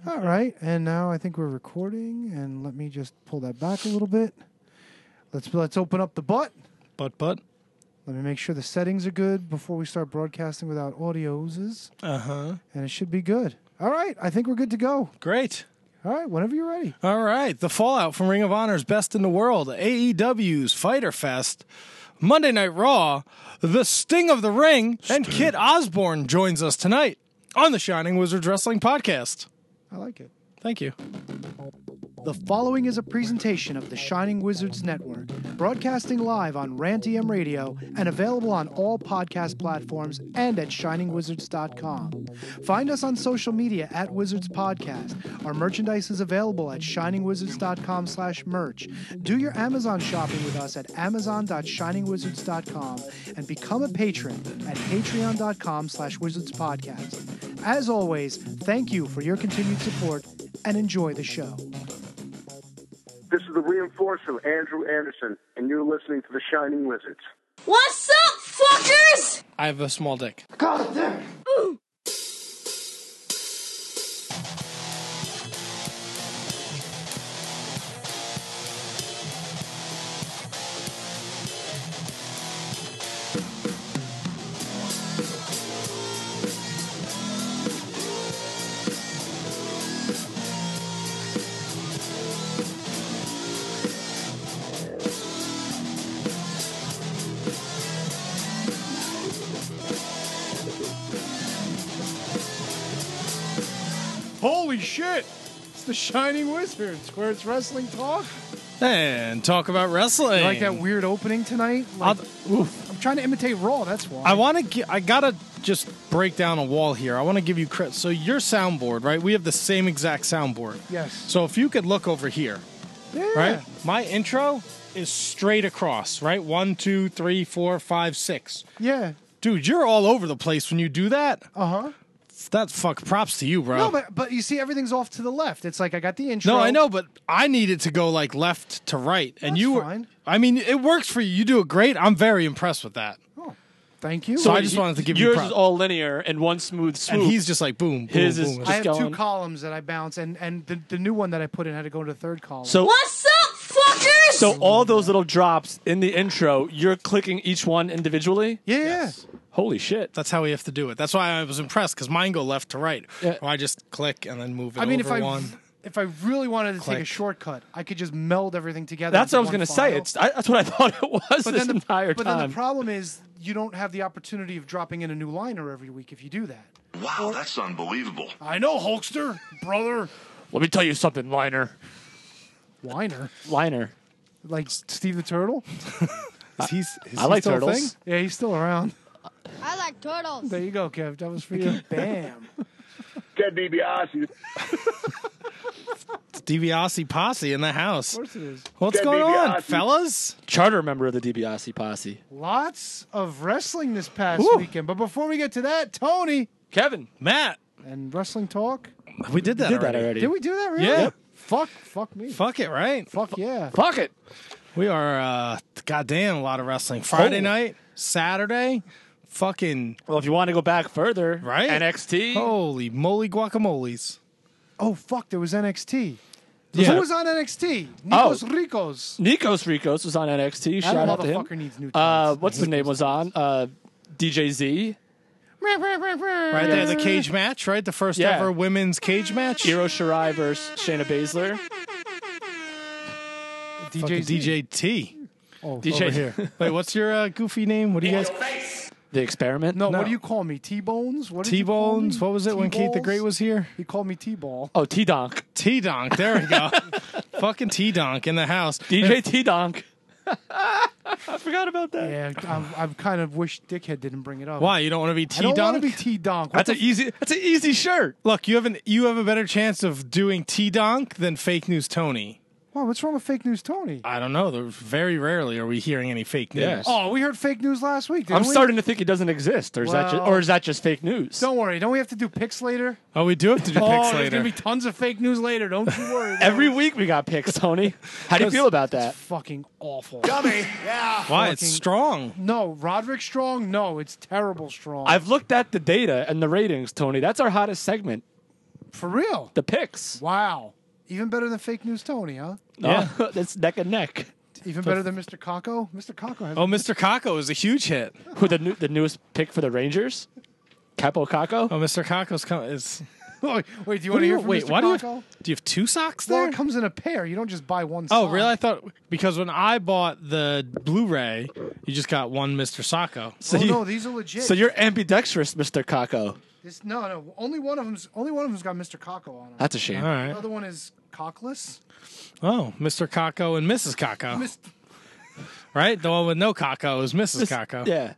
All right, and now I think we're recording, and let me just pull that back a little bit. Let's open up the butt. Butt. Let me make sure the settings are good before we start broadcasting without audios. Uh-huh. And it should be good. All right, I think we're good to go. Great. All right, whenever you're ready. All right. The fallout from Ring of Honor's Best in the World, AEW's Fyter Fest, Monday Night Raw, the Sting of the Ring, and Kit Osborne joins us tonight on the Shining Wizards Wrestling Podcast. I like it. Thank you. The following is a presentation of the Shining Wizards Network, broadcasting live on RantEM Radio and available on all podcast platforms and at shiningwizards.com. Find us on social media at Wizards Podcast. Our merchandise is available at shiningwizards.com/merch. Do your Amazon shopping with us at amazon.shiningwizards.com and become a patron at patreon.com/wizardspodcast. As always, thank you for your continued support and enjoy the show. This is the Reinforcer, Andrew Anderson, and you're listening to the Shining Wizards. What's up, fuckers? I have a small dick. God damn it. Holy shit! It's the Shining Wizards, where it's wrestling talk. And talk about wrestling. You like that weird opening tonight? Like, I'm trying to imitate Raw, that's why. I gotta just break down a wall here. I want to give you credit. So your soundboard, right? We have the same exact soundboard. Yes. So if you could look over here, Yeah. right? My intro is straight across, right? 1, 2, 3, 4, 5, 6. Yeah. Dude, you're all over the place when you do that. Uh-huh. That's props to you, bro. No, but you see, everything's off to the left. It's like I got the intro. No, I know, but I need it to go like left to right. And That's you were, fine. I mean, it works for you. You do it great. I'm very impressed with that. Oh, thank you. So I just wanted to give you yours props. is all linear and one smooth swoop. And he's just like boom, boom, His is boom. just I have going. two columns that I bounce, and the new one that I put in had to go to the third column. So What's up, fuckers? so all those little drops in the intro, you're clicking each one individually? yeah. Holy shit. That's how we have to do it. That's why I was impressed, because mine go left to right. Yeah. Or I just click and then move it I mean, over one. if I really wanted to take a Click. shortcut, I could just meld everything together. That's what I into was one going to file. say. That's what I thought it was this entire but time. then the problem is you don't have the opportunity of dropping in a new liner every week if you do that. Wow, that's unbelievable. I know, Hulkster, brother. Let me tell you something, Liner. Liner. Like Steve the Turtle? Is I he like still a turtles. thing? Yeah, he's still around. I like turtles. There you go, Kev. That was for you. Bam. Ted DiBiase. It's DiBiase posse in the house. Of course it is. What's Ted going on, DiBiase. fellas? Charter member of the DiBiase posse. Lots of wrestling this past Woo. weekend. But before we get to that, Tony Kevin. Matt, and wrestling talk. we did that Did that already. already. Did we do that really? Yeah. Fuck me. Fuck it, right? Fuck yeah. Fuck it. We are, goddamn, a lot of wrestling. Friday night, Saturday, fucking Well, if you want to go back further, Right? NXT. holy moly guacamoles. Oh, fuck, there was NXT. Yeah. Who was on NXT? Nikos Ricos. Nikos Ricos was on NXT. That Shout out to him. motherfucker needs new tights. What's his name was on? DJ Z. Right there, the cage match, right? The first Yeah. ever women's cage match. Io Shirai versus Shayna Baszler. Fucking Z. DJ T. Oh, DJ over here. Wait, what's your goofy name? What do you guys? The Experiment. No, No. what do you call me? T-Bones? What did you call T-Bones. me? What was it when Keith the T-balls? Great was here? He called me T-Ball. Oh, T-Donk. T-Donk. There we go. Fucking T-Donk in the house. DJ T-Donk. I forgot about that. Yeah, I've kind of wish Dickhead didn't bring it up. Why? You don't want to be I don't want to T-Donk? be T-Donk. That's an easy shirt. Look, you have a better chance of doing T-Donk than Fake News Tony. Why, what's wrong with Fake News Tony? I don't know. There's very rarely are we hearing any fake news. Yeah. Oh, we heard fake news last week, didn't I'm we? starting to think he doesn't exist, or is that just fake news? Don't worry. Don't we have to do picks later? Oh, we do have to do Oh, picks there's later. going to be tons of fake news later. Don't you worry. Every week we got picks, Tony. How do you feel about that? Fucking awful. Why? It's strong. No, Roderick Strong? No, it's terrible strong. I've looked at the data and the ratings, Tony. That's our hottest segment. For real? The picks. Wow. Even better than Fake News Tony, huh? Yeah. That's neck and neck. Even better than Mr. Kako? Mr. Kako has... Oh, Mr. Kako is a huge hit. Who the newest pick for the Rangers? Capo Caco? Oh, Mr. Kako's coming. Wait, do you want to hear from Wait, Mr. why Kako? do you have two socks Well, there? it comes in a pair. You don't just buy one Oh, sock. really? I thought because when I bought the Blu-ray, you just got one Mr. Sacco. So no, these are legit. So you're ambidextrous, Mr. Caco. No. Only one of them's got Mr. Kako on it. That's a shame. All right. The other one is cockless. Oh, Mr. Kako and Mrs. Kako. Right? The one with no Kako is Mrs. Kako. Yeah.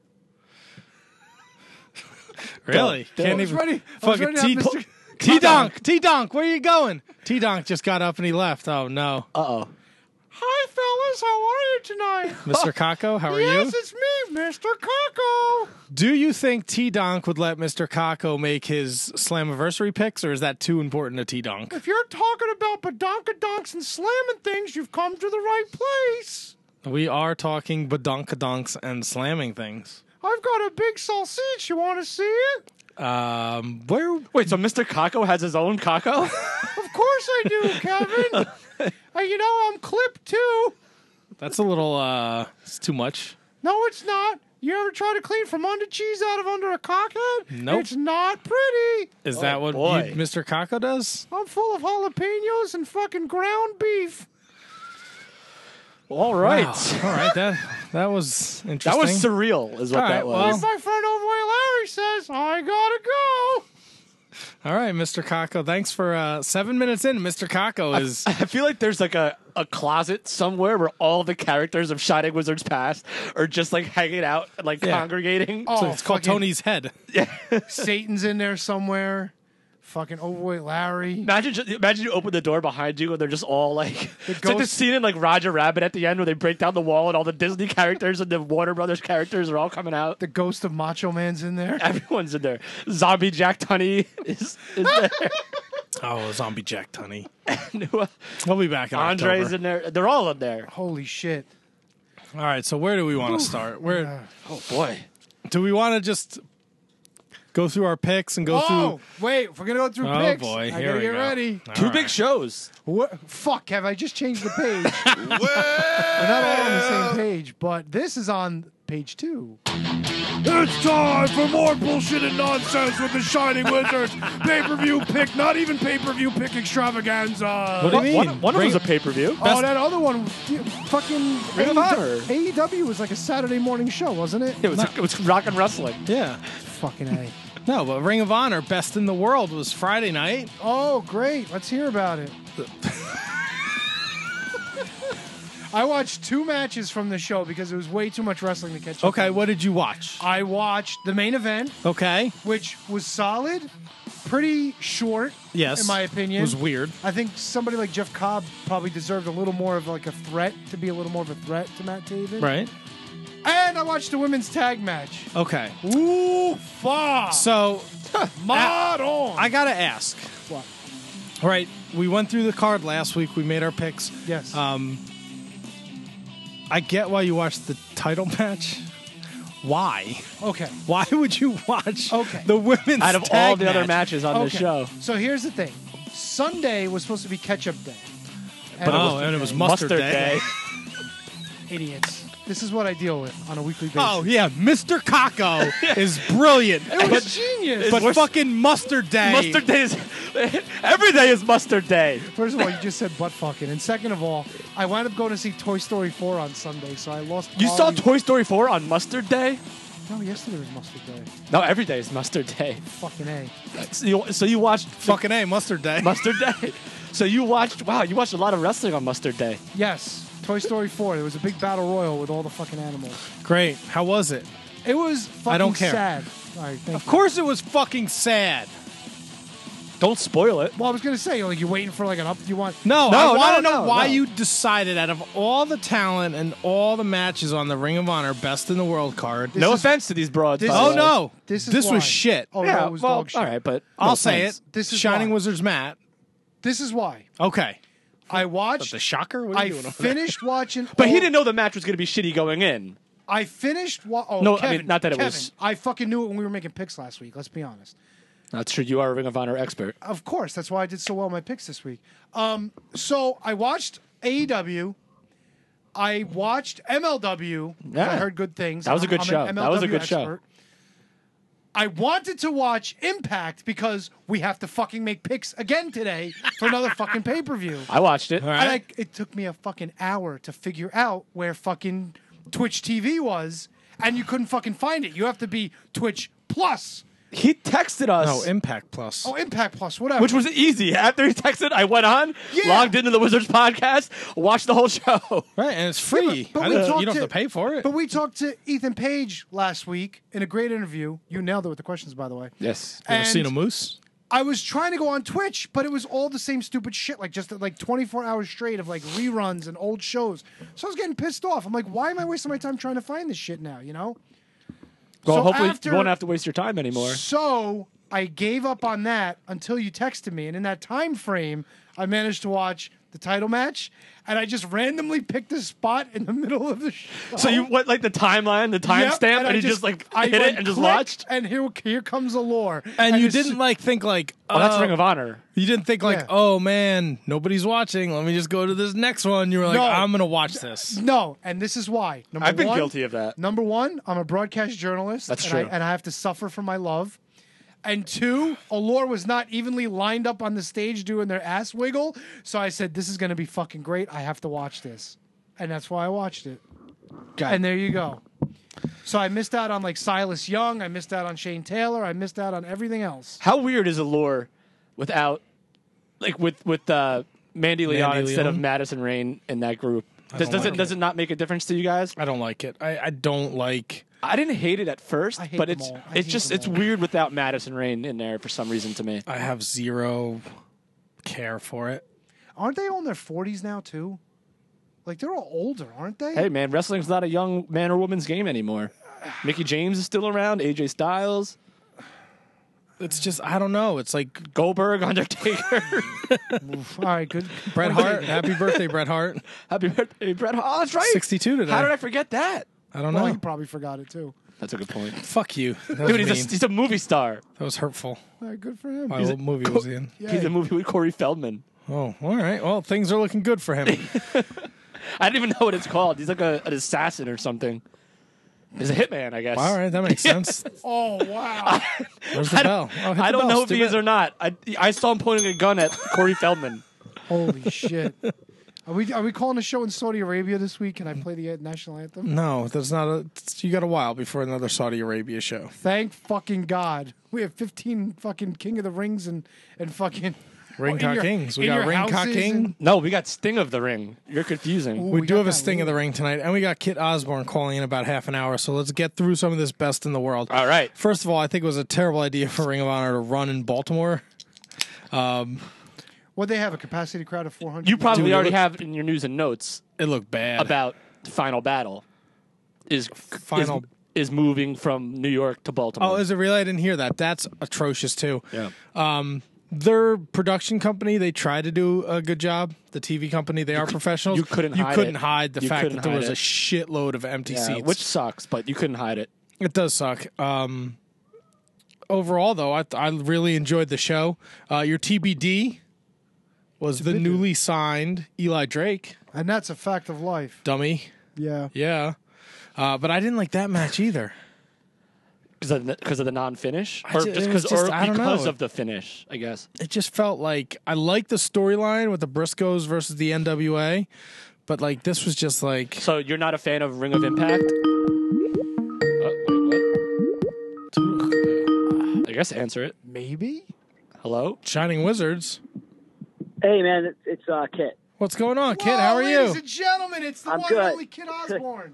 Really? Go. Can't I was even. ready. I was Fucking ready to have Mr. T-Donk. T-Donk, where you going? T-Donk just got up and he left. Oh, no. Uh-oh. Hi, fellas. How are you tonight? Mr. Kako, how are Yes, you? it's me, Mr. Kako. Do you think T-Donk would let Mr. Kako make his Slammiversary picks, or is that too important to T-Donk? If you're talking about badonkadonks and slamming things, you've come to the right place. We are talking badonkadonks and slamming things. I've got a big sausage. You want to see it? Where? Wait, so Mr. Caco has his own Caco? Of course I do, Kevin. You know I'm clipped, too. That's a little, it's too much. No, it's not. You ever try to clean from under cheese out of under a cockhead? Nope. It's not pretty. Is that what boy. Mr. Kako does? I'm full of jalapenos and fucking ground beef. All right. Wow. All right, that was interesting. That was surreal, is what All that right, was. well- As my friend Overway Larry says, I gotta go. All right, Mr. Kako. Thanks for 7 minutes in. Mr. Kako is. I feel like there's like a closet somewhere where all the characters of Shining Wizards Past are just like hanging out and like Yeah. congregating. Oh, It's called fucking Tony's Head. Satan's in there somewhere. Fucking Overweight Larry. Imagine you open the door behind you and they're just all like it's like the ghost- scene in like Roger Rabbit at the end where they break down the wall and all the Disney characters and the Warner Brothers characters are all coming out. The ghost of Macho Man's in there. Everyone's in there. Zombie Jack Tunney is there. Oh, Zombie Jack Tunney. Andre's We'll be back in October. in there. They're all in there. Holy shit. All right, so where do we want to start? Where Oh boy. do we want to just go through our picks and go Oh, wait. If we're going to go through through? picks, Oh boy, I here gotta we get go. ready. All Two right. big shows. What? Fuck, have I just changed the page? We're not all on the same page, but this is on page 2. It's time for more bullshit and nonsense with the Shining Wizards pay-per-view pick, not even pay-per-view pick extravaganza. What do you mean? One of Bring- them's a pay-per-view. Oh, that other one, fucking Ring of Honor. AEW was like a Saturday morning show, wasn't it? It was rock and wrestling. Yeah. Fucking A. No, but Ring of Honor, Best in the World, was Friday night. Oh, great. Let's hear about it. I watched 2 matches from the show because it was way too much wrestling to catch up Okay, on. what did you watch? I watched the main event, Okay. which was solid, pretty short, Yes. in my opinion. It was weird. I think somebody like Jeff Cobb probably deserved a little more of like a threat, to be a little more of a threat to Matt Taven. Right. And I watched the women's tag match. Okay. Ooh, fuck. So Mod on. I gotta ask. What? All right, we went through the card last week. We made our picks. Yes. I get why you watched the title match. Why? Okay. Why would you watch Okay. the women's Out of tag all the other match? matches on the show. So here's the thing. Sunday was supposed to be ketchup day. But it was mustard day. Idiots. This is what I deal with on a weekly basis. Oh yeah, Mr. Kako is brilliant. It was genius. But fucking mustard day. Mustard day is every day is mustard day. First of all, you just said butt fucking. And second of all, I wound up going to see Toy Story 4 on Sunday, so I lost You saw Holly- Toy Story 4 on Mustard Day? No, yesterday was mustard day. No, every day is Mustard Day. Fucking A. So you watched Fucking A, mustard day. Mustard Day. So you watched a lot of wrestling on Mustard Day. Yes. Toy Story 4. There was a big battle royal with all the fucking animals. Great. How was it? It was fucking I don't care. sad. All right, thank Of you. course it was fucking sad. Don't spoil it. Well, I was going to say, like, you're waiting for, like, an up. You want. No, No, I want to no, know no, why no. you decided out of all the talent and all the matches on the Ring of Honor Best in the World card. No is- offense to these broads. this by Oh the way. no, This is this why. was shit. Oh, Yeah, no, it was well, dog shit. all right, but I'll no say offense. it. This is Shining why. Wizards Matt. This is why. Okay. I watched. The shocker? What are I you doing over there? finished watching. But he all- didn't know the match was going to be shitty going in. I finished. Oh, No, I Kevin, mean, not that it Kevin, was- I fucking knew it when we were making picks last week. Let's be honest. That's true. You are a Ring of Honor expert. Of course, that's why I did so well in my picks this week. So I watched AEW. I watched MLW. Yeah. I heard good things. That was a good I'm show. an That was a MLW good show. expert. I wanted to watch Impact because we have to fucking make picks again today for another fucking pay-per-view. I watched it. All And right. it took me a fucking hour to figure out where fucking Twitch TV was, and you couldn't fucking find it. You have to be Twitch Plus. He texted us. No, Impact Plus. Oh, Impact Plus, whatever. Which was easy. After he texted, I went on, Yeah. logged into the Wizards podcast, watched the whole show. Right, and it's free. But I we don't- talked you don't have to pay for it. But we talked to Ethan Page last week in a great interview. You nailed it with the questions, by the way. Yes. You ever and- seen a moose? I was trying to go on Twitch, but it was all the same stupid shit, like just like 24 hours straight of like reruns and old shows. So I was getting pissed off. I'm like, why am I wasting my time trying to find this shit now, you know? Well, So hopefully after- you won't have to waste your time anymore. So I gave up on that until you texted me, and in that time frame, I managed to watch the title match, and I just randomly picked a spot in the middle of the show. So you went like the timeline, the Yep, timestamp, I and you just like I hit went it and just click, watched? And here comes the lore. And you it's- didn't like think like, Oh, that's oh, Ring of Honor. You didn't think like, Yeah. oh man, nobody's watching. Let me just go to this next one. You were like, No. I'm gonna watch this. No, and this is why. Number I've been one, guilty of that. Number one, I'm a broadcast journalist. That's and true. and I have to suffer for my love. And two, Allure was not evenly lined up on the stage doing their ass wiggle. So I said, this is going to be fucking great. I have to watch this. And that's why I watched it. And there you go. So I missed out on like Silas Young. I missed out on Shane Taylor. I missed out on everything else. How weird is Allure without, like with Mandy Leon instead of Leon? Madison Rain in that group? Does don't like it does it not make a difference to you guys? I don't like it. I don't like. I didn't hate it at first, I hate but them it's all. I it's hate just them it's all. weird without Madison Rain in there for some reason to me. I have zero care for it. Aren't they all in their 40s now, too? Like, they're all older, aren't they? Hey man, wrestling's not a young man or woman's game anymore. Mickey James is still around. AJ Styles, It's just I don't know. It's like Goldberg, Undertaker. All right, good. Bret Hart. Happy birthday, Bret Hart. Happy birthday, Bret Hart. Oh, that's right. 62 today. How did I forget that? I don't Well, know. you probably forgot it, too. That's a good point. Fuck you. That was Dude, mean. he's a movie star. That was hurtful. All right, good for him. What movie was he in? Yeah. He's a movie with Corey Feldman. Oh, all right. Well, things are looking good for him. I didn't even know what it's called. He's like an assassin or something. He's a hitman, I guess. All right, that makes sense. Oh, wow. Where's the bell? Oh, hit I the don't bell, know if he stupid. is or not. I saw him pointing a gun at Corey Feldman. Holy shit. Are we calling a show in Saudi Arabia this week? Can I play the national anthem? No, that's not a. You got a while before another Saudi Arabia show. Thank fucking God. We have 15 fucking King of the Rings and fucking... Ring in Cock your- Kings. We in got your Ring Cock houses King. and- No, we got Sting of the Ring. You're confusing. Ooh, We do got have a that Sting of the weird- Ring tonight, and we got Kit Osborne calling in about half an hour. So let's get through some of this best in the world. All right. First of all, I think it was a terrible idea for Ring of Honor to run in Baltimore. What they have, a capacity crowd of 400? You probably Dude, it already looks- have in your news and notes It looked bad. about the Final Battle Final. is moving from New York to Baltimore. Oh, is it really? I didn't hear that. That's atrocious too. yeah. Their production company, they try to do a good job. The TV company, they are professionals. you couldn't You hide couldn't it. hide the You fact couldn't that there hide was a it. shitload of empty Yeah, seats. which sucks, but you couldn't hide it. It does suck. Overall, though, I really enjoyed the show. Your TBD was the newly signed Eli Drake, And that's a fact of life. dummy. Yeah. Yeah. But I didn't like that match either. Because of the non-finish, I or ju- just it was because, or just- I don't because know. of the finish, I guess. It just felt like I liked the storyline with the Briscoes versus the NWA, but like this was just like So you're not a fan of Ring of Impact? Wait, what? I guess answer it. Maybe? Hello. Shining Wizards. Hey, man, it's Kit. What's going on, Kid? Whoa, How are ladies you? and gentlemen, it's the I'm one good. and only Kid Osborne.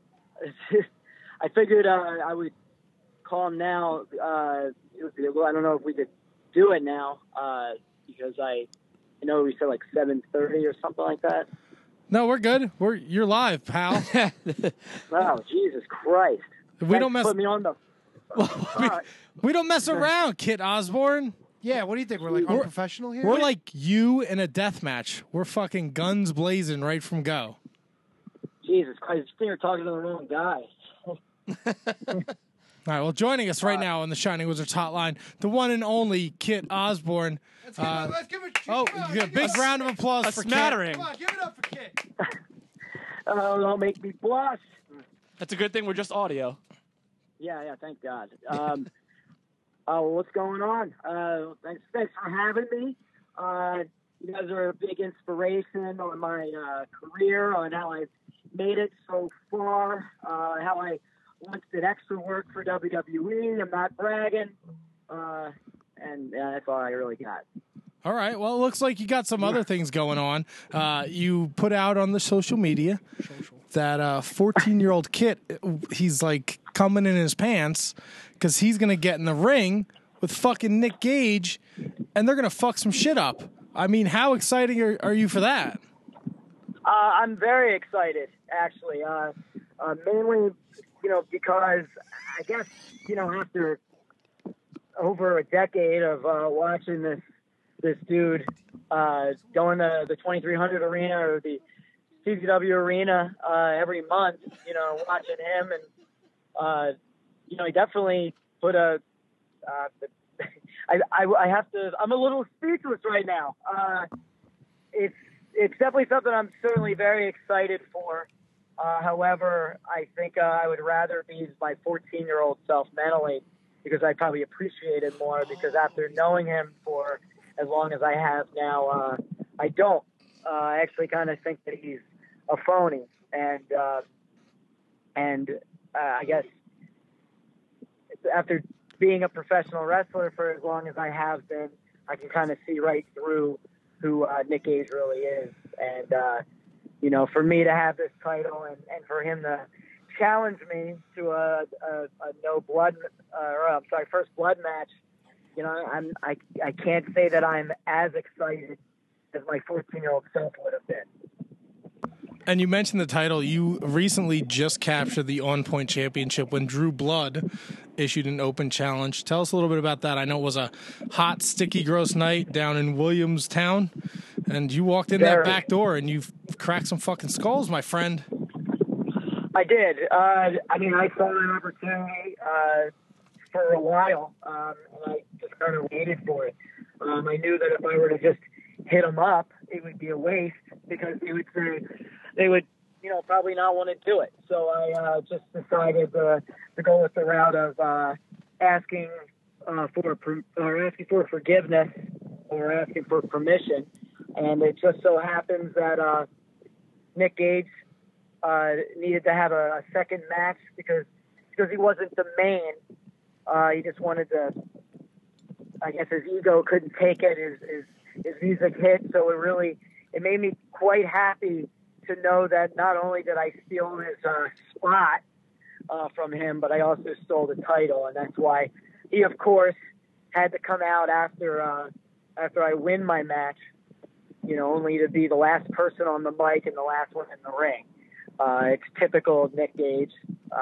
I figured I would call him now. I don't know if we could do it now because I know we said like 7:30 or something like that. No, we're good. You're live, pal. Oh, Jesus Christ! We don't mess. Put me on the. We don't mess around, Kid Osborne. Yeah, what do you think? We're like unprofessional here? We're like you in a death match. We're fucking guns blazing right from go. Jesus Christ! I think you're talking to the wrong guy. All right, well, joining us right now on the Shining Wizards hotline, the one and only Kit Osborne. Let's give it. You get a big round of applause for smattering. Kit. Come on, give it up for Kit. Don't make me blush. That's a good thing we're just audio. Yeah, thank God. What's going on? Thanks for having me. You guys are a big inspiration on my career, on how I've made it so far, how I once did extra work for WWE. I'm not bragging. And that's all I really got. All right, well, it looks like you got some other things going on. You put out on the social media that 14-year-old Kit, he's like coming in his pants because he's going to get in the ring with fucking Nick Gage, and they're going to fuck some shit up. I mean, how exciting are you for that? I'm very excited, actually. Mainly, because I guess, after over a decade of watching this dude going to the 2300 arena or the CZW arena every month, watching him, and he definitely put a. I have to. I'm a little speechless right now. It's definitely something I'm certainly very excited for. However, I think I would rather be my 14-year-old self mentally, because I probably appreciate it more, because after knowing him for as long as I have now, I don't. I actually kind of think that he's a phony. And I guess after being a professional wrestler for as long as I have been, I can kind of see right through who Nick Gage really is. And, for me to have this title and for him to challenge me to a first blood match, I can't say that I'm as excited as my 14-year-old self would have been. And you mentioned the title. You recently just captured the On Point Championship when Drew Blood issued an open challenge. Tell us a little bit about that. I know it was a hot, sticky, gross night down in Williamstown, and you walked in that back door and you've cracked some fucking skulls, my friend. I did. I saw an opportunity for a while, and I just kind of waited for it. I knew that if I were to just hit them up, it would be a waste, because they would probably not want to do it. So I just decided to go with the route of asking for forgiveness or asking for permission. And it just so happens that Nick Gage needed to have a second match because he wasn't the main. He just wanted to. I guess his ego couldn't take it. His music hit, so it made me quite happy to know that not only did I steal his spot from him, but I also stole the title, and that's why he, of course, had to come out after I win my match, only to be the last person on the mic and the last one in the ring. It's typical of Nick Gage,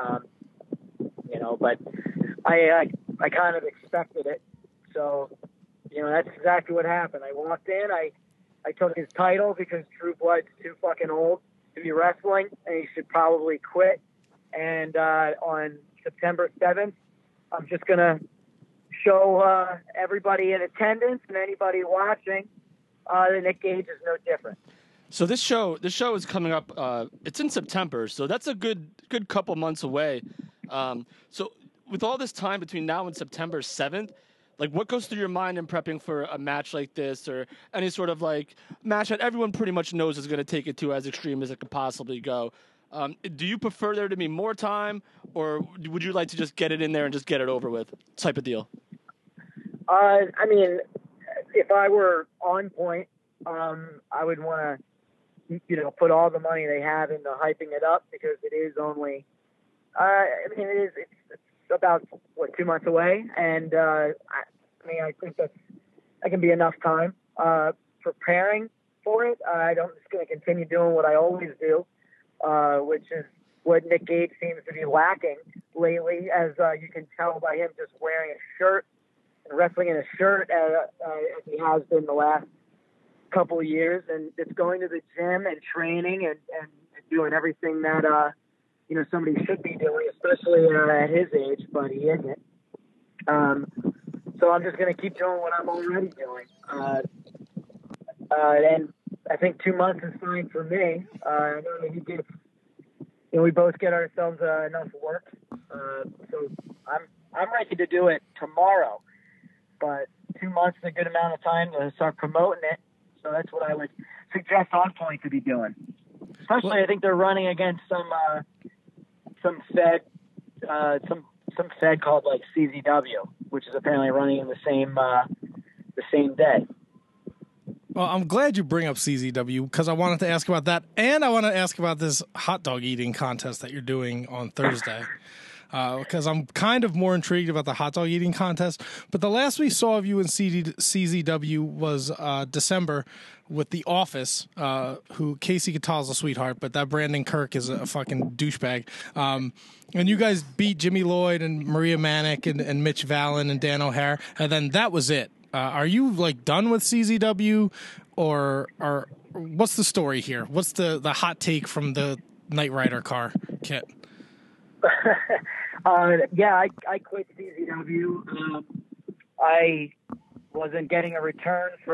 but I kind of expected it. So, that's exactly what happened. I walked in, I took his title because Drew Blood's too fucking old to be wrestling, and he should probably quit. And on September 7th, I'm just going to show everybody in attendance and anybody watching that Nick Gage is no different. So this show is coming up. It's in September, so that's a good couple months away. So with all this time between now and September 7th, like, what goes through your mind in prepping for a match like this, or any sort of like match that everyone pretty much knows is going to take it to as extreme as it could possibly go? Do you prefer there to be more time, or would you like to just get it in there and just get it over with, type of deal? If I were On Point, I would want to, put all the money they have into hyping it up, because it is only, it's about 2 months away, and I think that can be enough time preparing for it. I'm just going to continue doing what I always do, which is what Nick Gage seems to be lacking lately, as you can tell by him just wearing a shirt and wrestling in a shirt as he has been the last couple of years, and it's going to the gym and training and doing everything that somebody should be doing, especially at his age, but he isn't. So I'm just going to keep doing what I'm already doing. And I think 2 months is fine for me. I know that he gets, we both get ourselves enough work. So I'm ready to do it tomorrow. But 2 months is a good amount of time to start promoting it. So that's what I would suggest On Point to be doing. Especially, I think they're running against some Fed called like CZW, which is apparently running in the same day. Well, I'm glad you bring up CZW because I wanted to ask about that, and I want to ask about this hot dog eating contest that you're doing on Thursday. Because I'm kind of more intrigued about the hot dog eating contest. But the last we saw of you in CZW was December with The Office, who Casey Cattell's a sweetheart, but that Brandon Kirk is a fucking douchebag. And you guys beat Jimmy Lloyd and Maria Manic and Mitch Vallon and Dan O'Hare, and then that was it. Are you like done with CZW, or what's the story here? What's the hot take from the Knight Rider car, Kit? Yeah, I quit CZW. I wasn't getting a return for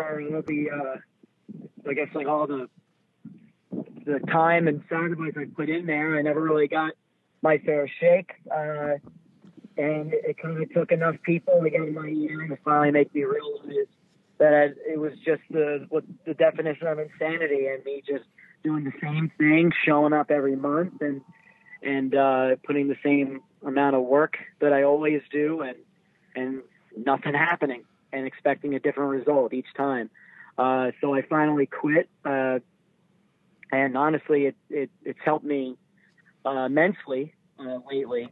I guess like all the time and sacrifice I put in there. I never really got my fair shake. And it kind of took enough people to get in my ear to finally make me realize that it was just the definition of insanity, and me just doing the same thing, showing up every month and putting the same amount of work that I always do, and nothing happening, and expecting a different result each time. So I finally quit, and honestly, it's helped me immensely lately.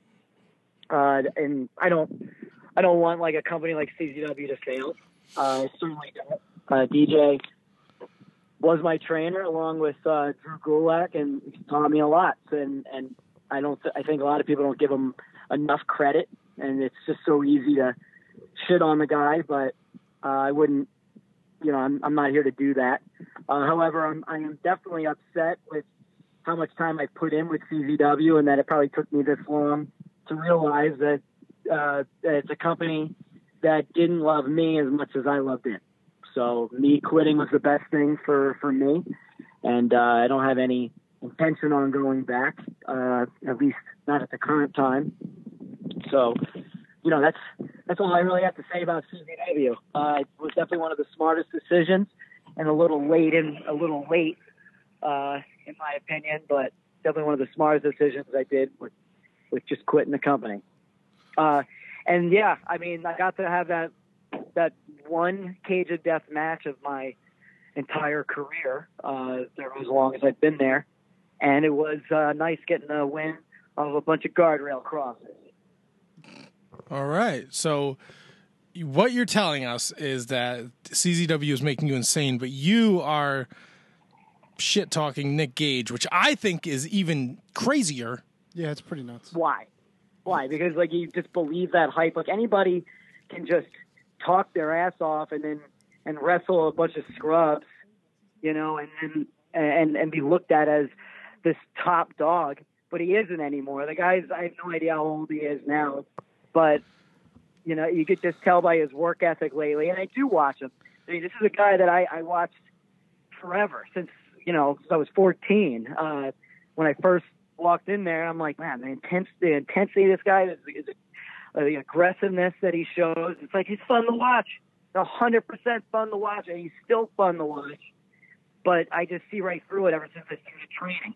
And I don't want like a company like CZW to fail. I certainly don't. DJ was my trainer along with Drew Gulak, and he taught me a lot. And I think a lot of people don't give him enough credit, and it's just so easy to shit on the guy. But I wouldn't, I'm not here to do that. However, I am definitely upset with how much time I put in with CZW, and that it probably took me this long to realize that it's a company that didn't love me as much as I loved it. So me quitting was the best thing for me, and I don't have any intention on going back, at least not at the current time. So, that's all I really have to say about CZW. It was definitely one of the smartest decisions, and a little late in my opinion, but definitely one of the smartest decisions I did with just quitting the company. And yeah, I mean, I got to have that one Cage of Death match of my entire career, there as long as I've been there. And it was nice getting a win of a bunch of guardrail crosses. All right. So what you're telling us is that CZW is making you insane, but you are shit-talking Nick Gage, which I think is even crazier. Yeah, it's pretty nuts. Why? Because like you just believe that hype. Like anybody can just talk their ass off and wrestle a bunch of scrubs, and be looked at as this top dog. But he isn't anymore. The guy's, I have no idea how old he is now, but you could just tell by his work ethic lately. And I do watch him. I mean, this is a guy that I watched forever since I was 14. When I first walked in there, I'm like, man, the intensity of this guy, the aggressiveness that he shows, it's like he's fun to watch. 100% fun to watch, and he's still fun to watch. But I just see right through it ever since I started training.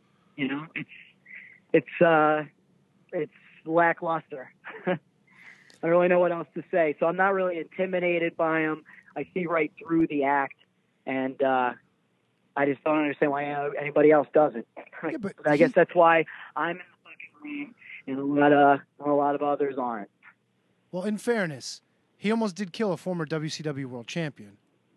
It's lackluster. I don't really know what else to say. So I'm not really intimidated by him. I see right through the act, and I just don't understand why anybody else doesn't. Yeah, but I guess that's why I'm in the fucking ring, and a lot of others aren't. Well, in fairness, he almost did kill a former WCW world champion.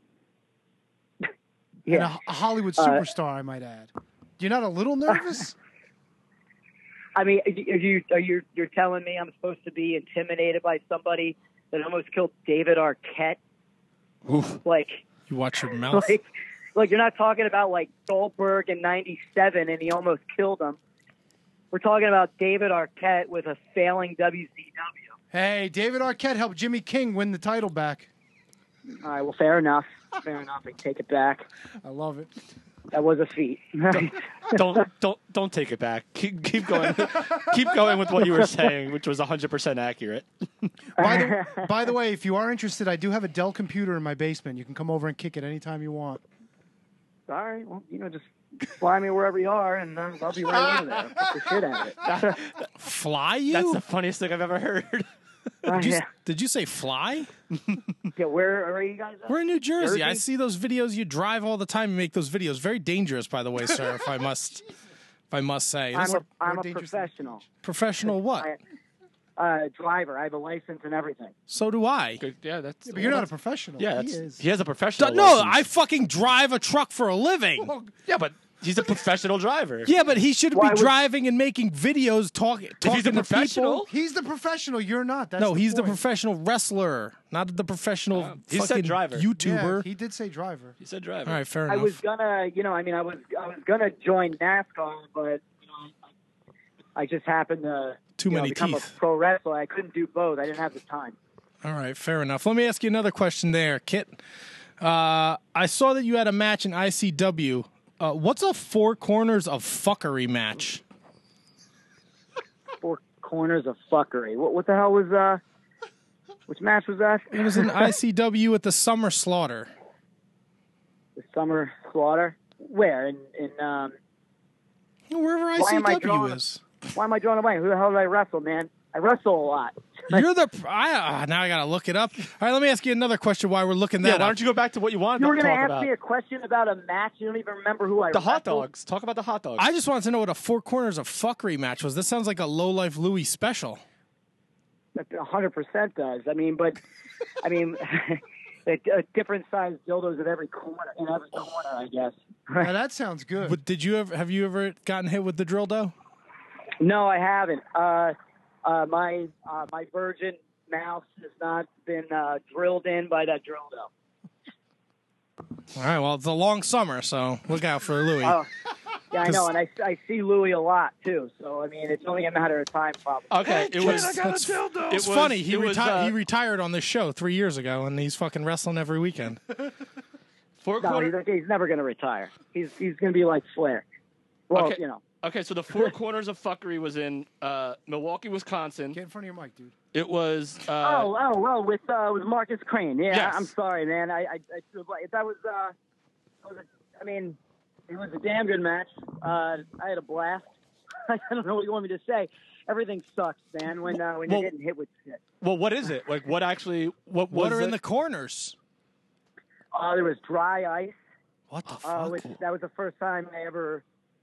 Yeah, and a Hollywood superstar, I might add. You're not a little nervous? I mean, you're telling me I'm supposed to be intimidated by somebody that almost killed David Arquette? Oof. Like, you watch your mouth. Like you're not talking about like Goldberg in '97 and he almost killed him. We're talking about David Arquette with a failing WCW. Hey, David Arquette helped Jimmy King win the title back. All right, well, fair enough. Fair enough. I take it back. I love it. That was a feat. Don't take it back. Keep going. Keep going with what you were saying, which was 100% accurate. By the way, if you are interested, I do have a Dell computer in my basement. You can come over and kick it anytime you want. All right, well, just fly me wherever you are, and I'll be right over there. Put the shit out of it. Fly you? That's the funniest thing I've ever heard. Did you say fly? Yeah, where are you guys at? We're in New Jersey. Jersey? I see those videos. You drive all the time and make those videos. Very dangerous, by the way, sir. if I must say, I'm a professional. Professional what? Driver. I have a license and everything. So do I. Good. Yeah, that's. But you're not a professional. Yeah, he is. he has a professional. No, license. I fucking drive a truck for a living. Yeah, but he's a professional driver. Yeah, but he should be driving and making videos, talking he's a to professional? people. He's the professional. You're not. That's He's the point. professional wrestler, not the professional he said fucking driver. YouTuber. Yeah, he did say driver. He said driver. All right, fair I enough. was gonna, I was gonna join NASCAR, but I just happened to Too many become teeth. a pro wrestler. I couldn't do both. I didn't have the time. All right, fair enough. Let me ask you another question there, Kit. I saw that you had a match in ICW. What's a Four Corners of Fuckery match? Four corners of fuckery. What the hell was which match was that? It was an ICW at the Summer Slaughter. The Summer Slaughter. Where in Wherever Why am I ICW drawing is. Why am I drawing a blank? Who the hell did I wrestle, man? I wrestle a lot. You're the. Now I gotta look it up. All right, let me ask you another question while we're looking that Yeah, why up. don't you go back to what you wanted You were to going to talk ask about? me a question about a match. You don't even remember who I The hot wrestled? dogs. Talk about the hot dogs. I just wanted to know what a Four Corners of Fuckery match was. This sounds like a Low Life Louie special. That 100% does. Different sized dildos at every corner, I guess. Now that sounds good. But have you ever gotten hit with the drill dough? No, I haven't. My virgin mouth has not been drilled in by that drill dough. All right, well, it's a long summer, so look out for Louie. Oh, yeah, I know, and I see Louie a lot too. So it's only a matter of time, probably. Okay, it was. It's funny. He retired on this show 3 years ago, and he's fucking wrestling every weekend. He's never going to retire. He's going to be like Flair. Well, Okay. Okay, so the Four Corners of Fuckery was in Milwaukee, Wisconsin. Get in front of your mic, dude. It was. With Marcus Crane. Yeah, Yes. I'm sorry, man. It was a damn good match. I had a blast. I don't know what you want me to say. Everything sucks, man. When you're getting hit with shit. Well, what is it? Like, what actually? What are it? in the corners? There was dry ice. What the fuck? That was the first time I ever,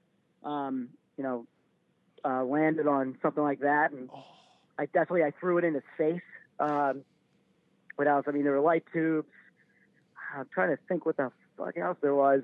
landed on something like that, and I threw it in his face. What else? There were light tubes. I'm trying to think what the fuck else there was.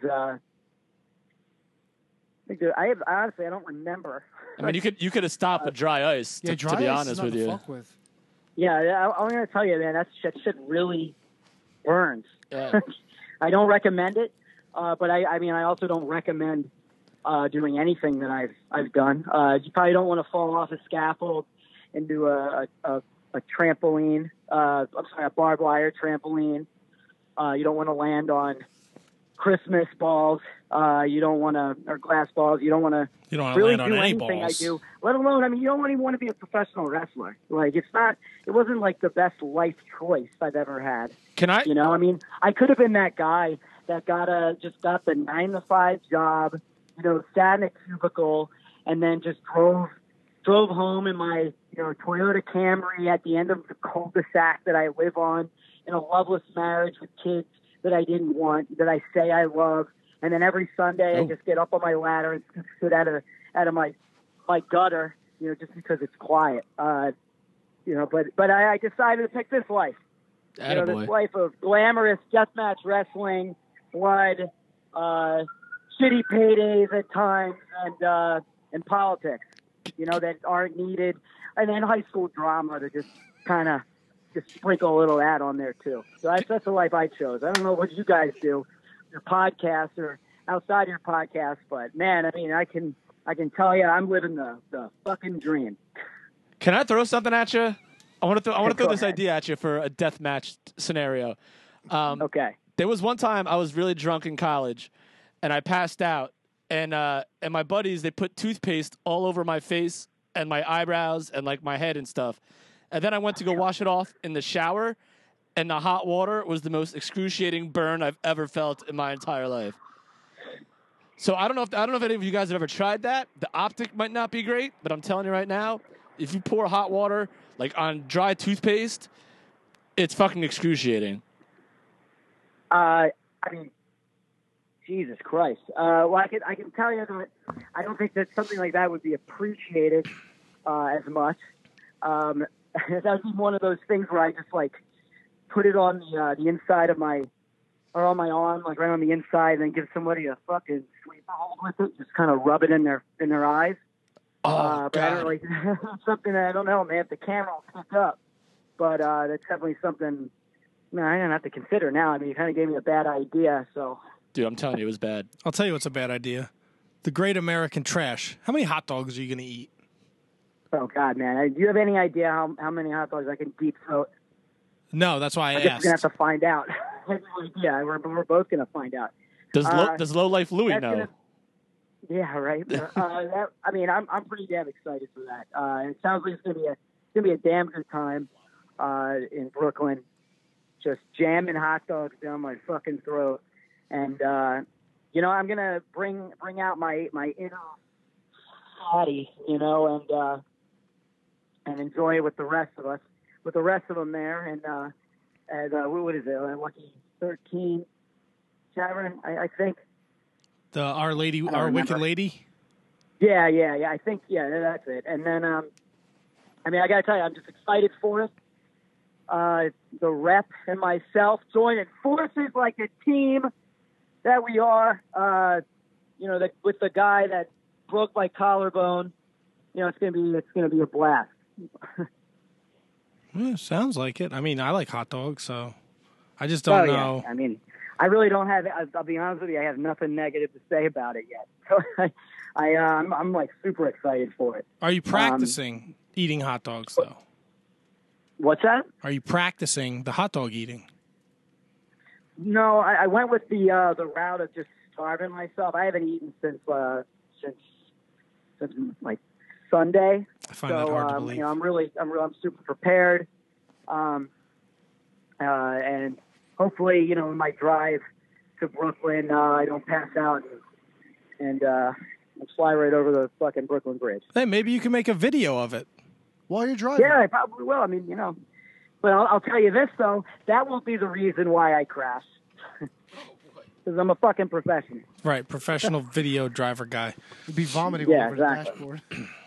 Honestly, I don't remember. You could have stopped with dry ice. Yeah, to be honest with you. Fuck with. Yeah, I'm gonna tell you, man. That shit really burns. Yeah. I don't recommend it, but I also don't recommend doing anything that I've done. You probably don't want to fall off a scaffold into a trampoline. A barbed wire trampoline. You don't want to land on Christmas balls. You don't want to, or glass balls. You don't want to. You don't want to really land on do any anything balls. I do. Let alone, you don't even want to be a professional wrestler. Like it wasn't like the best life choice I've ever had. Can I? I could have been that guy that got the 9-to-5 job, sat in a cubicle, and then just drove home in my Toyota Camry at the end of the cul-de-sac that I live on, in a loveless marriage with kids that I didn't want, that I say I love, and then every Sunday I just get up on my ladder and sit out of my gutter, just because it's quiet. But I decided to pick this life. Attaboy. This life of glamorous deathmatch wrestling, blood, shitty paydays at times, and politics, that aren't needed, and then high school drama to just kind of sprinkle a little of that on there too. So that's the life I chose. I don't know what you guys do, your podcast or outside your podcast, but man, I I can tell you, I'm living the fucking dream. Can I throw something at you? I want to throw Go this ahead. idea at you for a death match scenario. Okay. There was one time I was really drunk in college, and I passed out, and my buddies, they put toothpaste all over my face and my eyebrows and like my head and stuff, and then I went to go wash it off in the shower, and the hot water was the most excruciating burn I've ever felt in my entire life. So I don't know if any of you guys have ever tried that. The optic might not be great, but I'm telling you right now, if you pour hot water like on dry toothpaste, it's fucking excruciating. I mean, Jesus Christ. Well, I can tell you that I don't think that something like that would be appreciated as much. That would be one of those things where I just like put it on the inside of my, or on my arm, like right on the inside, and then give somebody a fucking sleep hold with it. Just kind of rub it in their eyes. Oh, but I God. don't really something that I don't know, man. If the camera will pick up, but that's definitely something. No, I don't have to consider now. I mean, you kind of gave me a bad idea, so. Dude, I'm telling you, it was bad. I'll tell you what's a bad idea. The Great American Trash. How many hot dogs are you going to eat? Oh God, man! Do you have any idea how many hot dogs I can deep throat? No, that's why I I guess we're asked. gonna have to find out. I have no idea. We're both gonna find out. Does Low Life Louie that's know? Yeah, right. I mean, I'm pretty damn excited for that. It sounds like it's gonna be a damn good time in Brooklyn. Just jamming hot dogs down my fucking throat, and I'm gonna bring out my inner body, and enjoy it with the rest of us, with the rest of them there, and what is it? Lucky 13 Tavern, I think. The Our Lady, don't Our remember. Wicked Lady? Yeah. I think, that's it. And then, I gotta tell you, I'm just excited for it. The rep and myself joining forces like a team that we are, with the guy that broke my collarbone. It's gonna be a blast. Yeah, sounds like it. I mean, I like hot dogs, so I just don't know. Yeah. I mean, I really don't have. I'll be honest with you. I have nothing negative to say about it yet. So I'm like super excited for it. Are you practicing eating hot dogs, though? What's that? Are you practicing the hot dog eating? No, I went with the route of just starving myself. I haven't eaten since like Sunday. I find that hard to believe. I'm super prepared. And hopefully, in my drive to Brooklyn, I don't pass out and fly right over the fucking Brooklyn Bridge. Hey, maybe you can make a video of it. While you're driving. Yeah, I probably will. I mean, but I'll tell you this, though. That won't be the reason why I crash. Because I'm a fucking professional. Right, professional video driver guy. You'd be vomiting all over exactly. the dashboard.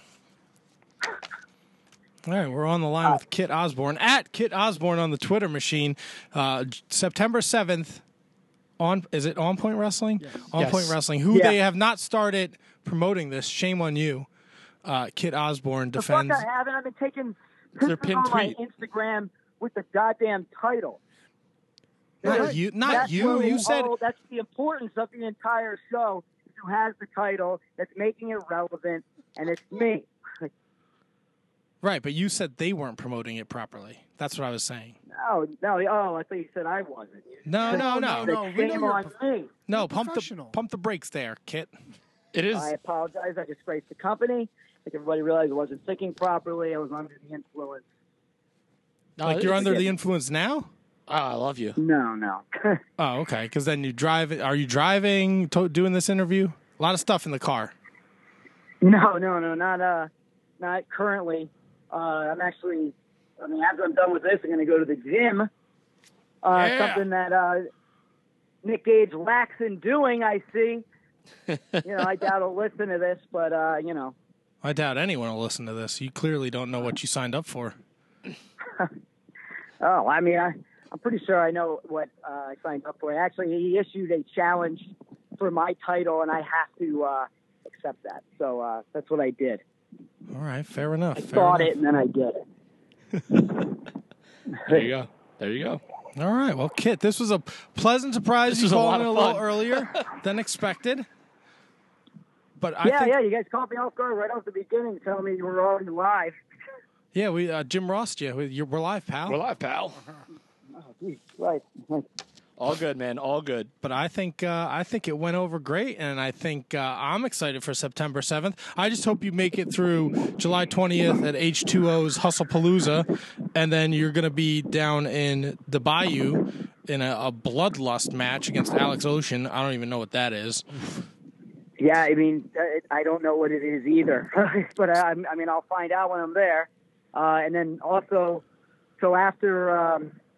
All right, we're on the line with Kit Osborne, at Kit Osborne on the Twitter machine. September 7th, is it On Point Wrestling? Yes. On Point Wrestling, who they have not started promoting this. Shame on you. Kit Osborne The defends. fuck I haven't. I've been taking Their pictures pinned on my tweet. Instagram with the goddamn title. Not you. Not That's you. really You said all- that's the importance of the entire show. Who has the title that's making it relevant, and it's me. right, but you said they weren't promoting it properly. That's what I was saying. No. Oh, I thought you said I wasn't. No. Then we know shame you're on me. No, pump the professional. brakes there, Kit. It is. I apologize. I disgraced the company. I think everybody realized I wasn't thinking properly. I was under the influence. No, Like you're it's- under the influence now? Oh, I love you. No. Oh, okay. Because then you drive. Are you driving, doing this interview? A lot of stuff in the car. No, not currently. I'm actually, after I'm done with this, I'm going to go to the gym. Something that Nick Gage lacks in doing, I see. I doubt he'll listen to this, but, I doubt anyone will listen to this. You clearly don't know what you signed up for. Oh, I'm pretty sure I know what I signed up for. Actually, he issued a challenge for my title, and I have to accept that. So that's what I did. All right, fair enough. I thought it, and then I did it. There you go. All right, well, Kit, this was a pleasant surprise. This You was a called lot in of a little fun. earlier than expected. But I think, yeah. You guys caught me off guard right off the beginning, telling me you were already live. yeah, we Jim Ross, yeah, we're live, pal. We're live, pal. Oh, geez, right. All good, man. All good. But I think it went over great, and I think I'm excited for September 7th. I just hope you make it through July 20th at H2O's Hustlepalooza, and then you're going to be down in the Bayou in a bloodlust match against Alex Ocean. I don't even know what that is. Yeah, I mean, I don't know what it is either, but I mean, I'll find out when I'm there. And then also, so after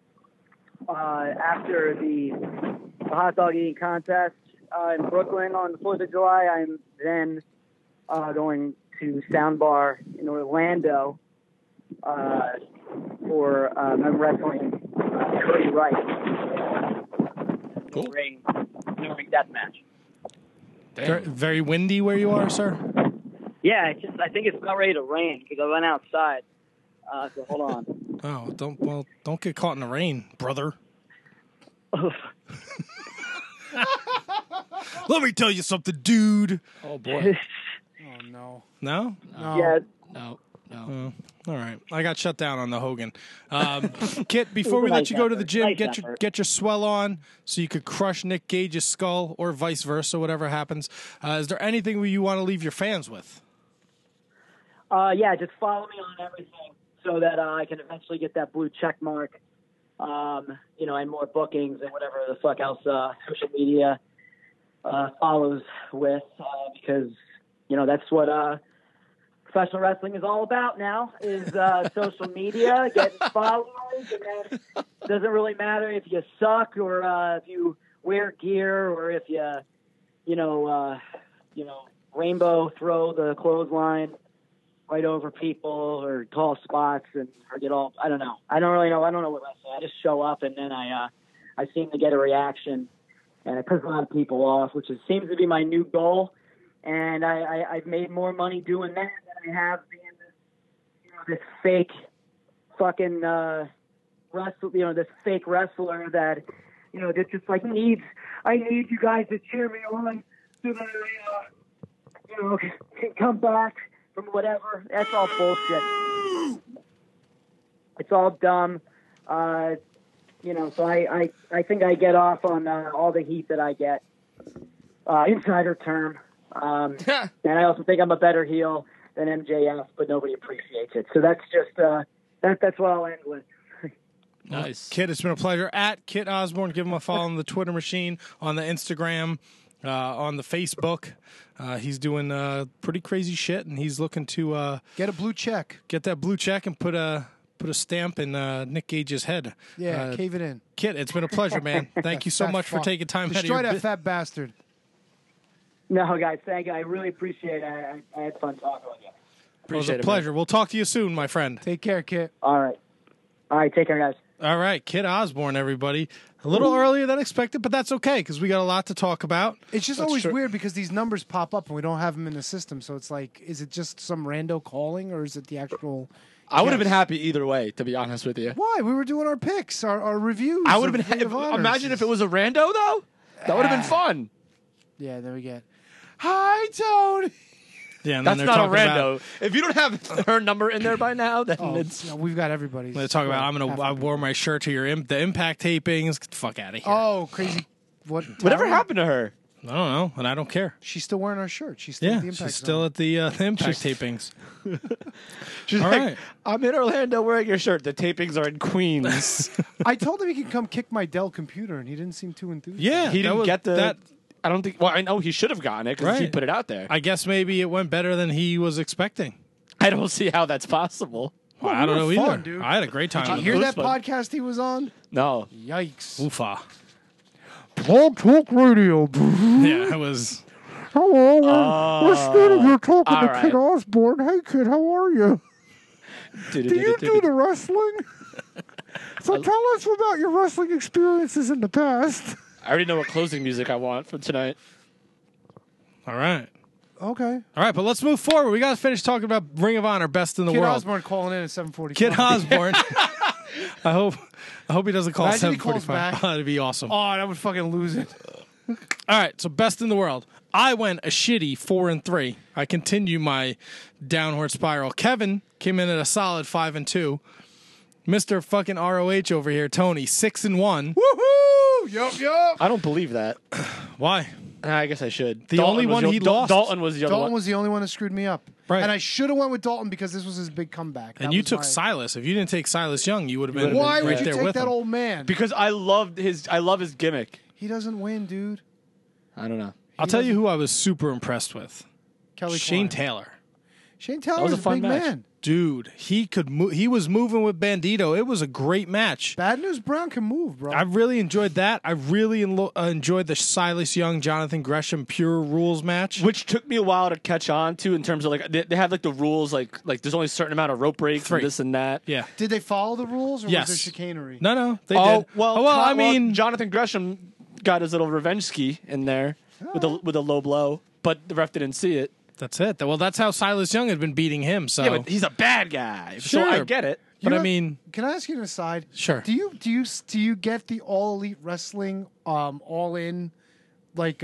the hot dog eating contest in Brooklyn on the 4th of July, I'm then going to Soundbar in Orlando for I'm wrestling Cody Wright. Cool. Ring death match. Very, very windy where you are, sir. Yeah, I think it's about ready to rain because I went outside. So hold on. Oh, don't get caught in the rain, brother. Let me tell you something, dude. Oh, boy. Oh, no. No? Yeah. No. Oh, all right. I got shut down on the Hogan. Kit, before we let you go to the gym, get your swell on so you could crush Nick Gage's skull or vice versa, whatever happens. Is there anything you want to leave your fans with? Yeah, just follow me on everything so that I can eventually get that blue check mark, and more bookings and whatever the fuck else social media follows with, because, that's what professional wrestling is all about now, is social media, getting followers, and then it doesn't really matter if you suck or if you wear gear or if you, rainbow throw the clothesline right over people or call spots or get all, I don't know. I don't really know. I don't know what wrestling. I just show up and then I seem to get a reaction, and it pisses a lot of people off, which seems to be my new goal. And I've made more money doing that than I have being this fake fucking this fake wrestler that that just like I need you guys to cheer me on so that I can come back from whatever. That's all bullshit. It's all dumb. So I think I get off on all the heat that I get. Insider term. And I also think I'm a better heel than MJF, but nobody appreciates it. So that's just that's what I'll end with. Nice. Kit, it's been a pleasure. At Kit Osborne, give him a follow on the Twitter machine, on the Instagram, on the Facebook. He's doing pretty crazy shit, and he's looking to Get a blue check. get that blue check and put a stamp in Nick Gage's head. Yeah, cave it in. Kit, it's been a pleasure, man. Thank you so Fat much for fuck. taking time out of Destroy your that fat bastard. No, guys, thank you. I really appreciate it. I had fun talking with you. It was Appreciate a it, pleasure. We'll talk to you soon, my friend. Take care, Kit. All right, take care, guys. All right, Kit Osborne, everybody. A little earlier than expected, but that's okay because we got a lot to talk about. It's just always weird because these numbers pop up and we don't have them in the system. So it's like, is it just some rando calling or is it the actual... I would have been happy either way, to be honest with you. Why? We were doing our picks, our reviews. I would have of been. Ring of Honors. Imagine if it was a rando, though. That would have been fun. Yeah, there we get. Hi, Tony. Yeah, and That's then not a talking rando. about- If you don't have her number in there by now, then Oh, it's. no, we've got everybody's. They're talking about I wore my shirt to the Impact tapings. Get the fuck out of here. Oh, crazy. Whatever Tara? happened to her? I don't know, and I don't care. She's still wearing our shirt. She's still at Yeah, the Impact she's still Zone. at the Impact tapings. She's All like, right. I'm in Orlando wearing your shirt. The tapings are in Queens. I told him he could come kick my Dell computer, and he didn't seem too enthused. Yeah, He that didn't was- get that. I don't think. Well, I know he should have gotten it because he Right. put it out there. I guess maybe it went better than he was expecting. I don't see how that's possible. Well, I don't know we were either. fun, dude. I had a great time. Did you hear It was that fun. podcast he was on? No. Yikes. Oofa. Talk radio. Yeah, it was. Hello, we're standing here talking all to right. Kid Osborne. Hey, kid, how are you? Do you do the wrestling? So tell us about your wrestling experiences in the past. I already know what closing music I want for tonight. All right. Okay. All right, but let's move forward. We got to finish talking about Ring of Honor, best in the Kid world. Osborne calling in at 7:45. Kid Osborne. I hope he doesn't call Imagine he calls 7:45. back. That'd be awesome. Oh, that would fucking lose it. All right, so best in the world. I went a shitty 4-3. I continue my downward spiral. Kevin came in at a solid 5-2. Mr. fucking ROH over here, Tony, 6-1. Woohoo! Yup. I don't believe that. Why? I guess I should. The only one he lost. Dalton was the other Dalton one. was the only one that screwed me up. Right. And I should have went with Dalton because this was his big comeback. And That you was took my- Silas. If you didn't take Silas Young, you would have been Why right would you there take with that him. old man? Because I love his gimmick. He doesn't win, dude. I don't know. I'll tell you who I was super impressed with. Kelly Shane Klein. Taylor. Shane Taylor was was a fun big match. man. Dude, he could move. He was moving with Bandito. It was a great match. Bad News Brown can move, bro. I really enjoyed that. I really enjoyed the Silas Young, Jonathan Gresham Pure Rules match. Which took me a while to catch on to in terms of like they have like the rules like there's only a certain amount of rope breaks 3. and this and that. Yeah. Did they follow the rules or Yes. was there chicanery? No, they Oh did. well, I mean, Jonathan Gresham got his little revenge ski in there with a low blow, but the ref didn't see it. that's it. Well, that's how Silas Young had been beating him. So Yeah, but he's a bad guy, so Sure. I get it. But You I know- mean, Can I ask you an aside? Sure. Do you get the All Elite Wrestling all in like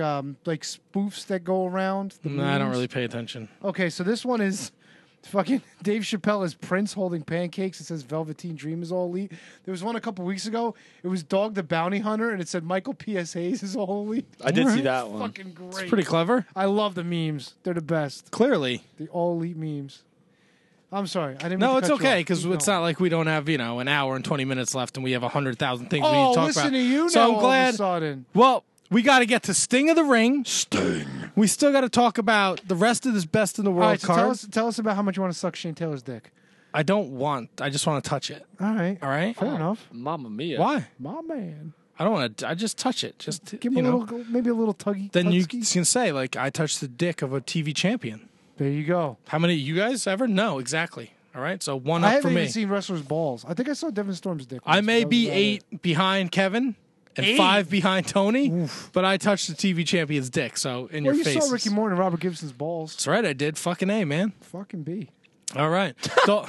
spoofs that go around? The I don't memes? really pay attention. Okay, so this one is fucking Dave Chappelle as Prince holding pancakes. It says Velveteen Dream is All Elite. There was one a couple weeks ago. It was Dog the Bounty Hunter, and it said Michael P.S. Hayes is All Elite. I did see that one. Fucking great. Pretty clever. I love the memes. They're the best. Clearly. The All Elite memes. I'm sorry. I didn't. No, mean to it's cut you okay off. because Keep it's going. not like we don't have an hour and 20 minutes left, and we have 100,000 things we need Oh, to talk listen about. to you so now. I'm All glad. of a sudden. Well, we got to get to Sting of the Ring. Sting. We still got to talk about the rest of this Best in the All World right, so card. tell us about how much you want to suck Shane Taylor's dick. I don't want. I just want to touch it. All right. All right. Fair enough. Mamma mia! Why? My man. I don't want to. I just touch it. Just Give him a little, maybe a little tuggy. Then you tugski. can say like, I touched the dick of a TV champion. There you go. How many you guys ever? No, exactly. All right, so one I up haven't for me. even seen wrestlers' balls. I think I saw Devin Storm's dick. I once, may but that be was about 8 behind Kevin and 8? 5 behind Tony, but I touched the TV champion's dick. So in it. Well, your you face. saw Ricky Morton and Robert Gibson's balls. That's right, I did. Fucking A, man. Fucking B. All right. So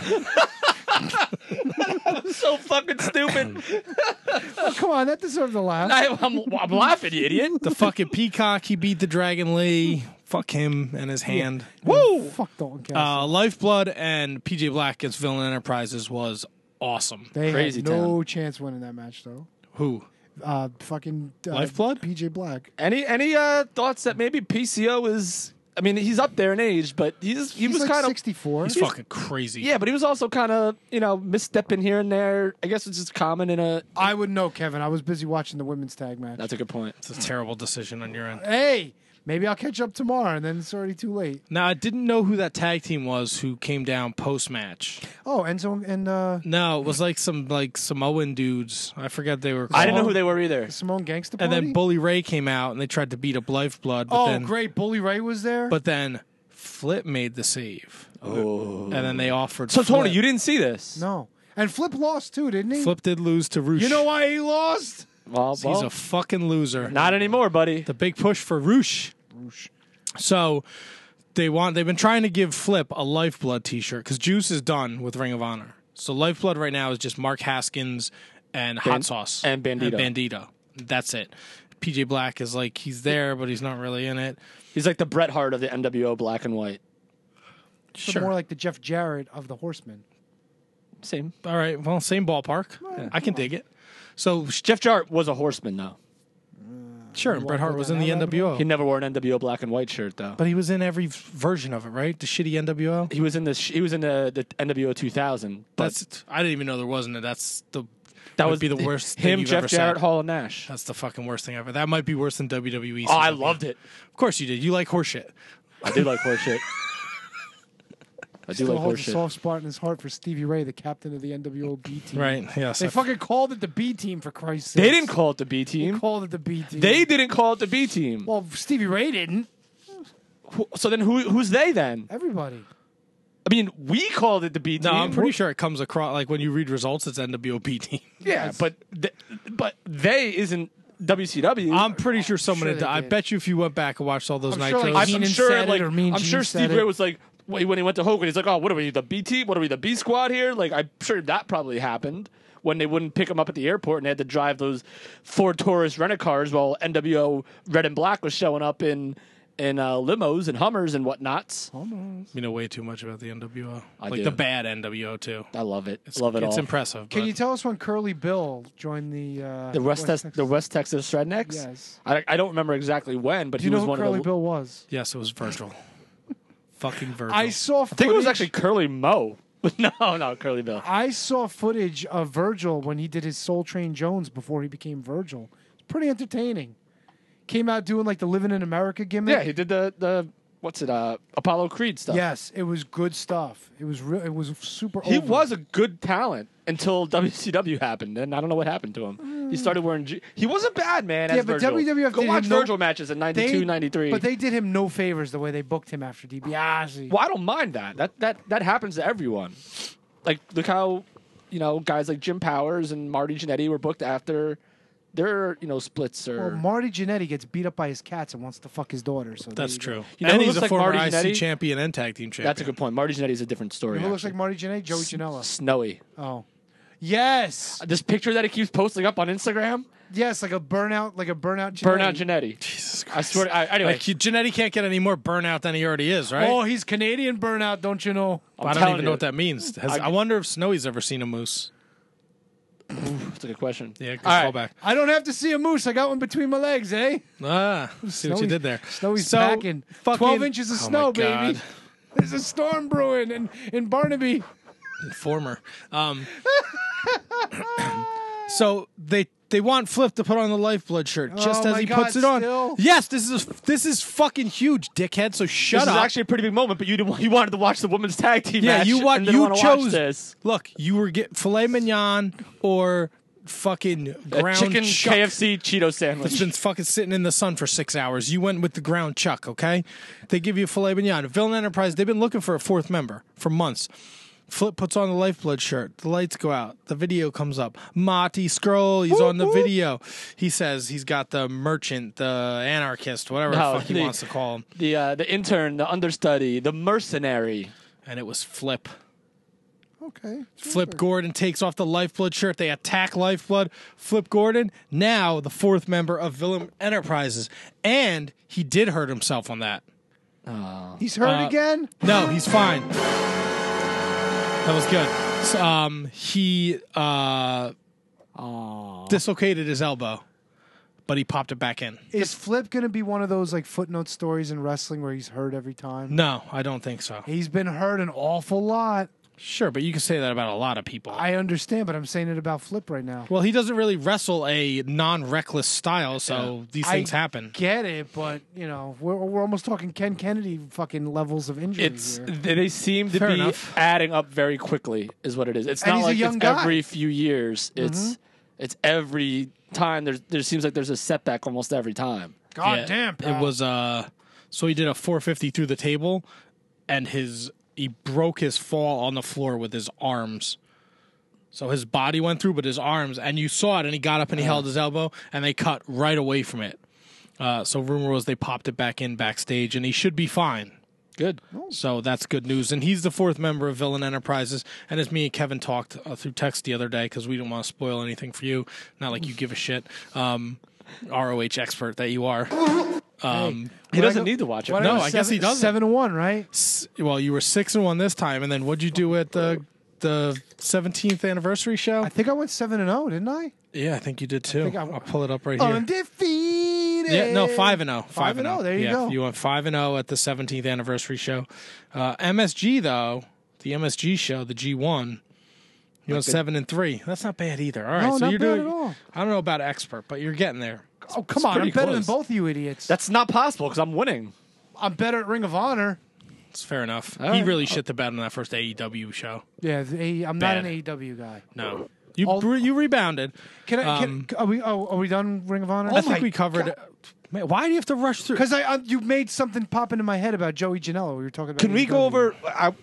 So fucking stupid. Oh, come on, that deserves a laugh. I'm laughing, you idiot. the fucking Peacock, he beat the Dragon Lee. Fuck him and his hand. Woo! Fuck Dalton Castle. Lifeblood and PJ Black against Villain Enterprises was awesome. They crazy had no chance winning that match, though. Who? Fucking Lifeblood? PJ Black. Any thoughts that maybe PCO is? I mean, he's up there in age, but he was like kind of 64. He's fucking crazy. Yeah, but he was also kind of misstepping here and there. I guess it's just common in a. I would know, Kevin. I was busy watching the women's tag match. That's a good point. It's a terrible decision on your end. Hey, maybe I'll catch up tomorrow, and then it's already too late. Now, I didn't know who that tag team was who came down post-match. Oh, Enzo and No, it was like some Samoan dudes. I forget they were called. I didn't know who they were either. Simone Gangsta Party. And then Bully Ray came out and they tried to beat up Lifeblood. But oh, then, great. Bully Ray was there. But then Flip made the save. Oh. And then they offered So Flip. Tony, you didn't see this? no. And Flip lost, too, didn't he? Flip did lose to Roosh. You know why he lost? Well, He's a fucking loser. not anymore, buddy. The big push for Roosh. So they've been trying to give Flip a Lifeblood t-shirt because Juice is done with Ring of Honor. So Lifeblood right now is just Mark Haskins and Hot Sauce and Bandito. Bandito. That's it. PJ Black is like he's there, but he's not really in it. He's like the Bret Hart of the NWO Black and White. So more like the Jeff Jarrett of the Horsemen. Same. All right. Well, same ballpark. I can dig it. So Jeff Jarrett was a horseman, though. sure, Bret Hart was in the He NWO, He never wore an NWO Black and White shirt, though. but he was in every version of it, right? The shitty NWO. He was in the NWO 2000. But I didn't even know there wasn't. That that would was be the worst thing Him, you've Jeff ever Jarrett, said. Hall and Nash. That's the fucking worst thing ever. That might be worse than WWE. Oh, I loved it. Of course you did. You like horseshit. I do like horseshit. I do Still like holds a horseshit. soft spot in his heart for Stevie Ray, the captain of the NWO B team. Right. Yes. They fucking called it the B team, for Christ's sake. They didn't call it the B They team. called it the B team. They didn't call it the B team. Well, Stevie Ray didn't. So then who's they then? Everybody. I mean, we called it the B team. No, I'm pretty sure it comes across like when you read results, it's NWO B team. Yeah, but they isn't WCW. I'm pretty sure someone Sure had. they I did. bet you if you went back and watched all those I'm sure, Nitros, like, Heenan said it, or Mean I'm Gene sure said Steve it. Ray was like, when he went to Hogan, he's like, "Oh, what are we, the B team? What are we, the B squad here?" Like, I'm sure that probably happened when they wouldn't pick him up at the airport and they had to drive those Ford Taurus rent-a-cars while NWO Red and Black was showing up in limos and Hummers and whatnots. You know way too much about the NWO. I like do. the bad NWO too. I love it. Love it all. It's impressive. Can but- you tell us when Curly Bill joined the West Texas Rednecks? Yes. I don't remember exactly when, but Do you he know was who one Curly of the. Bill was? Yes, it was Virgil. Fucking Virgil. I saw. I think it was actually Curly Moe. No, Curly Bill. I saw footage of Virgil when he did his Soul Train Jones before he became Virgil. It's pretty entertaining. Came out doing like the Living in America gimmick. Yeah, he did the Apollo Creed stuff. Yes, it was good stuff. It was it was super. He over. was a good talent until WCW happened, and I don't know what happened to him. He started wearing. He wasn't bad, man. Yeah, as but Virgil. WWF Go did watch him no- Virgil matches in 92, They- 93. But they did him no favors the way they booked him after DiBiase. Well, I don't mind that. That happens to everyone. Like, look how, guys like Jim Powers and Marty Jannetty were booked after their, splits or. Well, Marty Jannetty gets beat up by his cats and wants to fuck his daughter. So That's there you true. You know and who he's looks a like former Marty IC Jannetty? champion and tag team champion. That's a good point. Marty Jannetty's a different go. story. You know who looks like actually. Marty Jannetty? Joey Janela. Snowy. Oh, yes, This picture that he keeps posting up on Instagram, yes, like a burnout Jannetty. Burnout Jannetty. Jesus I swear. Anyway, Like, Jannetty can't get any more burnout than he already is, right? Oh, he's Canadian burnout, don't you know? I don't telling even you. know what that means. I wonder if Snowy's ever seen a moose. that's a good question. Yeah, good All right. callback. I don't have to see a moose. I got one between my legs, eh? See what you did there. Snowy's So, packing. fucking- 12 inches of Oh snow, my baby. God. There's a storm brewing in Barnaby. Informer. So they want Flip to put on the Lifeblood shirt just Oh as my he God, puts it on. still? Yes, this is fucking huge, dickhead. So shut This up. is actually a pretty big moment, but you wanted to watch the women's tag team yeah, match. you and didn't you wanna watch chose this. Look, you were get filet mignon or fucking A ground chicken chuck. KFC Cheeto It's sandwich. been fucking sitting in the sun for 6 hours. You went with the ground chuck, okay? They give you filet mignon. Villain Enterprise, they've been looking for a fourth member for months. Flip puts on the Lifeblood shirt. The lights go out. The video comes up. Marty Scroll, he's on the video. He says he's got the merchant, the anarchist, whatever No, the fuck he wants to call him. The intern, the understudy, the mercenary. And it was Flip. Okay. Flip Gordon takes off the Lifeblood shirt. They attack Lifeblood. Flip Gordon, now the fourth member of Villain Enterprises. And he did hurt himself on that. He's hurt again? No, he's fine. That was good. So, he dislocated his elbow, but he popped it back in. Is Flip going to be one of those like footnote stories in wrestling where he's hurt every time? No, I don't think so. He's been hurt an awful lot. Sure, but you can say that about a lot of people. I understand, but I'm saying it about Flip right now. Well, he doesn't really wrestle a non-reckless style, so these things happen. Get it, but we're almost talking Ken Kennedy fucking levels of injury here. They seem to Fair be enough. adding up very quickly, is what it is. It's And not he's a like young it's guy. every few years. It's every time. There seems like there's a setback almost every time. God Yeah, damn, pal. It was so he did a 450 through the table, and he broke his fall on the floor with his arms. So his body went through, but his arms, and you saw it, and he got up and he held his elbow, and they cut right away from it. So rumor was they popped it back in backstage, and he should be fine. Good. So that's good news. And he's the fourth member of Villain Enterprises. And as me and Kevin talked through text the other day, because we didn't want to spoil anything for you, not like you give a shit, ROH expert that you are. He doesn't need to watch it. No, I guess he doesn't. 7-1, right? Well, you were 6-1 this time, and then what'd you do at the 17th anniversary show? I think I went 7-0, didn't I? Yeah, I think you did too. think I'll pull it up right here. Undefeated. Yeah, no, 5-0. 5-0, there you go. You went 5-0 at the 17th anniversary show. MSG though, the MSG show, the G1. You went 7-3. That's not bad either. All right, No, so not you're bad doing. at all. I don't know about expert, but you're getting there. Oh, come on. I'm pretty better than close. both you idiots. That's not possible because I'm winning. I'm better at Ring of Honor. It's fair enough. All He right. really shit the bed on that first AEW show. Yeah, I'm not Bad. an AEW guy. No, you All- you rebounded. Are we done Ring of Honor? I think we covered. Man, why do you have to rush through? Because you made something pop into my head about Joey Janela. We were talking about. Can we go AEW. over?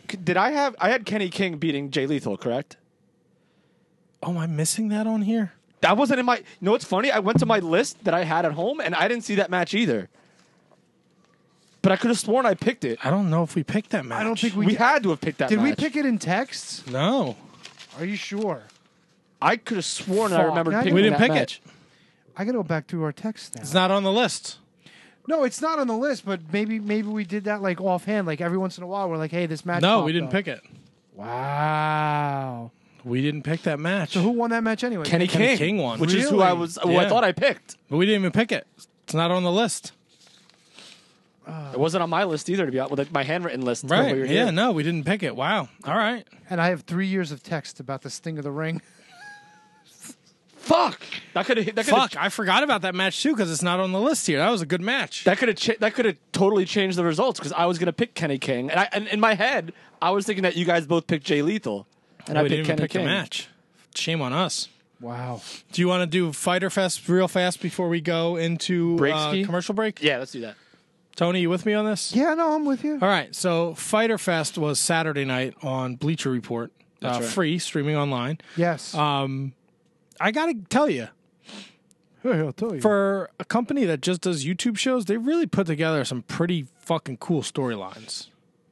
I had Kenny King beating Jay Lethal, correct? Oh, am I missing that on here? That wasn't in my. You know what's funny? I went to my list that I had at home, and I didn't see that match either. But I could have sworn I picked it. I don't know if we picked that match. I don't think We had to have picked that Did we match. pick it in texts? No. Are you sure? I could have sworn I Fuck. remember Now picking We didn't that pick match. it. I gotta go back through our texts now. It's not on the list. No, it's not on the list, but maybe we did that like offhand. Like every once in a while, we're like, hey, this match. No, popped we didn't up. pick it. Wow. We didn't pick that match. So who won that match anyway? Kenny Kenny King, King won. which is who I was. Who I Yeah. thought I picked. But we didn't even pick it. It's not on the list. It wasn't on my list either, to be honest, with my handwritten list. when Right. we were Yeah, here. no, we didn't pick it. Wow. All right. And I have 3 years of text about the Sting of the Ring. Fuck. That could have. Fuck, I forgot about that match too because it's not on the list here. That was a good match. That could have totally changed the results because I was gonna pick Kenny King, and in my head I was thinking that you guys both picked Jay Lethal, and I we picked didn't even Kenny pick the King. match. Shame on us. Wow. Do you want to do Fighter Fest real fast before we go into Break-ski? commercial break? Yeah, let's do that. Tony, you with me on this? Yeah, no, I'm with you. All right. So Fighter Fest was Saturday night on Bleacher Report. That's right. Free, streaming online. Yes. I got to tell you, Hey, I'll tell you. for a company that just does YouTube shows, they really put together some pretty fucking cool storylines.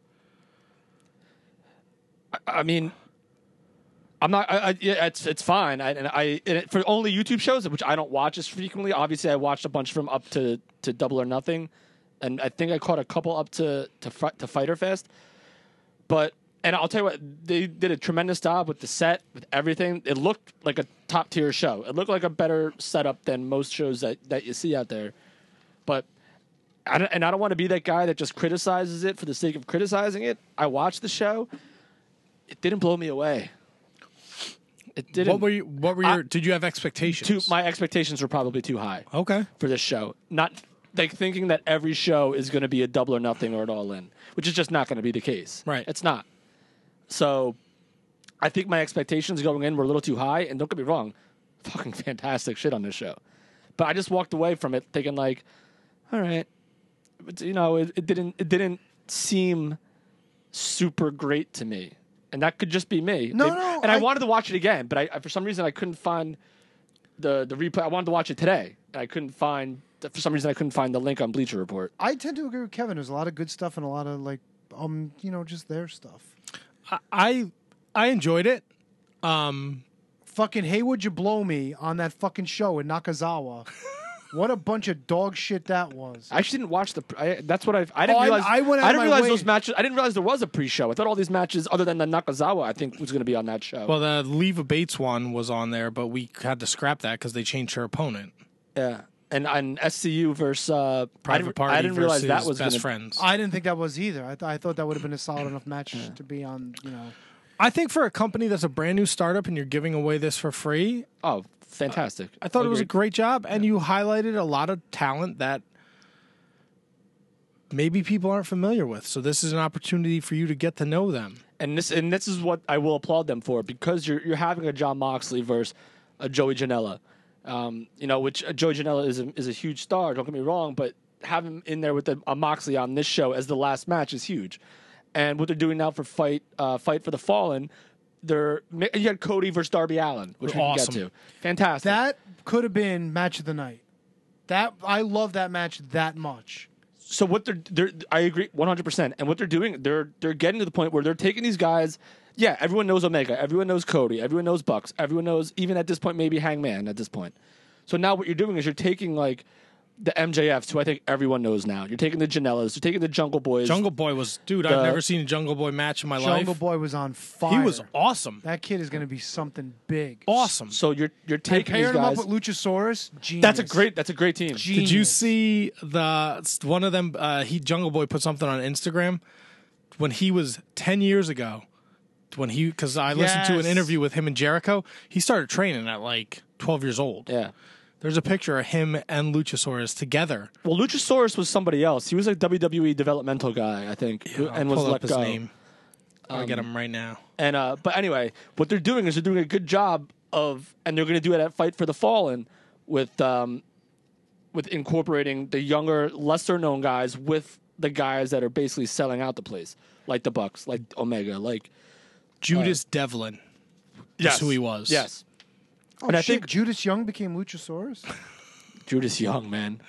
I mean, I'm not. Yeah, it's fine. For only YouTube shows, which I don't watch as frequently. Obviously, I watched a bunch from up to Double or Nothing, and I think I caught a couple up to Fighter Fest. But and I'll tell you what, they did a tremendous job with the set, with everything. It looked like a top tier show. It looked like a better setup than most shows that you see out there. But I don't want to be that guy that just criticizes it for the sake of criticizing it. I watched the show. It didn't blow me away. It didn't. What were your? Did you have expectations? My expectations were probably too high Okay. for this show. Not like thinking that every show is going to be a Double or Nothing or an All In, which is just not going to be the case. Right. It's not. So I think my expectations going in were a little too high. And don't get me wrong, fucking fantastic shit on this show. But I just walked away from it thinking like, all right, but, it didn't seem super great to me. And that could just be me. No, And I wanted to watch it again, but I for some reason I couldn't find the replay. I wanted to watch it today, and I couldn't find. For some reason, I couldn't find the link on Bleacher Report. I tend to agree with Kevin. There's a lot of good stuff and a lot of like, just their stuff. I enjoyed it. Fucking Hey Would You Blow Me on that fucking show in Nakazawa. What a bunch of dog shit that was. I actually didn't watch that's what I didn't realize. I went out I of didn't my realize way- those matches. I didn't realize there was a pre-show. I thought all these matches, other than the Nakazawa, I think was going to be on that show. Well, the Leva Bates one was on there, but we had to scrap that because they changed her opponent. yeah, and SCU versus Private Party I didn't realize that versus was Best gonna, Friends. I didn't think that was either. I thought that would have been a solid enough match to be on, I think for a company that's a brand new startup and you're giving away this for free, Oh, fantastic! I thought it was a Agreed. great job, and you highlighted a lot of talent that maybe people aren't familiar with. So this is an opportunity for you to get to know them. And this is what I will applaud them for, because you're having a John Moxley versus a Joey Janela, which Joey Janela is a huge star. Don't get me wrong, but having him in there with a Moxley on this show as the last match is huge. And what they're doing now for Fight for the Fallen, you had Cody versus Darby Allin, which we Awesome. can get to. Fantastic. that could have been match of the night. I love that match that much. So what I agree 100%. And what they're doing, they're getting to the point where they're taking these guys. Yeah, everyone knows Omega, everyone knows Cody, everyone knows Bucks, everyone knows, even at this point, maybe Hangman at this point. So now what you're doing is you're taking like the MJFs, who I think everyone knows now. You're taking the Janellas, you're taking the Jungle Boys. Jungle Boy was, dude, I've never seen a Jungle Boy match in my Jungle life. Boy was on fire. He was awesome. That kid is going to be something big. Awesome. So you're And taking these pairing him guys. up with Luchasaurus, genius. That's a great team. Did you Genius. see one of them? Jungle Boy put something on Instagram when he was 10 years ago. Because I listened to an Yes. interview with him and Jericho. He started training at like 12 years old. Yeah. There's a picture of him and Luchasaurus together. Well, Luchasaurus was somebody else. He was a WWE developmental guy, I think, and was Pull let up his go. name. I'll get him right now. And but anyway, what they're doing is they're doing a good job and they're going to do it at Fight for the Fallen with incorporating the younger, lesser known guys with the guys that are basically selling out the place, like the Bucks, like Omega, like Judas Devlin. That's who he was. Yes, Oh, and I shit, think Judas Young became Luchasaurus? Judas Young, man.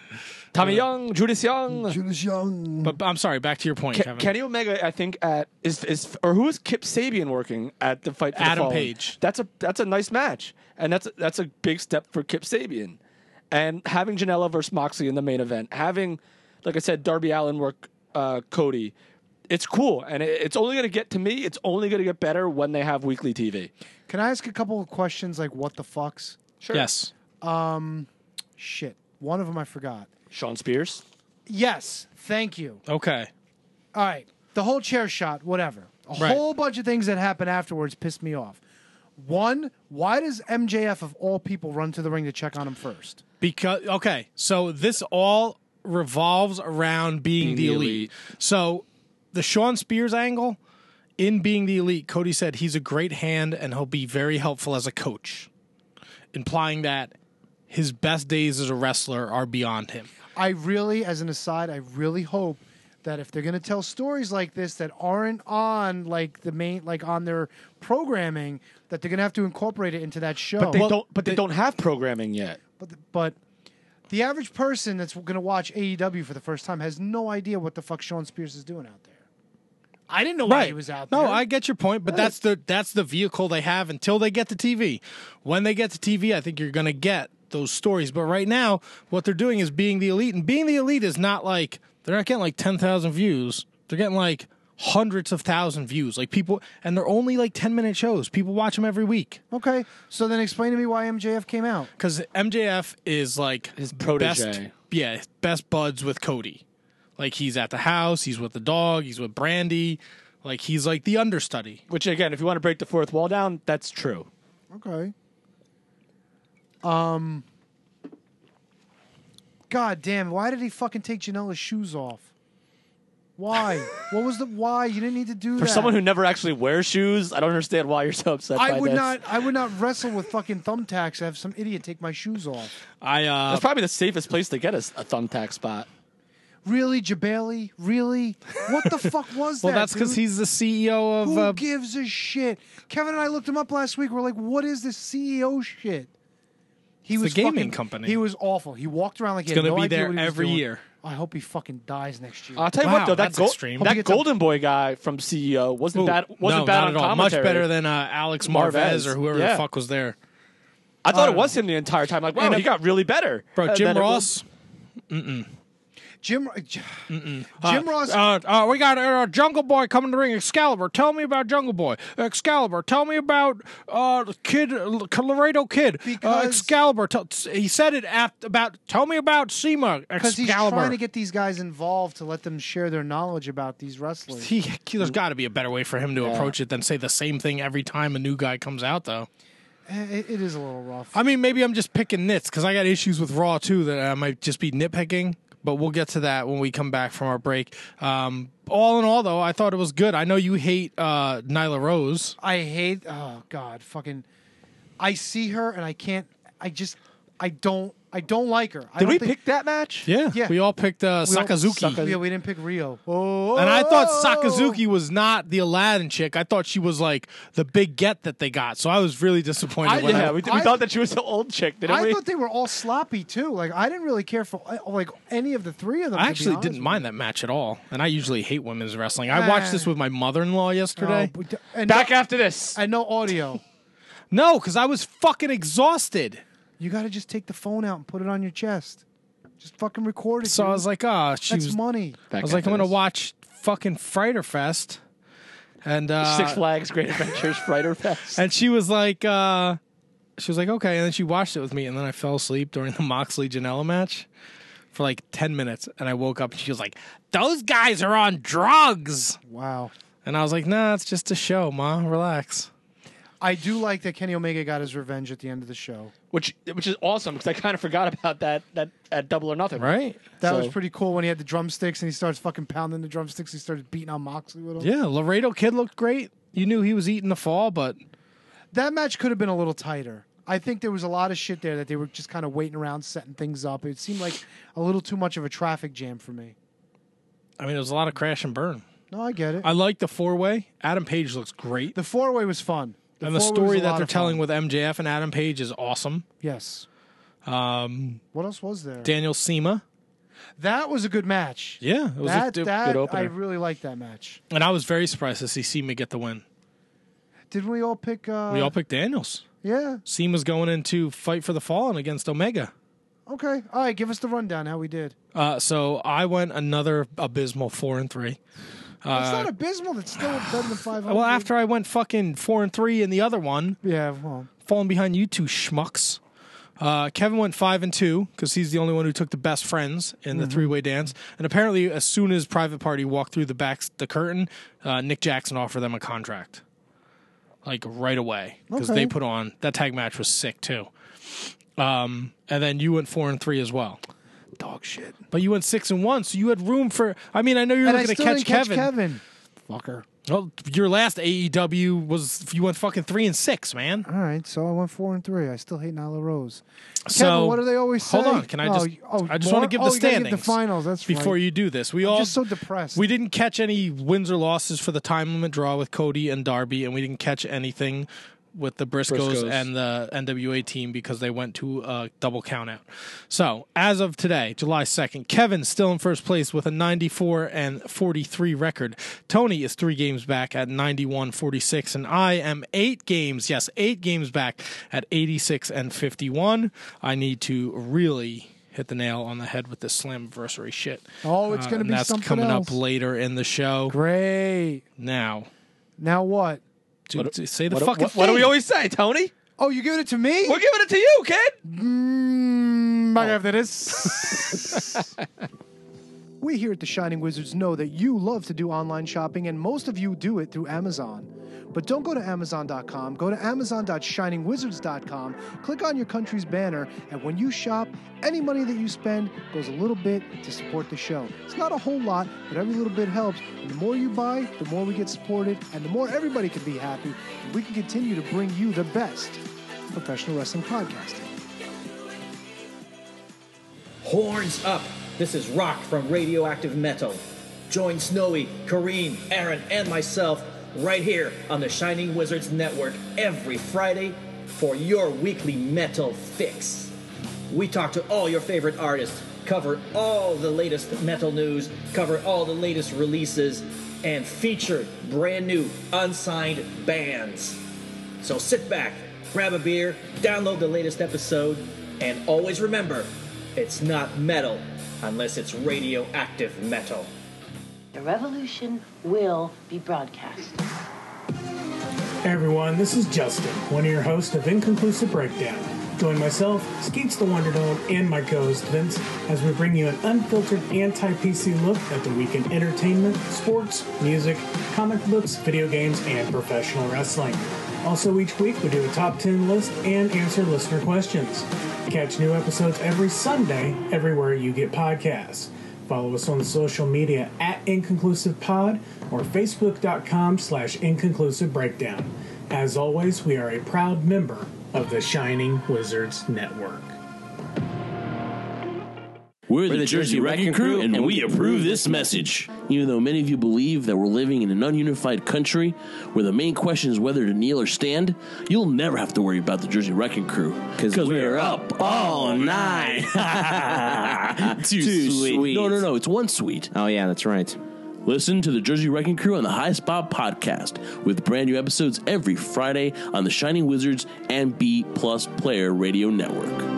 Tommy Young, Judas Young. Judas Young. But I'm sorry, back to your point, Kevin. Kenny Omega, I think or who is Kip Sabian working at the fight? For Adam the Page. That's a nice match, and that's a big step for Kip Sabian. And having Janela versus Moxley in the main event, having, like I said, Darby Allin work Cody, it's cool, and it's only going to get to me. It's only going to get better when they have weekly TV. Can I ask a couple of questions like what the fucks? Sure. Yes. Shit. One of them I forgot. Sean Spears. Yes. Thank you. Okay. All right. The whole chair shot, whatever. A Right. whole bunch of things that happened afterwards pissed me off. One, why does MJF of all people run to the ring to check on him first? Because so this all revolves around being the elite. So the Sean Spears angle in Being the Elite, Cody said he's a great hand and he'll be very helpful as a coach, implying that his best days as a wrestler are beyond him. I really, as an aside, I really hope that if they're going to tell stories like this that aren't on like the main, like on their programming, that they're going to have to incorporate it into that show. But they don't have programming yet. But the average person that's going to watch AEW for the first time has no idea what the fuck Sean Spears is doing out there. I didn't know why he was out there. No, I get your point, but that's the vehicle they have until they get to TV. When they get to TV, I think you're going to get those stories. But right now, what they're doing is Being the Elite, and Being the Elite is not like they're not getting like 10,000 views. They're getting like hundreds of thousand views. Like people, and they're only like 10-minute shows. People watch them every week. Okay, so then explain to me why MJF came out. Because MJF is like His protege. Best buds with Cody. Like he's at the house, he's with the dog, he's with Brandy. Like he's like the understudy. Which again, if you want to break the fourth wall down, that's true. Okay. God damn, why did he fucking take Janela's shoes off? Why? What was the why? You didn't need to do that. For someone who never actually wears shoes, I don't understand why you're so upset by this. I would not wrestle with fucking thumbtacks and have some idiot take my shoes off. That's probably the safest place to get a thumbtack spot. Really, Jabali? Really? What the fuck was that? Well, that's because he's the CEO of. Who gives a shit? Kevin and I looked him up last week. We're like, what is this CEO shit? He was the gaming fucking, company. He was awful. He walked around like he He's had no going to be idea there what he was every doing. year. I hope he fucking dies next year. I'll tell you Wow, what, though, that's extreme. that Golden Boy guy from CEO wasn't bad. Wasn't no, bad not on at all. commentary. Much better than Alex Marvez or whoever the fuck was there. I thought it was him the entire time. Like, wow, he got really better. Bro, Jim Ross. Jim Ross. We got Jungle Boy coming to the ring. Excalibur, tell me about Jungle Boy. Excalibur, tell me about Kid Laredo Kid. Excalibur, he said it tell me about SEMA. Because he's trying to get these guys involved to let them share their knowledge about these wrestlers. There's got to be a better way for him to approach it than say the same thing every time a new guy comes out, though. It is a little rough. I mean, maybe I'm just picking nits because I got issues with Raw, too, that I might just be nitpicking. But we'll get to that when we come back from our break. All in all, though, I thought it was good. I know you hate Nyla Rose. I hate. Oh God, fucking! I see her and I can't. I don't like her. Did we pick that match? Yeah. We all picked Sakazuki. Yeah, we didn't pick Rio. And I thought Sakazuki was not the Aladdin chick. I thought she was like the big get that they got. So I was really disappointed. We thought that she was the old chick, didn't we? I thought they were all sloppy too. Like I didn't really care for like any of the three of them. I actually didn't mind that match at all. And I usually hate women's wrestling. I watched this with my mother-in-law yesterday. Back after this. And no audio. No, because I was fucking exhausted. You got to just take the phone out and put it on your chest. Just fucking record it. So dude. I was like, that's money. I was like, I'm going to watch fucking Frighter Fest. And Six Flags Great Adventures Frighter Fest. And she was like, okay. And then she watched it with me. And then I fell asleep during the Moxley Janela match for like 10 minutes. And I woke up and she was like, those guys are on drugs. Wow. And I was like, nah, it's just a show, Ma. Relax. I do like that Kenny Omega got his revenge at the end of the show. Which is awesome, because I kind of forgot about that at Double or Nothing. Right? That was pretty cool when he had the drumsticks and he starts fucking pounding the drumsticks. He started beating on Moxley with them. Yeah, Laredo Kid looked great. You knew he was eating the fall, but... That match could have been a little tighter. I think there was a lot of shit there that they were just kind of waiting around, setting things up. It seemed like a little too much of a traffic jam for me. I mean, it was a lot of crash and burn. No, I get it. I like the four-way. Adam Page looks great. The four-way was fun. And the story that they're telling with MJF and Adam Page is awesome. Yes. What else was there? Daniel Sema. That was a good match. Yeah, it was that a good opener. I really liked that match. And I was very surprised to see Seema get the win. Didn't we all pick? We all picked Daniels. Yeah. Seema's going into Fight for the Fallen against Omega. Okay. All right. Give us the rundown how we did. So I went another abysmal 4-3. It's not abysmal. That's still better than 500. Well, after I went fucking 4-3 in the other one, yeah, well, falling behind you two schmucks. Kevin went 5-2 because he's the only one who took the best friends in the three-way dance. And apparently, as soon as Private Party walked through the curtain, Nick Jackson offered them a contract, like right away, because they put on that tag match was sick too. And then you went 4-3 as well. Dog shit. But you went 6-1, so you had room for. I mean, I know you're looking to catch Kevin. Fucker. Well, your last AEW was you went fucking 3-6, man. All right, so I went 4-3. I still hate Nyla Rose. So Kevin, what do they always say? Hold on, can I just? I just want to give the standings the finals. That's before right. you do this. I'm just so depressed. We didn't catch any wins or losses for the time limit draw with Cody and Darby, and we didn't catch anything with the Briscoes and the NWA team because they went to a double count out. So, as of today, July 2nd, Kevin's still in first place with a 94-43 record. Tony is 3 games back at 91-46, and I am 8 games back at 86-51. I need to really hit the nail on the head with this Slammiversary shit. Oh, it's going to be that's something coming else. up later in the show. Great. Now what? Say the fucking thing. What do we always say, Tony? Oh, you giving it to me? We're giving it to you, kid. Back after this. We here at the Shining Wizards know that you love to do online shopping, and most of you do it through Amazon. But don't go to Amazon.com. Go to Amazon.shiningwizards.com. Click on your country's banner, and when you shop, any money that you spend goes a little bit to support the show. It's not a whole lot, but every little bit helps. And the more you buy, the more we get supported, and the more everybody can be happy, and we can continue to bring you the best professional wrestling podcasting. Horns up! This is Rock from Radioactive Metal. Join Snowy, Kareem, Aaron, and myself right here on the Shining Wizards Network every Friday for your weekly metal fix. We talk to all your favorite artists, cover all the latest metal news, cover all the latest releases, and feature brand new unsigned bands. So sit back, grab a beer, download the latest episode, and always remember, it's not metal unless it's radioactive metal. The revolution will be broadcast. Hey everyone, this is Justin, one of your hosts of Inconclusive Breakdown. Join myself, Skeets the Wonder Dome, and my co-host Vince as we bring you an unfiltered anti-PC look at the week in entertainment, sports, music, comic books, video games, and professional wrestling. Also, each week we do a top 10 list and answer listener questions. Catch new episodes every Sunday everywhere you get podcasts. Follow us on the social media at InconclusivePod or Facebook.com/InconclusiveBreakdown. As always, we are a proud member of the Shining Wizards Network. We're the Jersey Wrecking Crew, and we approve this message. Even though many of you believe that we're living in an ununified country where the main question is whether to kneel or stand, you'll never have to worry about the Jersey Wrecking Crew. Because we're up all night. Too sweet. No, it's one sweet. Oh, yeah, that's right. Listen to the Jersey Wrecking Crew on the High Spot Podcast with brand new episodes every Friday on the Shining Wizards and B+ Player Radio Network.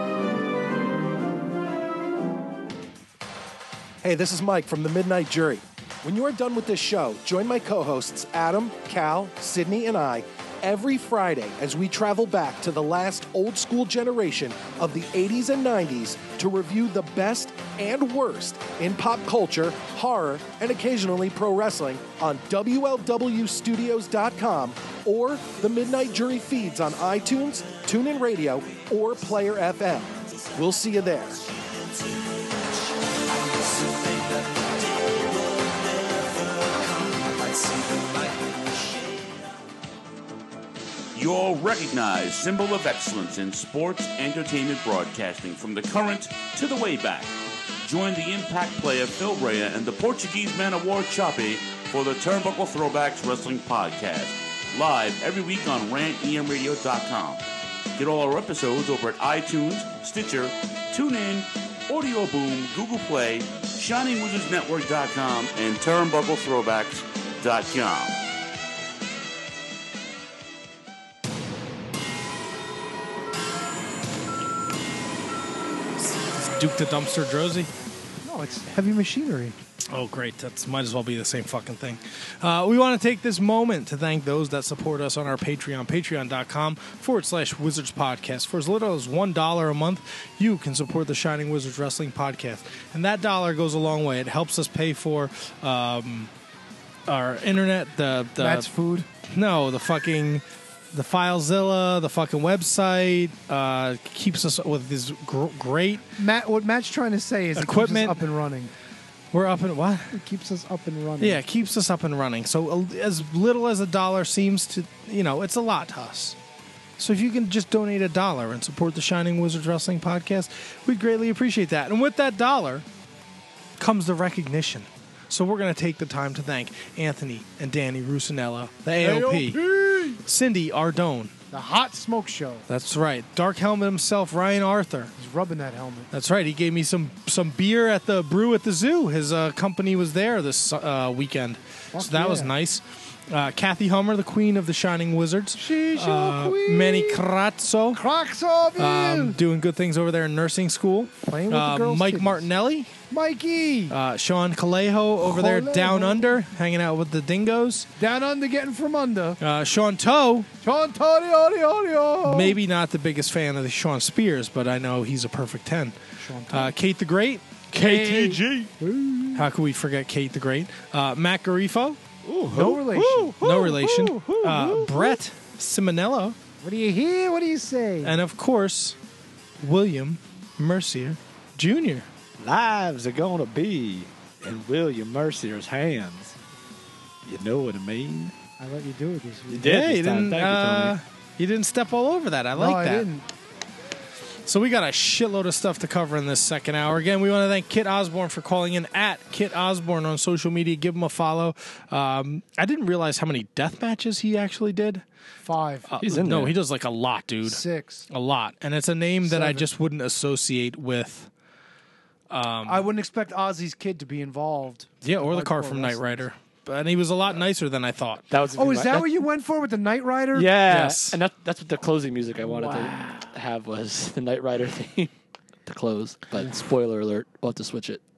Hey, this is Mike from the Midnight Jury. When you are done with this show, join my co-hosts Adam, Cal, Sydney, and I every Friday as we travel back to the last old-school generation of the 80s and 90s to review the best and worst in pop culture, horror, and occasionally pro wrestling on WLWstudios.com or the Midnight Jury feeds on iTunes, TuneIn Radio, or Player FM. We'll see you there. Your recognized symbol of excellence in sports entertainment broadcasting from the current to the way back. Join the Impact player Phil Rea and the Portuguese man of war Choppy for the Turnbuckle Throwbacks Wrestling Podcast. Live every week on rantemradio.com. Get all our episodes over at iTunes, Stitcher, TuneIn, Audio Boom, Google Play, ShiningWizardsNetwork.com, and TurnbuckleThrowbacks.com. Duke the Dumpster Drozy. No, it's Heavy Machinery. Oh, great. That might as well be the same fucking thing. We want to take this moment to thank those that support us on our Patreon, patreon.com/Wizards Podcast. For as little as $1 a month, you can support the Shining Wizards Wrestling Podcast. And that dollar goes a long way. It helps us pay for our internet, Matt's food. No, the FileZilla, the fucking website, keeps us with this great What Matt's trying to say is equipment. It keeps us up and running. We're up and what? It keeps us up and running. Yeah, it keeps us up and running. So as little as $1 seems to, it's a lot to us. So if you can just donate $1 and support the Shining Wizards Wrestling Podcast, we'd greatly appreciate that. And with that dollar comes the recognition. So we're going to take the time to thank Anthony and Danny Rusinello, the AOP, Cindy Ardone, The Hot Smoke Show. That's right. Dark Helmet himself, Ryan Arthur. He's rubbing that helmet. That's right. He gave me some beer at the brew at the zoo. His company was there this weekend. Fuck so that was yeah. nice. Kathy Hummer, the queen of the Shining Wizards. She's your queen. Manny Crazzo. Doing good things over there in nursing school. Playing with the girls' Mike titties. Martinelli. Mikey. Sean Calejo over there down under, hanging out with the dingoes. Down under, getting from under. Sean Toe. Sean Toe. Maybe not the biggest fan of the Sean Spears, but I know he's a perfect 10. Kate the Great. KTG. How could we forget Kate the Great? Matt Garifo. No relation. No relation. Brett Simonello. What do you hear? What do you say? And of course, William Mercier Jr. Lives are going to be in William Mercier's hands. You know what I mean? I let you do it this week. You did. Yeah, this you time. didn't. Thank you, Tony. You didn't step all over that. I like I that. didn't. So we got a shitload of stuff to cover in this second hour. Again, we want to thank Kit Osborne for calling in at Kit Osborne on social media. Give him a follow. I didn't realize how many death matches he actually did. 5. He's in there. He does like a lot, dude. 6. A lot. And it's a name that I 7. just wouldn't associate with. I wouldn't expect Ozzy's kid to be involved. Yeah, or the car Hardcore from Knight wrestling. Rider. And he was a lot nicer than I thought. That was. Oh, is that what you went for with the Knight Rider? Yeah, Yes. and that's what the closing music I wanted to have was the Knight Rider theme to close. But spoiler alert, we'll have to switch it.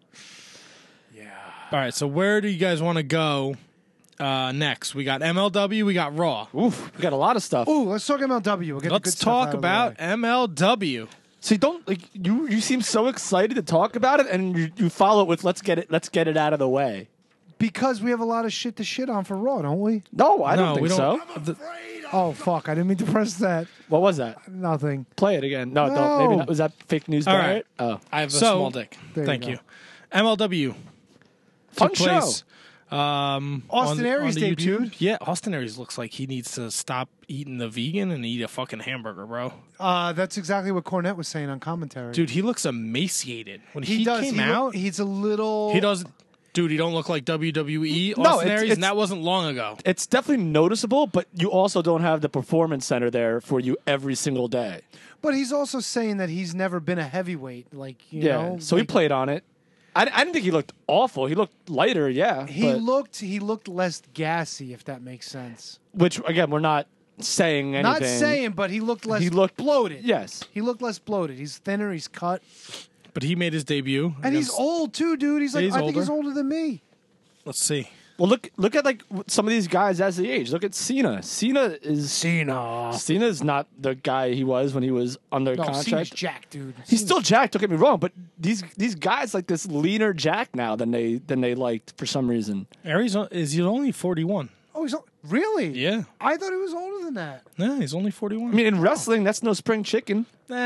All right, so where do you guys want to go next? We got MLW, we got Raw. Oof, we got a lot of stuff. Ooh, let's talk MLW. We'll get the good Let's stuff talk out of the about way. MLW. So you seem so excited to talk about it, and you follow it with let's get it out of the way. Because we have a lot of shit to shit on for Raw, don't we? No, I don't we think so. Oh, fuck. I didn't mean to press that. What was that? Nothing. Play it again. No, No. don't. Maybe not. Was that fake news? All Barrett? right. Oh, I have a So- small dick. There you Thank go. you. MLW. Fun took place, Austin on Aries the YouTube. debuted. Yeah, Austin Aries looks like he needs to stop eating the vegan and eat a fucking hamburger, bro. That's exactly what Cornette was saying on commentary. Dude, he looks emaciated. When he does. came He out, he's a little... he doesn't. Dude, he don't look like WWE No, Austin it's- Aries, it's- and that wasn't long ago. it's definitely noticeable, but you also don't have the performance center there for you every single day. But he's also saying that he's never been a heavyweight. Like, you know. So he like, played on it. I didn't think he looked awful. He looked lighter, yeah. He but- looked less gassy, if that makes sense. which again, we're not saying anything. Not saying, but he looked less He looked- bloated. Yes. He looked less bloated. He's thinner. He's cut. But he made his debut. And he's against- old, too, dude. He's like, He's I think he's older. older than me. Let's see. Well, look at like some of these guys as they age. Look at Cena. Cena's not the guy he was when he was under No, contract. Cena's jacked, dude. He's still jacked. Don't get me wrong, but these guys like this leaner Jack now than they liked for some reason. Aries is he's only 41. Oh, really? Yeah. I thought he was older than that. Yeah, he's only 41. I mean, in wrestling, that's no spring chicken.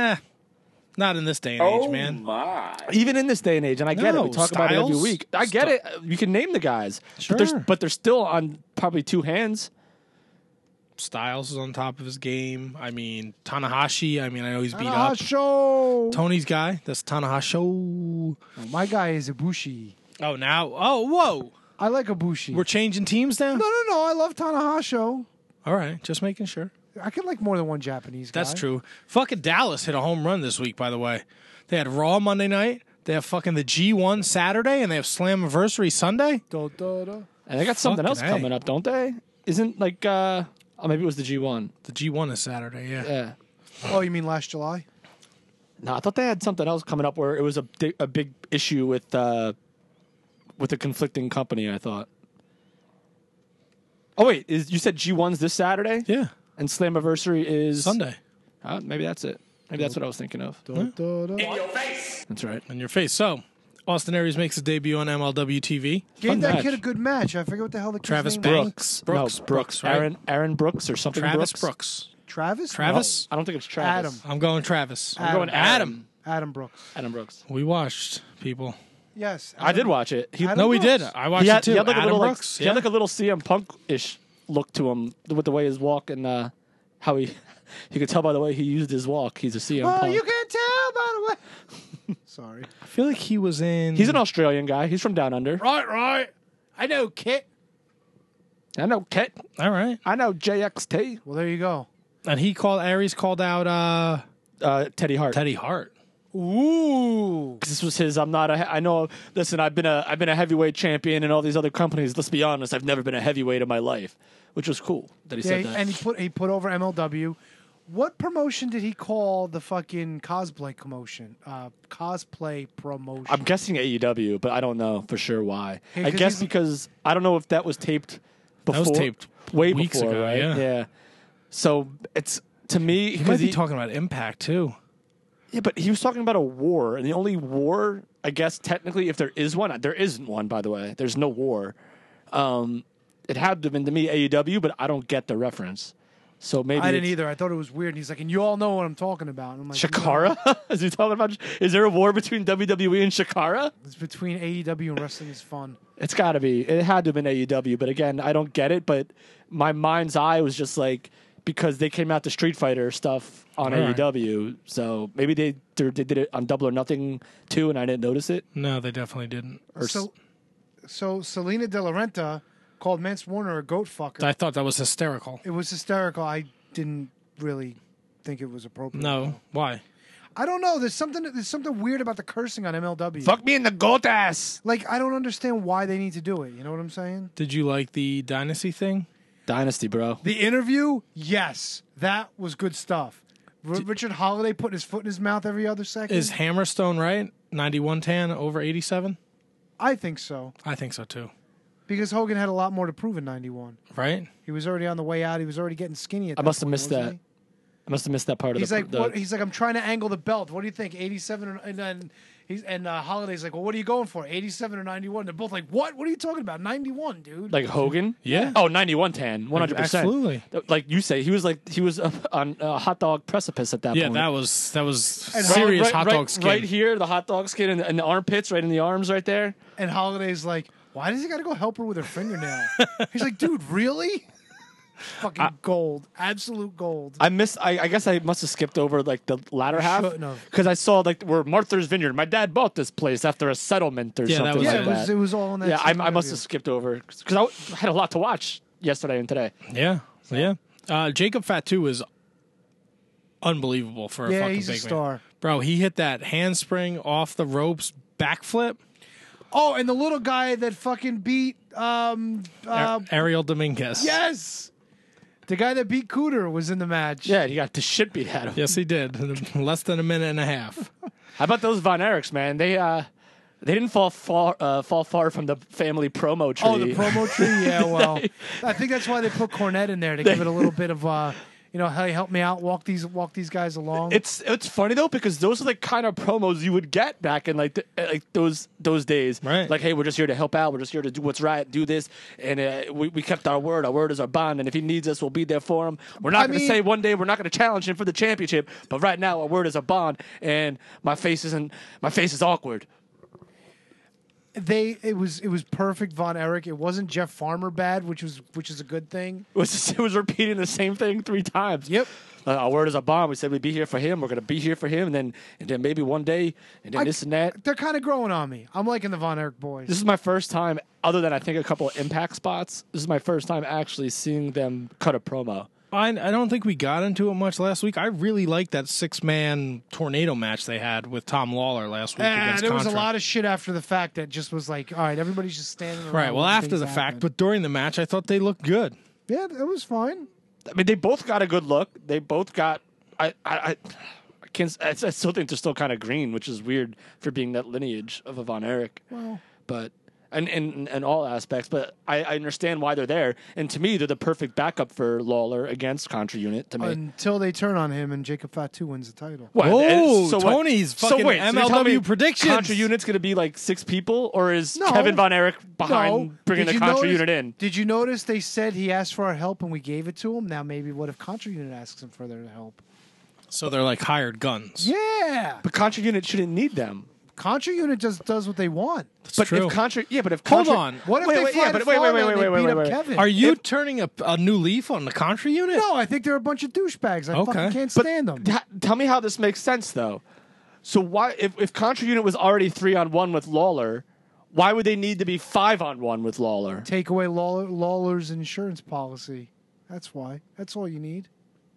Not in this day and age, man. Even in this day and age, and I get it. We No, talk about it every Styles? week. I get it. You can name the guys, Sure. but they're still on probably two hands. Styles is on top of his game. I mean, Tanahashi. I mean, I know he's beat Ah, up. show. Tony's guy. That's Tanahashi. Oh, my guy is Ibushi. Oh, now. Oh, whoa. I like Ibushi. We're changing teams now? No. I love Tanahashi. All right, just making sure. I can like more than one Japanese guy. That's true. Fucking Dallas hit a home run this week, by the way. They had Raw Monday night. They have fucking the G1 Saturday, and they have Slammiversary Sunday. And they got something else Fucking A. coming up, don't they? Isn't like oh, maybe it was the G1. The G1 is Saturday, yeah. Yeah. Oh, you mean last July? No, I thought they had something else coming up where it was a big issue with a conflicting company. I thought. Oh wait, you said G1's this Saturday? Yeah. And Slammiversary is Sunday. Maybe that's it. Maybe that's what I was thinking of. In your face. That's right. In your face. So, Austin Aries makes his debut on MLW TV. Gave that kid a good match. I forget what the hell the kid's Travis name Banks. was. Brooks, right? Aaron Brooks or something. Travis Brooks. Travis? Travis? I don't think it's Travis. Adam. I'm going Travis. I'm going Adam. Adam Brooks. Adam Brooks. We watched, people. Yes. I did watch it. No, we did. I watched it too. He had like Adam a little, Brooks. he had like a little CM Punk-ish look to him with the way his walk and how he... You could tell by the way he used his walk. He's a CM Punk. Oh, you can tell by the way. Sorry. I feel like he was in... He's an Australian guy. He's from down under. Right. I know Kit. I know Kit. All right. I know JXT. Well, there you go. And Aries called out Teddy Hart. Teddy Hart. Ooh. This was his. I know. Listen, I've been a heavyweight champion in all these other companies. Let's be honest. I've never been a heavyweight in my life, which was cool that he said that. And he put over MLW. What promotion did he call the fucking cosplay promotion? Cosplay promotion. I'm guessing AEW, but I don't know for sure why. Hey, I guess because I don't know if that was taped before. That was taped way weeks before, ago, right? yeah. So it's to me. He might be talking about Impact too. Yeah, but he was talking about a war, and the only war, I guess, technically, if there is one, there isn't one, by the way. There's no war. It had to have been to me AEW, but I don't get the reference. So maybe I didn't either. I thought it was weird. And he's like, and you all know what I'm talking about. And I'm like, Shakara? No. Is he talking about? Is there a war between WWE and Shakara? It's between AEW and wrestling is fun. It's got to be. It had to have been AEW, but again, I don't get it. But my mind's eye was just like because they came out to Street Fighter stuff on AEW, so maybe they did it on Double or Nothing too, and I didn't notice it. No, they definitely didn't. So Selena De La Renta called Mance Warner a goat fucker. I thought that was hysterical. It was hysterical. I didn't really think it was appropriate. No, why? I don't know. There's something weird about the cursing on MLW. Fuck me in the goat ass. Like I don't understand why they need to do it. You know what I'm saying? Did you like the Dynasty thing? Dynasty, bro. The interview, yes, that was good stuff. Richard Holiday putting his foot in his mouth every other second. Is Hammerstone right? 91 tan over 87? I think so. I think so too. Because Hogan had a lot more to prove in 91. Right? He was already on the way out. He was already getting skinny at that I must have point, missed wasn't that. he? I must have missed that part He's of like, what? He's like, I'm trying to angle the belt. What do you think? 87 and then Holiday's like, well, what are you going for? 87 or 91? They're both like, what? What are you talking about? 91, dude. Like Hogan? Yeah. Oh, 91 tan, 100%. Absolutely. Like you say, he was on a hot dog precipice at that point. Yeah, that was And serious hot dog skin. Right here, the hot dog skin and the armpits, right in the arms, right there. And Holiday's like, why does he got to go help her with her fingernail? He's like, dude, really? Fucking gold, absolute gold. I guess I must have skipped over like the latter half Shouldn't have. because I saw like where Martha's Vineyard. My dad bought this place after a settlement or something like that. It was all in that. Yeah, same I must interview. have skipped over because I had a lot to watch yesterday and today. Yeah. Yeah. Jacob Fatu is unbelievable for a fucking he's a big star. man. Bro, he hit that handspring off the ropes backflip. Oh, and the little guy that fucking beat Ariel Dominguez. yes, the guy that beat Cooter was in the match. Yeah, he got the shit beat out of him. Yes, he did. In less than a minute and a half. How about those Von Erichs, man? They didn't fall far from the family promo tree. Oh, the promo tree. Yeah, well, I think that's why they put Cornette in there to give it a little bit of hey, help me out, walk these guys along. It's funny though because those are the kind of promos you would get back in like those days. Right. Like, hey, we're just here to help out. We're just here to do what's right, do this, and we kept our word. Our word is our bond, and if he needs us, we'll be there for him. We're not going to say one day we're not going to challenge him for the championship, but right now our word is our bond, and my face is awkward. It was perfect Von Erich. It wasn't Jeff Farmer bad, which is a good thing. It was repeating the same thing 3 times. Yep. Our word is our bond. We said we'd be here for him. We're going to be here for him, and then maybe one day, and then this and that. They're kind of growing on me. I'm liking the Von Erich boys. This is my first time, other than I think a couple of Impact spots. This is my first time actually seeing them cut a promo. I don't think we got into it much last week. I really liked that 6-man tornado match they had with Tom Lawler last week against there was Contra. a lot of shit after the fact that just was like, all right, everybody's just standing around. Right, well, letting after things the happen. fact, but during the match, I thought they looked good. Yeah, it was fine. I mean, they both got a good look. They both got. I can't. I still think they're still kind of green, which is weird for being that lineage of a Von Erich. Well, but in all aspects, but I understand why they're there. And to me, they're the perfect backup for Lawler against Contra Unit. To me, until they turn on him and Jacob Fatu wins the title. What? Oh, So what? Tony's So fucking wait, so you're telling me MLW predictions. Contra Unit's going to be like 6 people, or is No. Kevin Von Erich behind No. bringing Did the you Contra notice- Unit in? Did you notice they said he asked for our help and we gave it to him? Now maybe what if Contra Unit asks him for their help? So they're like hired guns. Yeah. But Contra Unit shouldn't need them. Contra Unit just does what they want. But true. if Contra, Hold Contra, on. What if wait, they wait, fly yeah, to but wait, Florida wait, and wait, they wait, beat wait, up wait. Kevin? Are you turning a new leaf on the Contra Unit? No, I think they're a bunch of douchebags. I Okay. fucking can't But stand them. Tell me how this makes sense, though. So why, if Contra Unit was already 3-on-1 with Lawler, why would they need to be 5-on-1 with Lawler? Take away Lawler's insurance policy. That's why. That's all you need.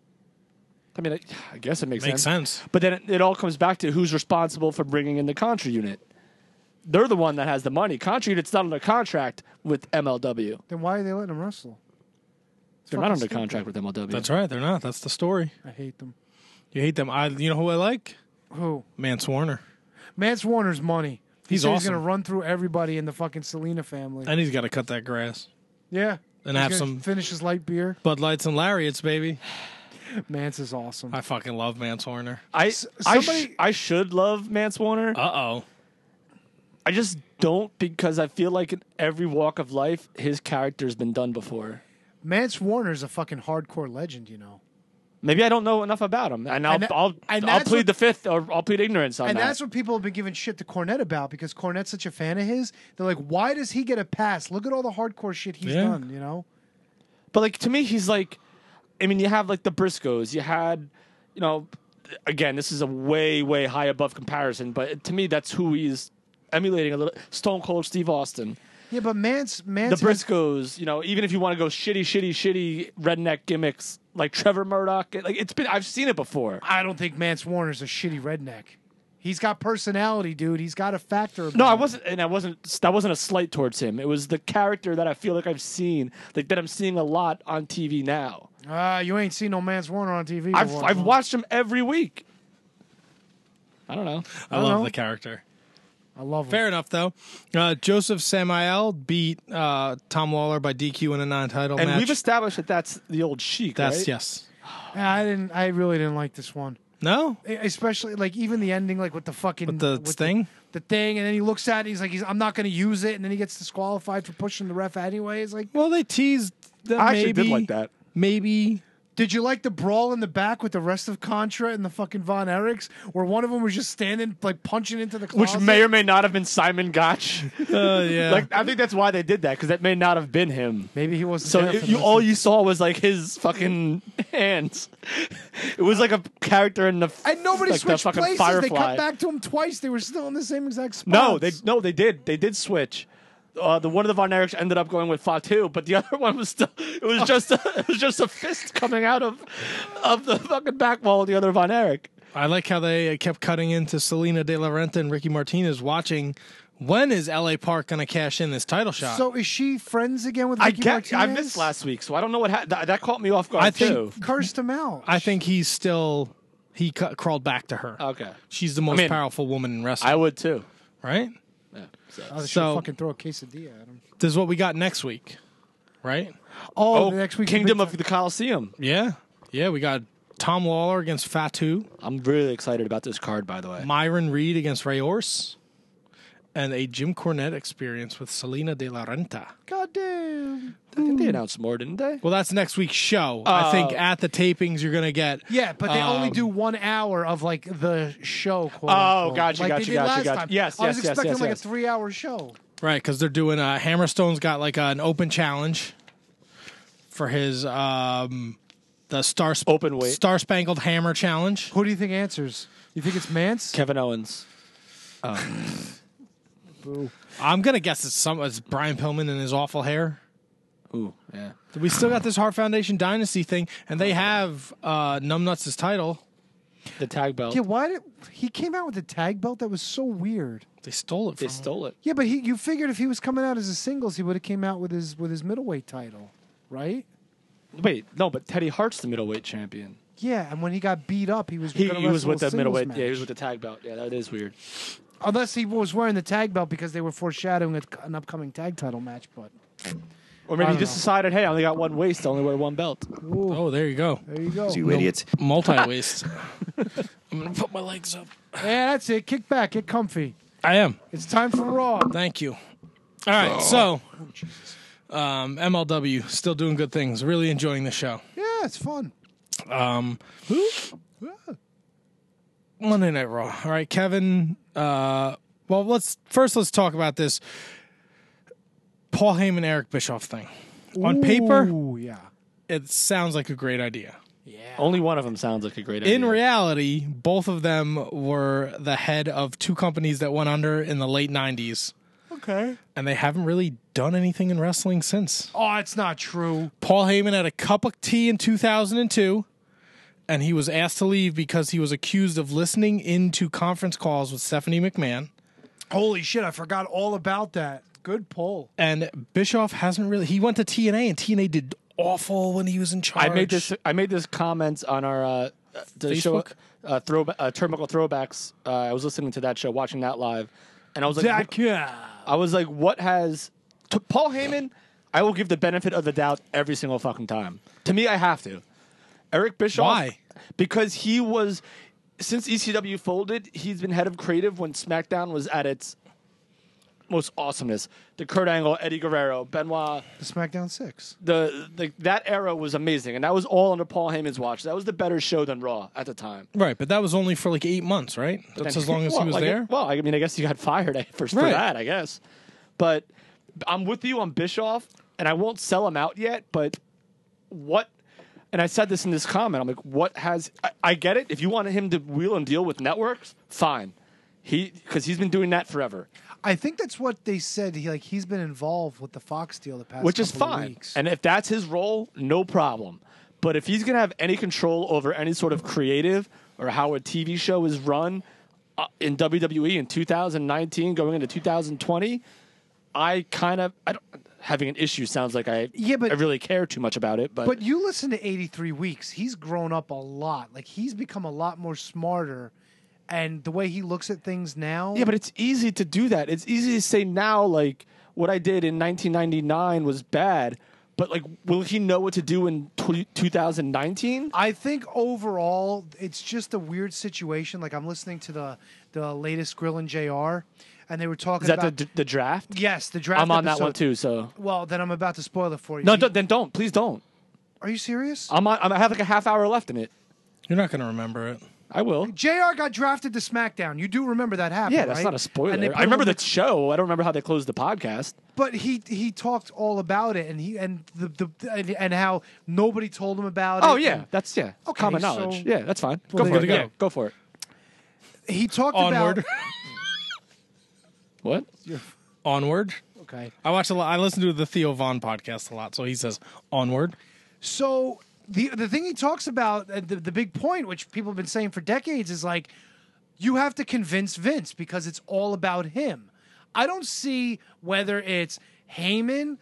I mean, I guess it makes Makes sense. sense. But then it all comes back to who's responsible for bringing in the Contra Unit. They're the one that has the money. Contra Unit's not under contract with MLW. Then why are they letting him wrestle? They're not under contract with MLW. That's right. They're not. That's the story. I hate them. You hate them. You know who I like? Who? Mance Warner. Mance Warner's money. He's He's awesome. going to run through everybody in the fucking Selena family. And he's got to cut that grass. Yeah. And He's have gonna some finish his light beer. Bud Lights and Lariats, baby. Mance is awesome. I fucking love Mance Warner. I somebody- should love Mance Warner. Uh-oh. I just don't, because I feel like in every walk of life, his character's been done before. Mance Warner's a fucking hardcore legend, you know. Maybe I don't know enough about him, and I'll that's plead what- the fifth, or I'll plead ignorance on And that. that's what people have been giving shit to Cornette about, because Cornette's such a fan of his. They're like, why does he get a pass? Look at all the hardcore shit he's Yeah. done, you know? But like, to me, he's like, I mean, you have like the Briscoes, you had, you know, again, this is a way, way high above comparison, but to me, that's who he's emulating a little. Stone Cold Steve Austin. Yeah, but Mance The has- Briscoes, you know, even if you want to go shitty redneck gimmicks like Trevor Murdoch, like I've seen it before. I don't think Mance Warner's a shitty redneck. He's got personality, dude. He's got a factor. No, about him. that wasn't a slight towards him. It was the character that I feel like I've seen, like that I'm seeing a lot on TV now. You ain't seen no Mance Warner on TV. I've watched him every week. I don't know. I love the character. I love him. Fair enough, though. Joseph Samael beat Tom Lawler by DQ in a non-title And match. we've established that that's the old Sheik, That's right? yes. I really didn't like this one. No, especially like even the ending, like with the fucking with the Sting. The thing, and then he looks at it. He's like, I'm not going to use it, and then he gets disqualified for pushing the ref anyway. It's like, well, they teased that I actually maybe did like that. Maybe. Did you like the brawl in the back with the rest of Contra and the fucking Von Erichs, where one of them was just standing, like punching into the closet? Which may or may not have been Simon Gotch. Yeah. Like I think that's why they did that, because that may not have been him. Maybe he wasn't. So there for the rest all of- you saw was like his fucking hands. It was like a character in the And nobody like the switched fucking places. Firefly. They cut back to him twice. They were still in the same exact spot. They did switch. The one of the Von Erichs ended up going with Fatu, but the other one was still. It was just a fist coming out of the fucking back wall of the other Von Erich. I like how they kept cutting into Selena De La Renta and Ricky Martinez watching. When is LA Park going to cash in this title shot? So is she friends again with Ricky Martinez? I missed last week, so I don't know what happened. That caught me off guard I think- too. Cursed him out. I think he's still. He crawled back to her. Okay. She's the most powerful woman in wrestling. I would too. Right? Yeah. They should So- fucking throw a quesadilla at him. This is what we got next week. Right? Oh, the next week. Kingdom of the Coliseum. Yeah. Yeah, we got Tom Lawler against Fatu. I'm really excited about this card, by the way. Myron Reed against Ray Orse. And a Jim Cornette experience with Selena De La Renta. Goddamn. I think they announced more, didn't they? Well, that's next week's show. I think at the tapings you're going to get... Yeah, but they only do 1 hour of like the show. Quote Oh, unquote. gotcha, like gotcha, they did gotcha, last gotcha. time. Yes, I was yes, yes, expecting yes, like yes. a 3-hour show. Right, because they're doing... Hammerstone's got like an open challenge for his... the Open weight. Star Spangled Hammer challenge. Who do you think answers? You think it's Mance? Kevin Owens. Boo. I'm going to guess it's Brian Pillman and his awful hair. Ooh, yeah. We still got this Hart Foundation Dynasty thing, and they have Numbnuts' title. The tag belt. Yeah, why did he came out with a tag belt? That was so weird. They stole it. They stole it. Yeah, but you figured if he was coming out as a singles, he would have came out with his middleweight title, right? Wait, no, but Teddy Hart's the middleweight champion. Yeah, and when he got beat up, he was He gonna was wrestle with a the singles middleweight. match. Yeah, he was with the tag belt. Yeah, that is weird. Unless he was wearing the tag belt because they were foreshadowing an upcoming tag title match, but. Or maybe he just decided, hey, I only got one waist, I only wear one belt. Ooh. Oh, there you go. There you go. You idiots. Multi-waist. I'm going to put my legs up. Yeah, that's it. Kick back. Get comfy. I am. It's time for Raw. Thank you. All right, so MLW still doing good things. Really enjoying the show. Yeah, it's fun. Monday Night Raw. All right, Kevin. Well, let's talk about this Paul Heyman Eric Bischoff thing. On paper, yeah, it sounds like a great idea. Only one of them sounds like a great idea. In reality, both of them were the head of two companies that went under in the late 90s. Okay. And they haven't really done anything in wrestling since. Oh, it's not true. Paul Heyman had a cup of tea in 2002, and he was asked to leave because he was accused of listening into conference calls with Stephanie McMahon. Holy shit, I forgot all about that. Good pull. And Bischoff hasn't really... He went to TNA, and TNA did awful when he was in charge. I made this comment on our the show, Turnbuckle Throwbacks. I was listening to that show, watching that live, and I was like, what has Paul Heyman? I will give the benefit of the doubt every single fucking time. To me, I have to. Eric Bischoff. Why? Because he was, since ECW folded, he's been head of creative when SmackDown was at its most awesomeness. The Kurt Angle, Eddie Guerrero, Benoit. The SmackDown 6. That era was amazing, and that was all under Paul Heyman's watch. That was the better show than Raw at the time. Right, but that was only for like 8 months, right? That's as long as he was there? I mean, I guess he got fired for that, I guess. But I'm with you on Bischoff, and I won't sell him out yet, but what... And I said this in this comment. I'm like, what has... I get it. If you wanted him to wheel and deal with networks, fine. Because he's been doing that forever. I think that's what they said. He's been involved with the Fox deal the past Which is couple of fine. weeks. And if that's his role, no problem. But if he's going to have any control over any sort of creative or how a TV show is run in WWE in 2019 going into 2020, having an issue sounds like I really care too much about it. But you listen to 83 Weeks. He's grown up a lot. Like, he's become a lot more smarter. And the way he looks at things now... Yeah, but it's easy to do that. It's easy to say now, like, what I did in 1999 was bad. But, like, will he know what to do in 2019? I think overall, it's just a weird situation. Like, I'm listening to the latest Grill and JR, and they were talking about... Is that the draft? Yes, the draft I'm on episode. that one, too, so... Well, then I'm about to spoil it for you. No, then don't. Please don't. Are you serious? I have, like, a half hour left in it. You're not going to remember it. I will. JR got drafted to SmackDown. You do remember that happened, Yeah, that's right? not a spoiler. And they I remember the show. I don't remember how they closed the podcast. But he talked all about it, and how nobody told him about it. Oh yeah, and- that's Okay, common so- knowledge. Yeah, that's fine. Well, Go there for it. you Yeah, go. go for it. He talked Onward. about What? Onward. Okay. I watch a lot. I listen to the Theo Vaughn podcast a lot, so he says Onward. So the thing he talks about, the big point, which people have been saying for decades, is like, you have to convince Vince because it's all about him. I don't see whether it's Heyman,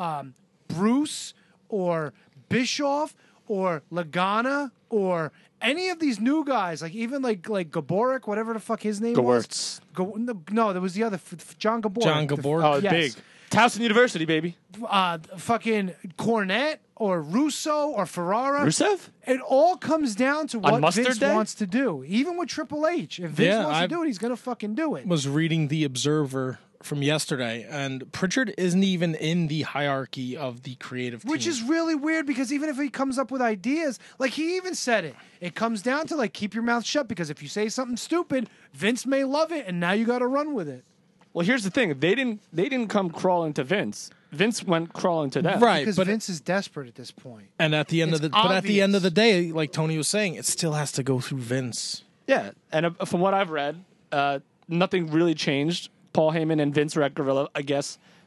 Bruce, or Bischoff, or Lagana, or any of these new guys, like even like Gaborik, whatever the fuck his name was. No, there was the other John Gaborik. John Gaborik. Oh, Yes. big. Towson University, baby. Fucking Cornette or Russo or Ferrara. Rusev? It all comes down to On what Mustard Vince Day? wants to do. Even with Triple H. If Vince Yeah, wants I- to do it, he's going to fucking do it. Was reading The Observer from yesterday, and Pritchard isn't even in the hierarchy of the creative team. Which is really weird because even if he comes up with ideas, like he even said it comes down to like keep your mouth shut because if you say something stupid, Vince may love it and now you got to run with it. Well, here's the thing. They didn't come crawling to Vince. Vince went crawling to them. Right, Because but Vince is desperate at this point. and at the end It's of the but at the end of obvious. the day, like Tony was saying, it still has to go through Vince. Yeah, and from what I've read, nothing really changed. Paul Heyman and Vince are at Gorilla, I guess,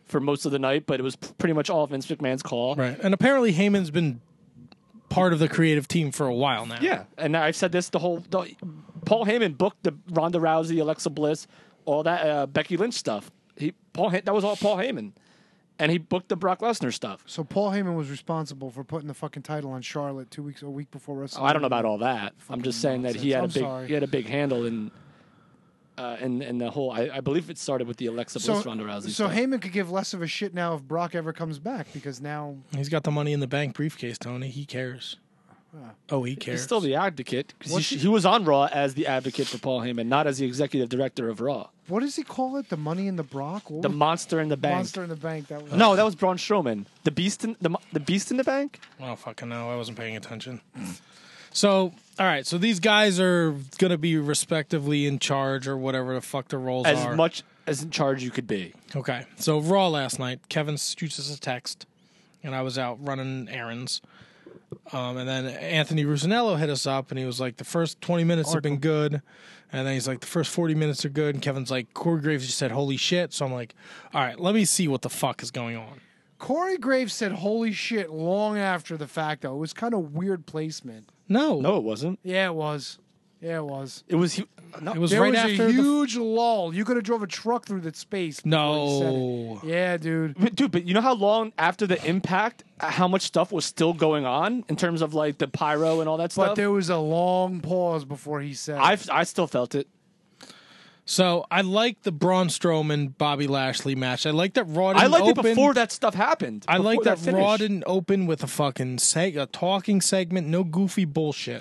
for most of the night, but it was pretty much all Vince McMahon's call. Right. And apparently Heyman's been part of the creative team for a while now. Yeah, and I've said this Paul Heyman booked the Ronda Rousey, Alexa Bliss, all that Becky Lynch stuff. That was all Paul Heyman. And he booked the Brock Lesnar stuff. So Paul Heyman was responsible for putting the fucking title on Charlotte a week before WrestleMania. Oh, I don't know about all that. I'm just saying that he nonsense. had a big handle in the whole. I believe it started with the Alexa Bliss Ronda Rousey. So stuff. Heyman could give less of a shit now if Brock ever comes back because now He's got the Money in the Bank briefcase, Tony. He cares. Oh, he cares. He's still the advocate. 'Cause he was on Raw as the advocate for Paul Heyman, not as the executive director of Raw. What does he call it? The Money in the Brock? The Monster in the Bank. Monster in the Bank. That was No, that was Braun Strowman. The Beast in the Bank. I don't fucking know. I wasn't paying attention. So, all right. So these guys are going to be respectively in charge or whatever the fuck the roles are. As much as in charge you could be. Okay. So Raw last night, Kevin shoots us a text, and I was out running errands. And then Anthony Rusinello hit us up, and he was like, the first 20 minutes have been good. And then he's like, the first 40 minutes are good. And Kevin's like, Corey Graves just said, holy shit. So I'm like, all right, let me see what the fuck is going on. Corey Graves said holy shit long after the fact, though. It was kind of weird placement. No, it wasn't. Yeah, it was. Yeah, it was. It was. It was there right was after a huge lull. You could have drove a truck through that space. before he said No. it. Yeah, dude. Dude, but you know how long after the impact, how much stuff was still going on in terms of like the pyro and all that stuff? But there was a long pause before he said it. I still felt it. So I like the Braun Strowman Bobby Lashley match. I like that Raw didn't I liked open. it before that stuff happened. I like before that Raw finish. didn't open with a fucking a talking segment, no goofy bullshit.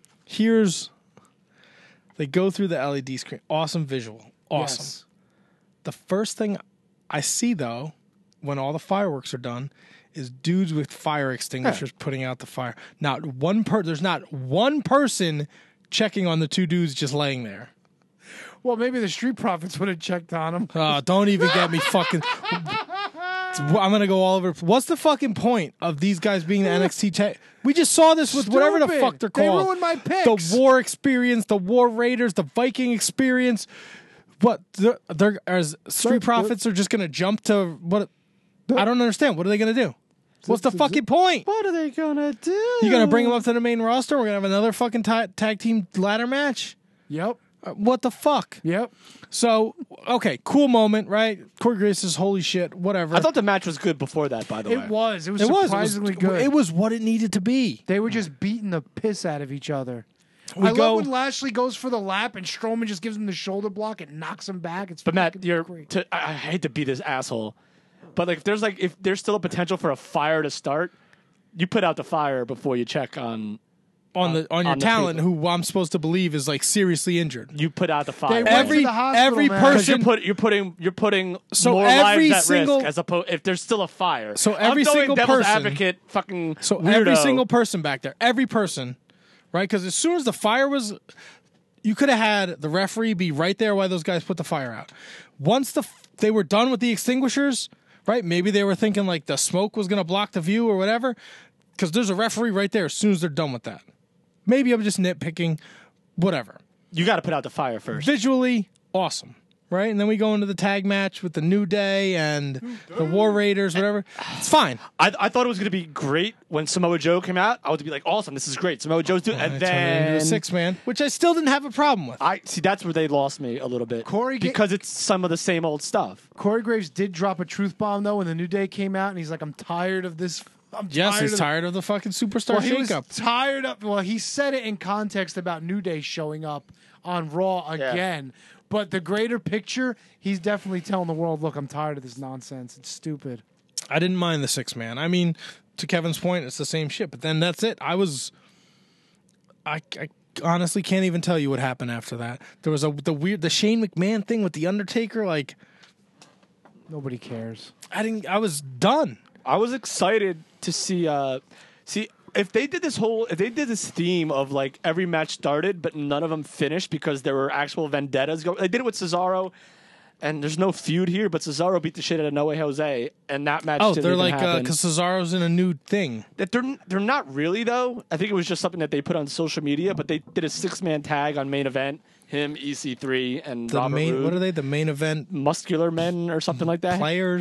They go through the LED screen. Awesome visual. Awesome. Yes. The first thing I see, though, when all the fireworks are done, is dudes with fire extinguishers putting out the fire. There's not one person checking on the two dudes just laying there. Well, maybe the Street Profits would have checked on him. Don't even get me fucking... I'm going to go all over. What's the fucking point of these guys being the NXT tag? We just saw this with whatever the fuck they're They called. ruined my picks. The War Experience, the War Raiders, the Viking Experience. What? Street Profits are just going to jump to what? I don't understand. What are they going to do? What's the fucking point? What are they going to do? You going to bring them up to the main roster? We're going to have another fucking tag team ladder match? Yep. What the fuck? Yep. So, okay, cool moment, right? Corey Graves says, holy shit, whatever. I thought the match was good before that, by the way. It was. It was surprisingly good. It was what it needed to be. They were just beating the piss out of each other. We I go- love when Lashley goes for the lap and Strowman just gives him the shoulder block and knocks him back. It's But Matt, fucking great. I hate to be this asshole, but if there's still a potential for a fire to start, you put out the fire before you check on your on the talent, people. who I'm supposed to believe is like seriously injured. You put out the fire. They went to the hospital, every man. 'Cause person. you're putting So more every lives at single- risk as opposed if there's still a fire. So every I'm going single devil's person- advocate, fucking So weirdo. every single person back there, every person, right? Because as soon as the fire was, you could have had the referee be right there while those guys put the fire out. Once they were done with the extinguishers, right? Maybe they were thinking like the smoke was going to block the view or whatever. Because there's a referee right there as soon as they're done with that. Maybe I'm just nitpicking, whatever. You got to put out the fire first. Visually, awesome, right? And then we go into the tag match with the New Day and the War Raiders, whatever. It's fine. I thought it was going to be great when Samoa Joe came out. I would be like, awesome, this is great. Samoa Joe's doing, and They turned it into then a six-man, which I still didn't have a problem with. I see that's where they lost me a little bit. Corey because it's some of the same old stuff. Corey Graves did drop a truth bomb though when the New Day came out, and he's like, "I'm tired of this." He's tired of the fucking superstar Well, he was shakeup. tired of. Well, he said it in context about New Day showing up on Raw again. But the greater picture, he's definitely telling the world, "Look, I'm tired of this nonsense. It's stupid." I didn't mind the six-man. I mean, to Kevin's point, it's the same shit. But then that's it. I honestly can't even tell you what happened after that. There was the Shane McMahon thing with the Undertaker. Like, nobody cares. I was done. I was excited to see if they did this theme of like every match started but none of them finished because there were actual vendettas. They did it with Cesaro, and there's no feud here, but Cesaro beat the shit out of No Way Jose, and that match. Oh, didn't they're even like happen. because Cesaro's in a new thing. That they're not really though. I think it was just something that they put on social media, but they did a 6-man tag on main event. Him, EC3, and The Robert main Roode. what are they? The main event Muscular Men or something like that. players.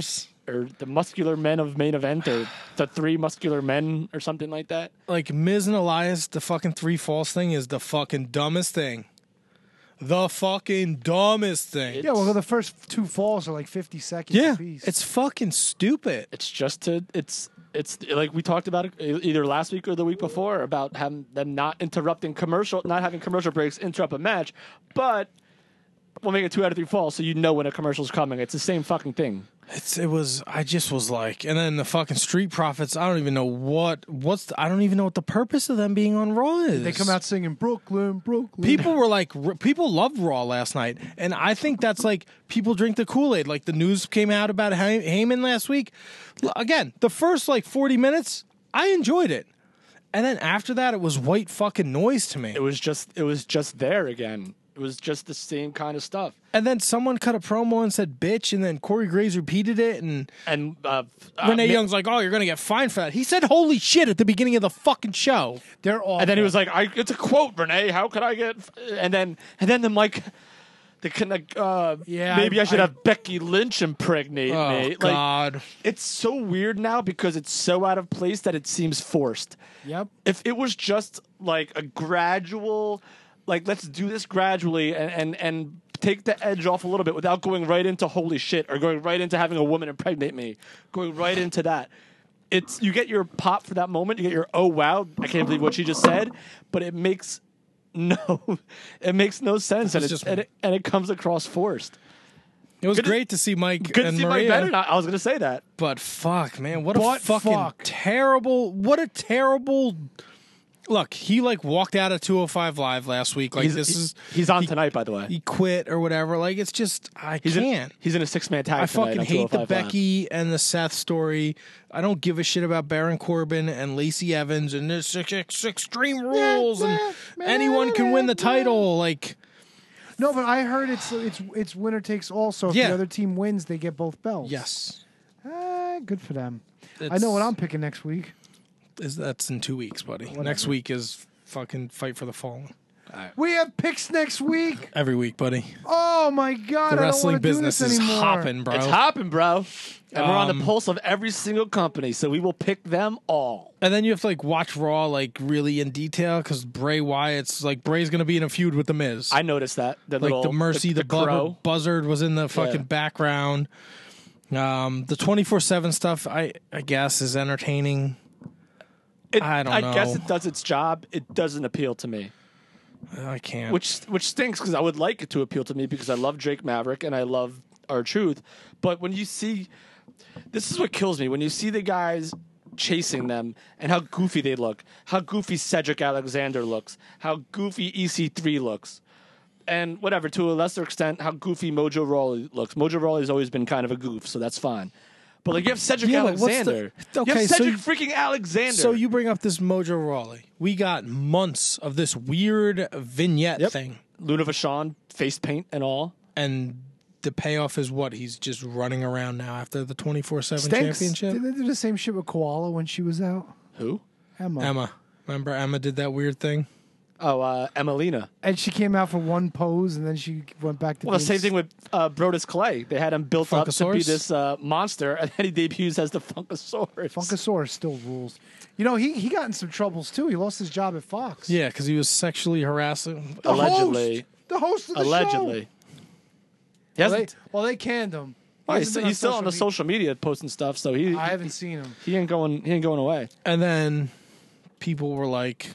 or the muscular men of main event, or the 3 muscular men, or something like that. Like Miz and Elias, the fucking 3 falls thing is the fucking dumbest thing. The fucking dumbest thing. Yeah, well, the first 2 falls are like 50 seconds Yeah, apiece. it's fucking stupid. It's just it's like we talked about it either last week or the week before about them not having commercial breaks interrupt a match, but we'll make it 2 out of 3 falls so you know when a commercial's coming. It's the same fucking thing. I just was like, and then the fucking Street Profits, I don't even know I don't even know what the purpose of them being on Raw is. They come out singing Brooklyn. People loved Raw last night, and I think that's like people drink the Kool-Aid. Like the news came out about Heyman last week. Again, the first like 40 minutes, I enjoyed it. And then after that, it was white fucking noise to me. It was just there again. It was just the same kind of stuff. And then someone cut a promo and said "bitch," and then Corey Graves repeated it, and Renee Young's like, "Oh, you're gonna get fined for that." He said "holy shit" at the beginning of the fucking show. They're awful. And then he was like, "It's a quote, Renee. How could I get?" And then the mic. Maybe I should have Becky Lynch impregnate me. Oh God, it's so weird now because it's so out of place that it seems forced. Yep. If it was just like a gradual, like let's do this gradually and take the edge off a little bit without going right into holy shit or going right into having a woman impregnate me, going right into that. You get your pop for that moment. You get your oh wow, I can't believe what she just said, but it makes no sense, and it comes across forced. It was great to see Mike good and to see Maria. Mike better. I was going to say that, but fuck, man, what a terrible. Look, he like walked out of 205 Live last week. Like he's on tonight, by the way. He quit or whatever. Like it's just can't. He's in a 6-man tag. I fucking hate the 205 Becky and the Seth story. I don't give a shit about Baron Corbin and Lacey Evans and this Extreme Rules and anyone can win the title. Like no, but I heard it's winner takes all. So if the other team wins, they get both belts. Yes, good for them. I know what I'm picking next week. That's in 2 weeks, buddy. Whatever. Next week is fucking Fight for the Fallen. Right. We have picks next week. Every week, buddy. Oh my God! The wrestling business is hopping, bro. It's hopping, bro. And we're on the pulse of every single company, so we will pick them all. And then you have to like watch Raw like really in detail because Bray Wyatt's like Bray's going to be in a feud with the Miz. I noticed that. The Mercy, the Buzzard was in the fucking background. The 24/7 stuff, I guess, is entertaining. I don't know. I guess it does its job. It doesn't appeal to me. I can't. Which stinks because I would like it to appeal to me because I love Drake Maverick and I love R-Truth. But when you see, this is what kills me. When you see the guys chasing them and how goofy they look, how goofy Cedric Alexander looks, how goofy EC3 looks, and whatever, to a lesser extent, how goofy Mojo Rawley looks. Mojo Rawley's always been kind of a goof, so that's fine. But like you have Cedric Alexander. You have Cedric freaking Alexander. So you bring up this Mojo Rawley. We got months of this weird vignette thing. Luna Vachon, face paint and all. And the payoff is what? He's just running around now after the 24/7 championship? Did they do the same shit with Koala when she was out? Who? Emma. Remember Emma did that weird thing? Oh, Emelina. And she came out for one pose, and then she went back to the same thing with Brodus Clay. They had him built up to be this monster, and then he debuts as the Funkasaurus. Funkasaurus still rules. You know, he got in some troubles, too. He lost his job at Fox. Yeah, because he was sexually harassing. Allegedly. The host of the Allegedly. show. They canned him. He's still on the social media posting stuff, so I haven't seen him. He ain't going away. And then people were like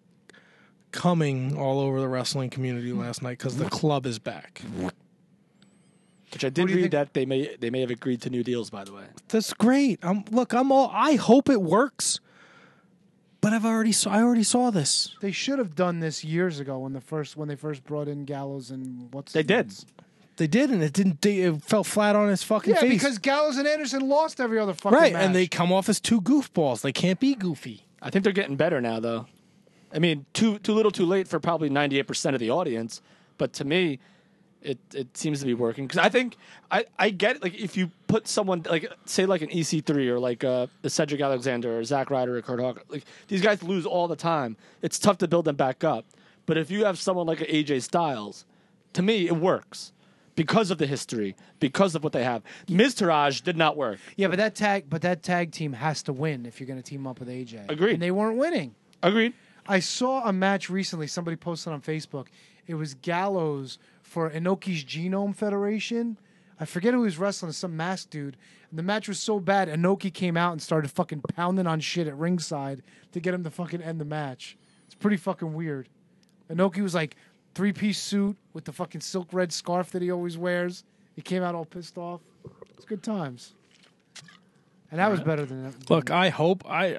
coming all over the wrestling community last night because the club is back. Which I did read that they may have agreed to new deals, by the way. That's great. I hope it works. But I already saw this. They should have done this years ago when they first brought in Gallows and They did, and it didn't. It fell flat on his fucking face. Yeah, because Gallows and Anderson lost every other fucking match. And they come off as two goofballs. They can't be goofy. I think they're getting better now, though. I mean, too little, too late for probably 98% of the audience. But to me, it seems to be working because I think I get it. Like if you put someone like say like an EC3 or like a Cedric Alexander or Zack Ryder or Kurt Hawkins, like these guys lose all the time. It's tough to build them back up. But if you have someone like an AJ Styles, to me it works because of the history, because of what they have. Miztourage did not work. Yeah, but that tag team has to win if you're going to team up with AJ. Agreed. And they weren't winning. Agreed. I saw a match recently. Somebody posted on Facebook. It was Gallows for Inoki's Genome Federation. I forget who was wrestling. Some masked dude. And the match was so bad, Inoki came out and started fucking pounding on shit at ringside to get him to fucking end the match. It's pretty fucking weird. Inoki was like 3-piece suit with the fucking silk red scarf that he always wears. He came out all pissed off. It's good times. And that was better than that. Look, I hope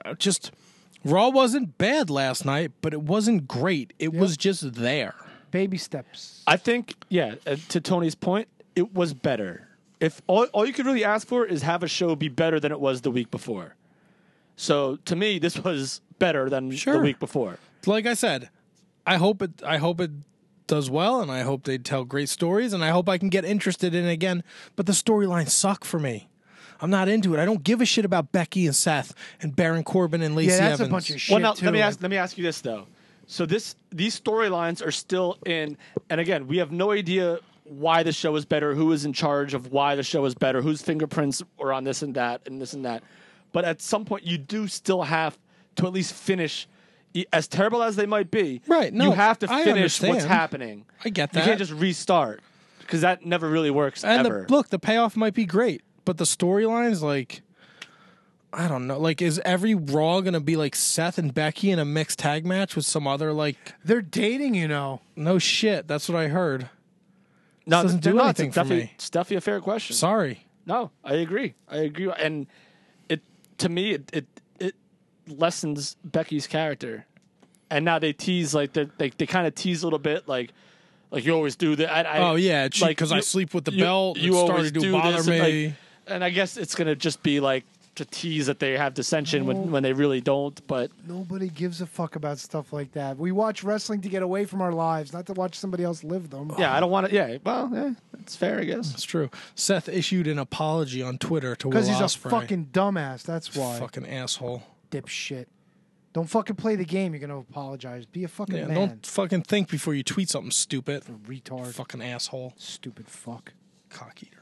Raw wasn't bad last night, but it wasn't great. It was just there. Baby steps. I think, to Tony's point, it was better. If all you could really ask for is have a show be better than it was the week before. So to me, this was better than the week before. Like I said, I hope it does well, and I hope they tell great stories, and I hope I can get interested in it again. But the storylines suck for me. I'm not into it. I don't give a shit about Becky and Seth and Baron Corbin and Lacey Evans. That's a bunch of shit. Well, now, too. let me ask you this though. So these storylines are still in, and again, we have no idea why the show is better, who is in charge of why the show is better, whose fingerprints are on this and that and this and that. But at some point, you do still have to at least finish, as terrible as they might be. Right. No, you have to I finish what's understand. happening. I get that. You can't just restart because that never really works ever. Look, the payoff might be great, but the storylines, like, I don't know. Like, is every Raw going to be like Seth and Becky in a mixed tag match with some other, like... They're dating, you know. No shit. That's what I heard. No, doesn't do anything for me. It's definitely a fair question. Sorry. No, I agree. And to me, it lessens Becky's character. And now they tease, like, they kind of tease a little bit, like you always do that. Because I sleep with the belt. You It's always starting to bother this, me. And I guess it's going to just be, like, to tease that they have dissension when they really don't, but... Nobody gives a fuck about stuff like that. We watch wrestling to get away from our lives, not to watch somebody else live them. Yeah, I don't want to... Yeah, well, it's fair, I guess. It's true. Seth issued an apology on Twitter to Will Because he's Ospreay. a fucking dumbass, that's why. Fucking asshole. Dipshit. Don't fucking play the game, you're going to apologize. Be a fucking man. Don't fucking think before you tweet something stupid. Retard. Fucking asshole. Stupid fuck. Cock eater.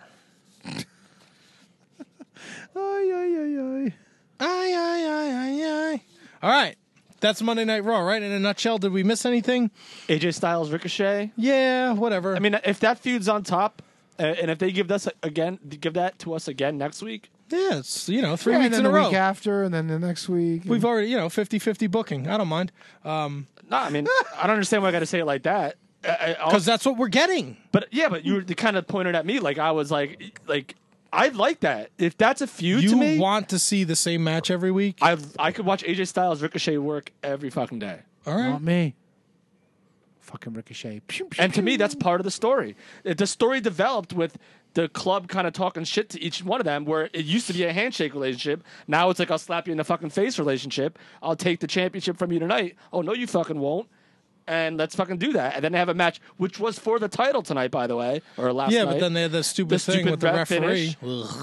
Ay. All right. That's Monday Night Raw, right? In a nutshell, did we miss anything? AJ Styles, Ricochet? Yeah, whatever. I mean, if that feud's on top, and if they give that to us again next week... Yeah, it's, 3 weeks and then in a the row. week after, and then the next week. We've already, 50-50 booking. I don't mind. No, I mean, I don't understand why I got to say it like that. Because that's what we're getting. But you kind of pointed at me like I was like I like that. If that's a feud to me, you want to see the same match every week? I could watch AJ Styles Ricochet work every fucking day. All right. Not me. Fucking Ricochet. And to me, that's part of the story. The story developed with the club kind of talking shit to each one of them, where it used to be a handshake relationship. Now it's like, I'll slap you in the fucking face relationship. I'll take the championship from you tonight. Oh, no, you fucking won't. And let's fucking do that. And then they have a match, which was for the title tonight, by the way, or last night. Yeah, but then they had the stupid thing with the referee.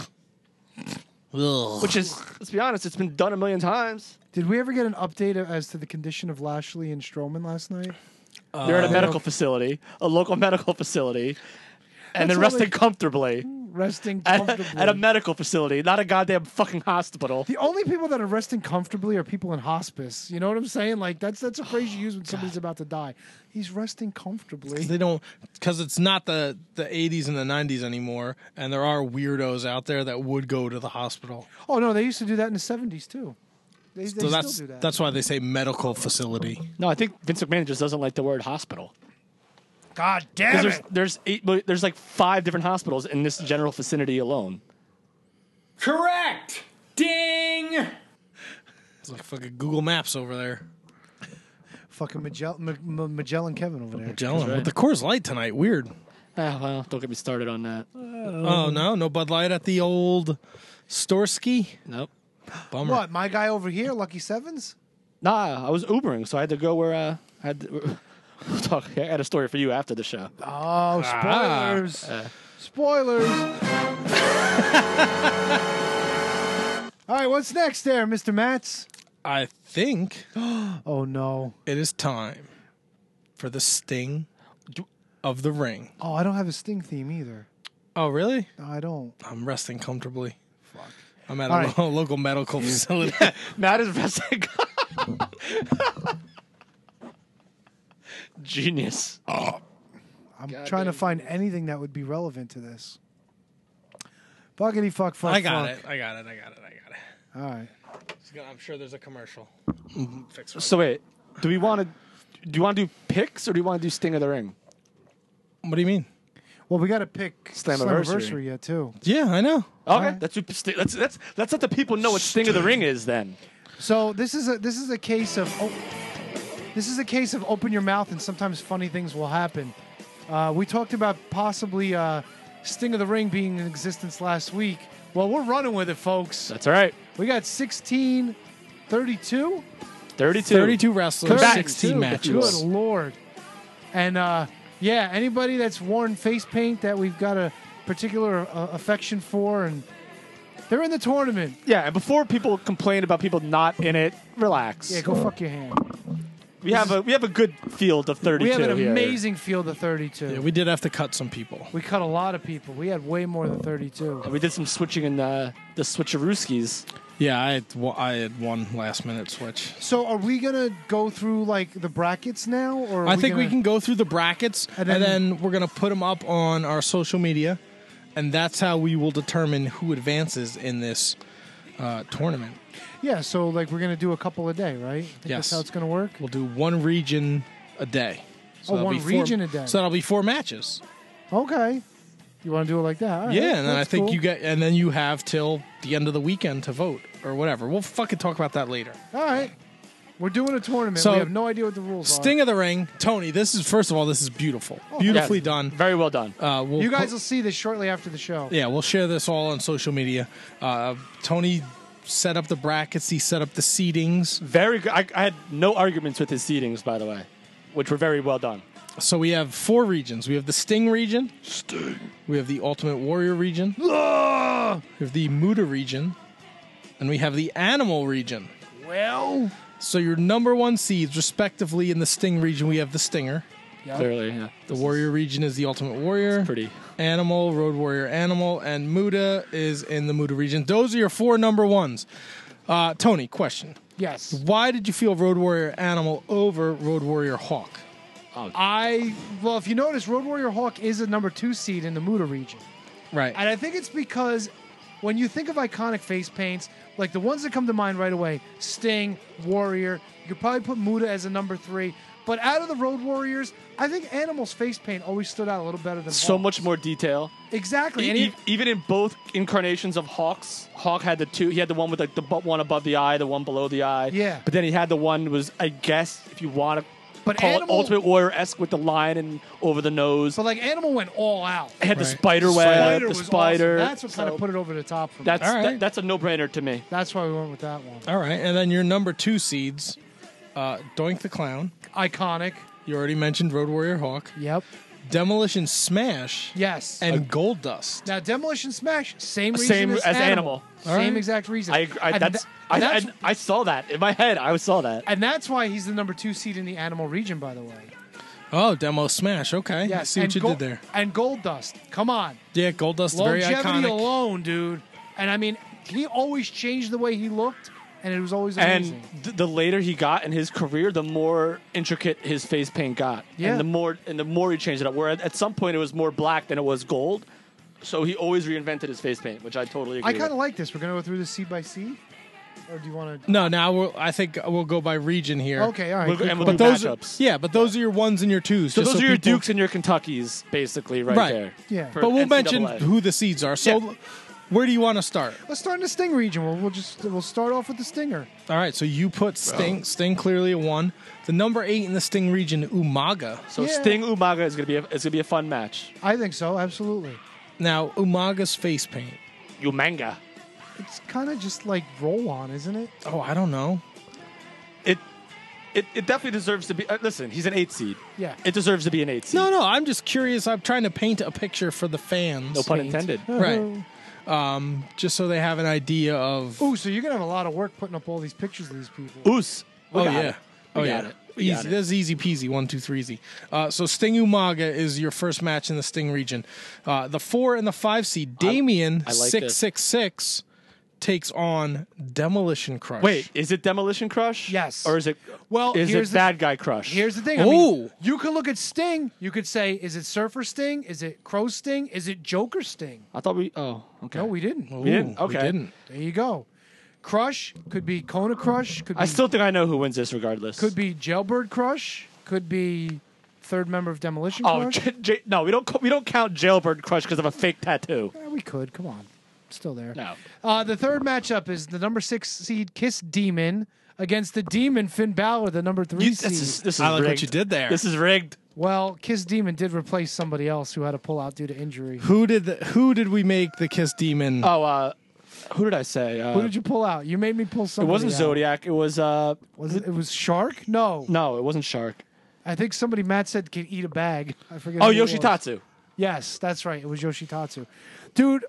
Which is, let's be honest, it's been done a million times. Did we ever get an update as to the condition of Lashley and Strowman last night? They're at a medical facility, a local medical facility, and they're resting comfortably. Resting comfortably. At a medical facility, not a goddamn fucking hospital. The only people that are resting comfortably are people in hospice. You know what I'm saying? Like that's a phrase you use when somebody's about to die. He's resting comfortably. They don't, because it's not the 80s and the 90s anymore, and there are weirdos out there that would go to the hospital. Oh no, they used to do that in the 70s too. They So still do that. that's why they say medical facility. No, I think Vince McMahon just doesn't like the word hospital. God damn it! There's like 5 different hospitals in this general vicinity alone. Correct! Ding! It's like fucking Google Maps over there. Fucking Magellan Kevin over there. Magellan with the Coors Light tonight. Weird. Well, don't get me started on that. Oh, no Bud Light at the old Storsky? Nope. Bummer. What, my guy over here, Lucky Sevens? Nah, I was Ubering, so I had to go where I had to... We'll talk. I had a story for you after the show. Oh, spoilers. Spoilers. All right, what's next there, Mr. Matz? I think oh, no. it is time for the Sting of the Ring. Oh, I don't have a Sting theme either. Oh, really? No, I don't. I'm resting comfortably. Fuck. I'm at All a right. local medical facility. Matt is resting. Genius. I'm trying to find anything that would be relevant to this. Fuckity fuck fuck. I got fuck. it. I got it. All right. I'm sure there's a commercial. Fix So wait, do you want to do picks or do you want to do Sting of the Ring? What do you mean? Well, we got to pick Slammiversary yet too. Yeah, I know. Okay, Right. let's let the people know what Sting of the Ring is then. So this is a case of open your mouth and sometimes funny things will happen. We talked about possibly Sting of the Ring being in existence last week. Well, we're running with it, folks. That's all right. We got 16, 32? 32 wrestlers, 32. 16 matches. Good Lord. And yeah, anybody that's worn face paint that we've got a particular affection for, and they're in the tournament. Yeah, and before people complain about people not in it, relax. Yeah, go fuck your hand. We have a good field of 32. We have an here. amazing field of 32. Yeah, we did have to cut some people. We cut a lot of people. We had way more than 32. And we did some switching in the switcherooskies. Yeah, I had one last minute switch. So are we going to go through like the brackets now? Or I think we can go through the brackets and then we're going to put them up on our social media. And that's how we will determine who advances in this tournament. Yeah, so like we're going to do a couple a day, right? I think Yes. That's how it's going to work? We'll do one region a day. that'll one be region a day. So that'll be 4 matches. Okay. You want to do it like that? All right, Yeah, and then I that's think cool. and then you have till the end of the weekend to vote or whatever. We'll fucking talk about that later. All right. We're doing a tournament. So, we have no idea what the rules Sting of the Ring, Tony. This is first of all, this is beautiful, beautifully Yes, done, very well done. You guys will see this shortly after the show. Yeah, we'll share this all on social media. Tony set up the brackets. He set up the seedings. Very good. I had no arguments with his seedings, by the way, which were very well done. So we have 4 regions. We have the Sting region. Sting. We have the Ultimate Warrior region. We have the Muta region. And we have the Animal region. Well. So your number 1 seeds, respectively, in the Sting region, we have the Stinger. Yep. Clearly, yeah. The Warrior region is the Ultimate Warrior. Pretty. Animal, Road Warrior Animal, and Muta is in the Muta region. Those are your 4 number 1s. Tony, question. Yes. Why did you feel Road Warrior Animal over Road Warrior Hawk? Well, if you notice, Road Warrior Hawk is a number 2 seed in the Muta region. Right. And I think it's because when you think of iconic face paints, like the ones that come to mind right away, Sting, Warrior, you could probably put Muta as a number 3. But out of the Road Warriors, I think Animal's face paint always stood out a little better than So Hawk's. much more detail. Exactly. And Even in both incarnations of Hawks, Hawk had the 2. He had the one with like the one above the eye, the one below the eye. Yeah. But then he had the one was, I guess, if you want to But call Animal- it Ultimate Warrior-esque with the line and over the nose. But like Animal went all out. It had the Right. spider web, the was spider. awesome. That's what kind of put it over the top for me. That's All right. that's a no-brainer to me. That's why we went with that one. All right. And then your number 2 seeds, Doink the Clown. Iconic. You already mentioned Road Warrior Hawk. Yep. Demolition Smash. Yes. And Gold Dust. Now, Demolition Smash, same reason Same as as Animal. All Same right. exact reason. I saw that in my head. I saw that. And that's why he's the number 2 seed in the Animal region, by the way. Oh, Demo Smash. Okay. I see what and you did there. And Gold Dust. Come on. Yeah, Gold Dust, very Longevity iconic. alone, dude. And I mean, he always changed the way he looked, and it was always amazing. And the later he got in his career, the more intricate his face paint got. Yeah. And the more he changed it up. Where at some point it was more black than it was gold. So he always reinvented his face paint, which I totally agree I kind of with. like this. We're going to go through this seed by seed? Or do you want to... No, now I think we'll go by region here. Okay, all right. We'll go- good and call. we'll do those matchups. but those are your 1s and your 2s. So just those are your people- Dukes and your Kentuckys, basically, right there. Yeah. For But we'll NCAA. mention who the seeds are. So Yeah. where do you want to start? Let's start in the Sting region. We'll start off with the Stinger. All right, so you put Sting. Sting clearly a 1. The number 8 in the Sting region, Umaga. So Yeah. Sting Umaga is gonna be a fun match. I think so, absolutely. Now, Umaga's face paint. Umanga. It's kind of just like roll-on, isn't it? Oh, I don't know. It definitely deserves to be. Listen, he's an 8 seed. Yeah. It deserves to be an 8 seed. No, I'm just curious. I'm trying to paint a picture for the fans. No pun intended. Right. Just so they have an idea of. Ooh, so you're going to have a lot of work putting up all these pictures of these people. Oos. Oh, Look at yeah. it. Oh, We yeah. got it. We got Easy. it. That's easy peasy. 1, 2, 3 easy. So Sting Umaga is your first match in the Sting region. The 4 and the 5 seed, Damien, I like 666, takes on Demolition Crush. Wait, is it Demolition Crush? Yes. Or is it? Well, is here's it the- Bad Guy Crush? Here's the thing. I mean, you can look at Sting. You could say, is it Surfer Sting? Is it Crow Sting? Is it Joker Sting? I thought we. Oh, okay. No, we didn't. We didn't? Okay. We didn't. There you go. Crush could be Kona Crush. Could be, I still think I know who wins this, regardless. could be Jailbird Crush. Could be third member of Demolition Oh, Crush. no, we don't count Jailbird Crush because of a fake tattoo. Yeah, we could. Come on. Still there. No. The third matchup is the number 6 seed Kiss Demon against the Demon Finn Balor, the number 3 seed. This is I like what rigged. you did there. This is rigged. Well, Kiss Demon did replace somebody else who had to pull out due to injury. Who did we make the Kiss Demon? Oh, who did I say? Who did you pull out? You made me pull It somebody wasn't out. Zodiac. It was. It was Shark? No. No, it wasn't Shark. I think somebody Matt said could eat a bag. I forget. Oh, who it was. Yoshitatsu. Yes, that's right. It was Yoshitatsu. Dude,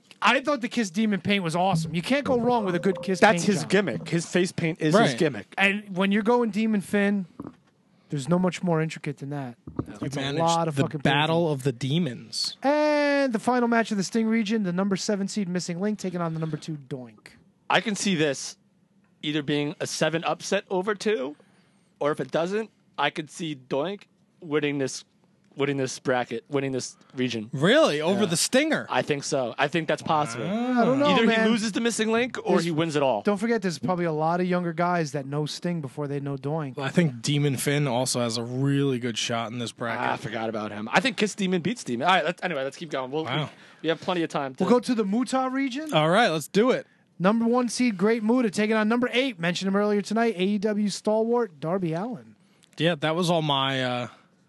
I thought the Kiss Demon paint was awesome. You can't go wrong with a good Kiss That's paint his job. gimmick. His face paint is his Right. gimmick. And when you're going Demon Finn, there's no much more intricate than that. It's a Managed lot of the fucking Battle of the Demons. And the final match of the Sting region, the number 7 seed Missing Link taking on the number 2 Doink. I can see this either being a 7 upset over 2, or if it doesn't, I could see Doink winning this bracket, winning this region. Really? Over the Stinger? I think so. I think that's possible. I don't know, Either man. he loses to Missing Link or There's- he wins it all. Don't forget, there's probably a lot of younger guys that know Sting before they know Doink. I think Demon Finn also has a really good shot in this I bracket. forgot about him. I think Kiss Demon beats Demon. All right, let's keep going. Wow. We have plenty of time. To, We'll go to the Mutah region. All right, let's do it. Number 1 seed Great Muta taking on number 8. Mentioned him earlier tonight. AEW stalwart Darby Allin. Yeah, that was all my.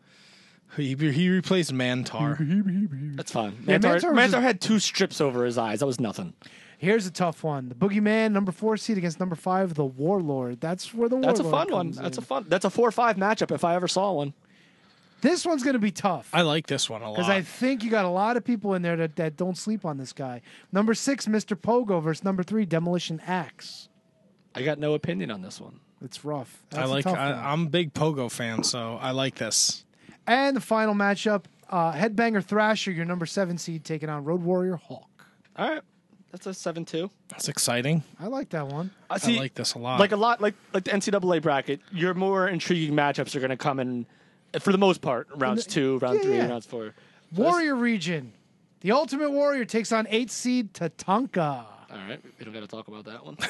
He replaced Mantar. That's fine. Yeah, Mantar was Mantar had 2 strips over his eyes. That was nothing. Here's a tough one. The Boogeyman, number 4 seed against number 5, the Warlord. That's where the Warlord That's a fun one. comes That's in. a fun. That's a 4-5 matchup if I ever saw one. This one's going to be tough. I like this one a lot. Because I think you got a lot of people in there that don't sleep on this guy. Number 6, Mr. Pogo versus number 3, Demolition Axe. I got no opinion on this one. It's rough. I That's a like. tough one. I'm a big Pogo fan, so I like this. And the final matchup, Headbanger Thrasher, your number 7 seed, taking on Road Warrior Hawk. All right, that's a 7-2. That's exciting. I like that one. I like this a lot. Like the NCAA bracket. Your more intriguing matchups are going to come in, for the most part, rounds 2, round 3, yeah. rounds 4. Warrior region. The Ultimate Warrior takes on 8 seed Tatanka. All right, we don't got to talk about that one.